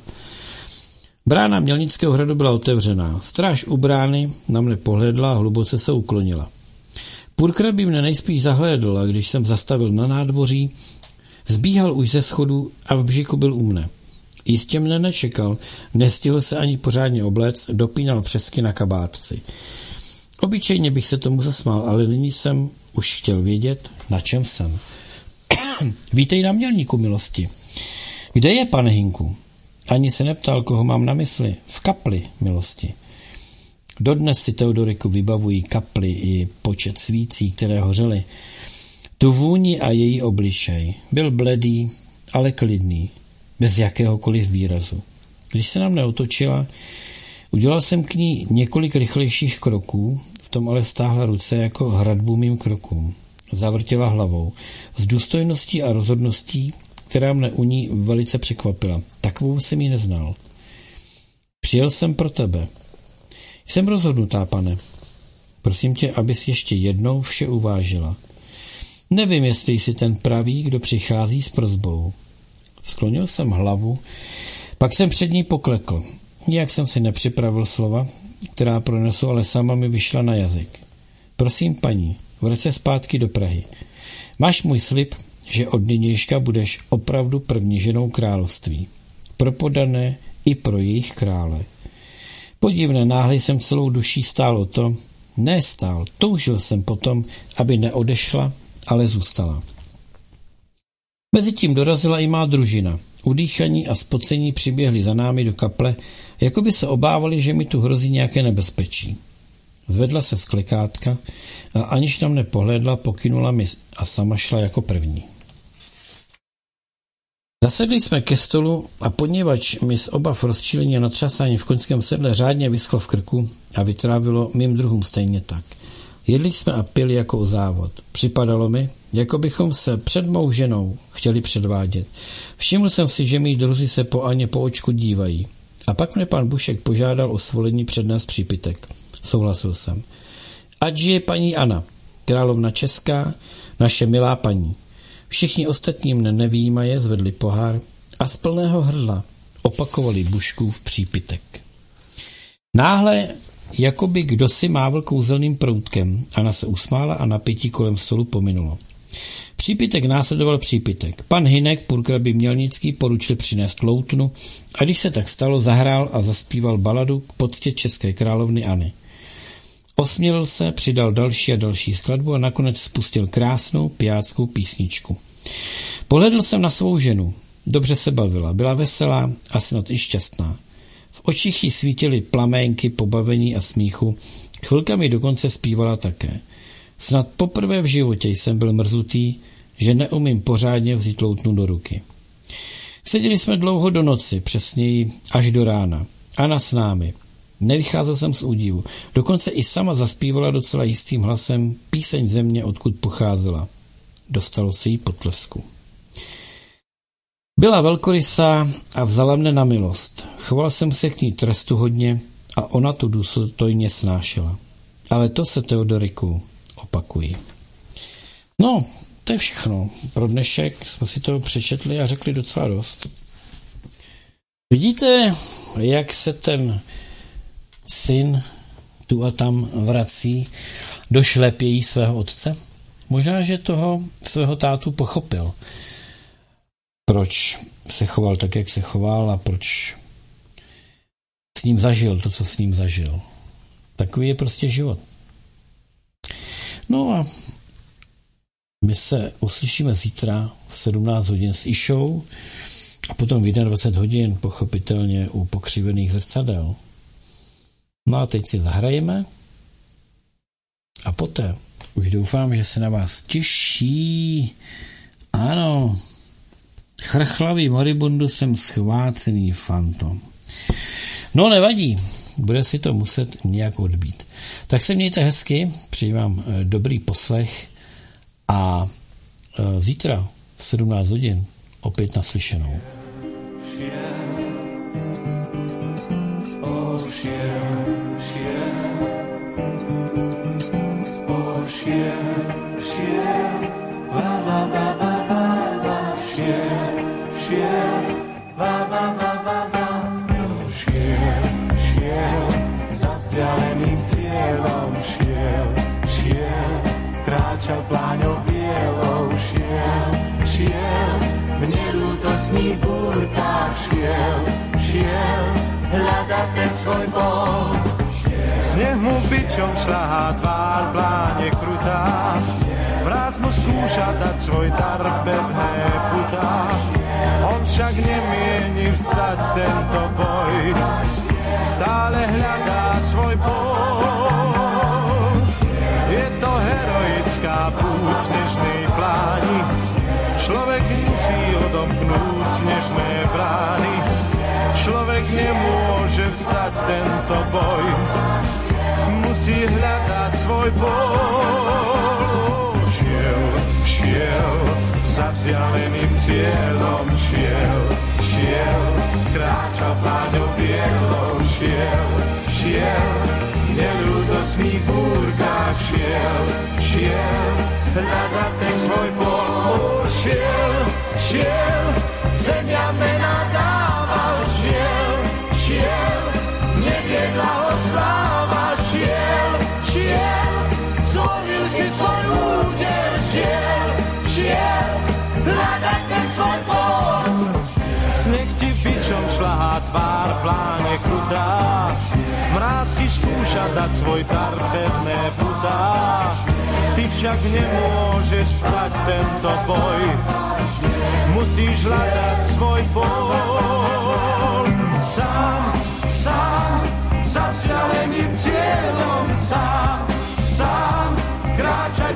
Brána Mělnického hradu byla otevřená. Stráž u brány na mne pohlédla a hluboce se uklonila. Purkrabí mne nejspíš zahlédl a když jsem zastavil na nádvoří, zbíhal už ze schodu a v bžiku byl u mne. Jistě mne nečekal, nestihl se ani pořádně obléct, dopínal přesky na kabátci. Obyčejně bych se tomu zasmál, ale nyní jsem už chtěl vědět, na čem jsem. Vítej na Mělníku, milosti. Kde je, pane Hinku? Ani se neptal, koho mám na mysli. V kapli, milosti. Dodnes si Teodoriku vybavují kapli i počet svící, které hořely. Tu vůni a její obličej. Byl bledý, ale klidný, bez jakéhokoliv výrazu. Když se nám neotočila, udělal jsem k ní několik rychlejších kroků, v tom ale stáhla ruce jako hradbu mým krokům. Zavrtěla hlavou. S důstojností a rozhodností, která mne u ní velice překvapila. Takovou jsem ji neznal. Přijel jsem pro tebe. Jsem rozhodnutá, pane. Prosím tě, abys ještě jednou vše uvážila. Nevím, jestli jsi ten pravý, kdo přichází s prosbou. Sklonil jsem hlavu, pak jsem před ní poklekl. Nijak jsem si nepřipravil slova, která pronesu, ale sama mi vyšla na jazyk. Prosím, paní, vrať se zpátky do Prahy. Máš můj slib, že od nynějška budeš opravdu první ženou království. Pro podané i pro jejich krále. Podivné, náhle jsem celou duší stál o to, ne stál, toužil jsem potom, aby neodešla, ale zůstala. Mezitím dorazila i má družina. Udýchaní a spocení přiběhli za námi do kaple, jako by se obávali, že mi tu hrozí nějaké nebezpečí. Zvedla se z klekátka a aniž na mne pohlédla, pokynula mi a sama šla jako první. Zasedli jsme ke stolu a poněvadž mi z obav rozčílení a natřásání v koňském sedle řádně vyschlo v krku a vytrávilo mým druhům stejně tak. Jedli jsme a pili jako o závod. Připadalo mi, jako bychom se před mou ženou chtěli předvádět. Všiml jsem si, že mý druzí se po Aně po očku dívají. A pak mě pan Bušek požádal o svolení přednést přípitek. Souhlasil jsem. Ať žije paní Anna, královna česká, naše milá paní. Všichni ostatní mne nevyjímaje zvedli pohár a z plného hrdla opakovali Buškův přípitek. Náhle, jako by kdosi mávl kouzelným proutkem, Anna se usmála a napětí kolem stolu pominulo. Přípitek následoval přípitek. Pan Hynek, purkrabí Mělnický, poručil přinést loutnu a když se tak stalo, zahrál a zaspíval baladu k poctě české královny Anny. Osmělil se, přidal další a další skladbu a nakonec spustil krásnou pijáckou písničku. Pohledl jsem na svou ženu. Dobře se bavila, byla veselá a snad i šťastná. V očích jí svítily plaménky pobavení a smíchu, Chvilkami dokonce zpívala také. Snad poprvé v životě jsem byl mrzutý, že neumím pořádně vzít loutnu do ruky. Seděli jsme dlouho do noci, přesněji až do rána. Anna s námi. Nevycházel jsem z údivu. Dokonce i sama zaspívala docela jistým hlasem píseň země, odkud pocházela. Dostalo se jí potlesku. Byla velkorysá a vzala mne na milost. Choval jsem se k ní trestuhodně a ona tu důstojně snášela. Ale to se, Teodoriku, opakují. No, to je všechno. Pro dnešek jsme si to přečetli a řekli docela dost. Vidíte, jak se ten syn tu a tam vrací do šlepějí svého otce? Možná, že toho svého tátu pochopil. Proč se choval tak, jak se choval a proč s ním zažil to, co s ním zažil. Takový je prostě život. No a my se uslyšíme zítra v sedmnáct hodin s Išou a potom v dvacet jedna hodin pochopitelně u Pokřivených zrcadel. No a teď si zahrajeme a poté už doufám, že se na vás těší. Ano, chrchlavý moribundusem schvácený fantom. No nevadí, bude si to muset nějak odbít. Tak se mějte hezky, přeji vám dobrý poslech a zítra v sedmnáct hodin opět naslyšenou. Kráčal pláňou bielou, šiel, šiel, v nelútostných búrkách šiel, šiel, hľadať ten svoj bol. Sneh mu bičom šľahá tvár, pláne krutá, vraz mu skúša dať svoj dar, pevné putá. On však nemieni vstať tento boj, stále hľadá svoj bol. Je to heroická púť snežnej pláni, človek musí odomknúť snežné brány. Človek nemôže vzdať tento boj, musí hľadať svoj bol. Šiel, šiel, za vzdialeným cieľom šiel, šiel, kráčal pláňou bielou, šiel, šiel, neľúdosných búrkách šiel, šiel, hľadať ten svoj bol. Šiel, šiel, zemia mena dával, šiel, šiel, neviedla ho sláva, šiel, šiel, zvolil si svoj údel, šiel, šiel, hľadať ten svoj bol. Sneh ti bičom šľahá tvár, pláne krutá, mráz ti skúša dať svoj dar, pevné putá. Ty však nemôžeš vstať tento boj, musíš hľadať svoj bol. Sám, sám, za vzdialeným cieľom, sám, sám, kráča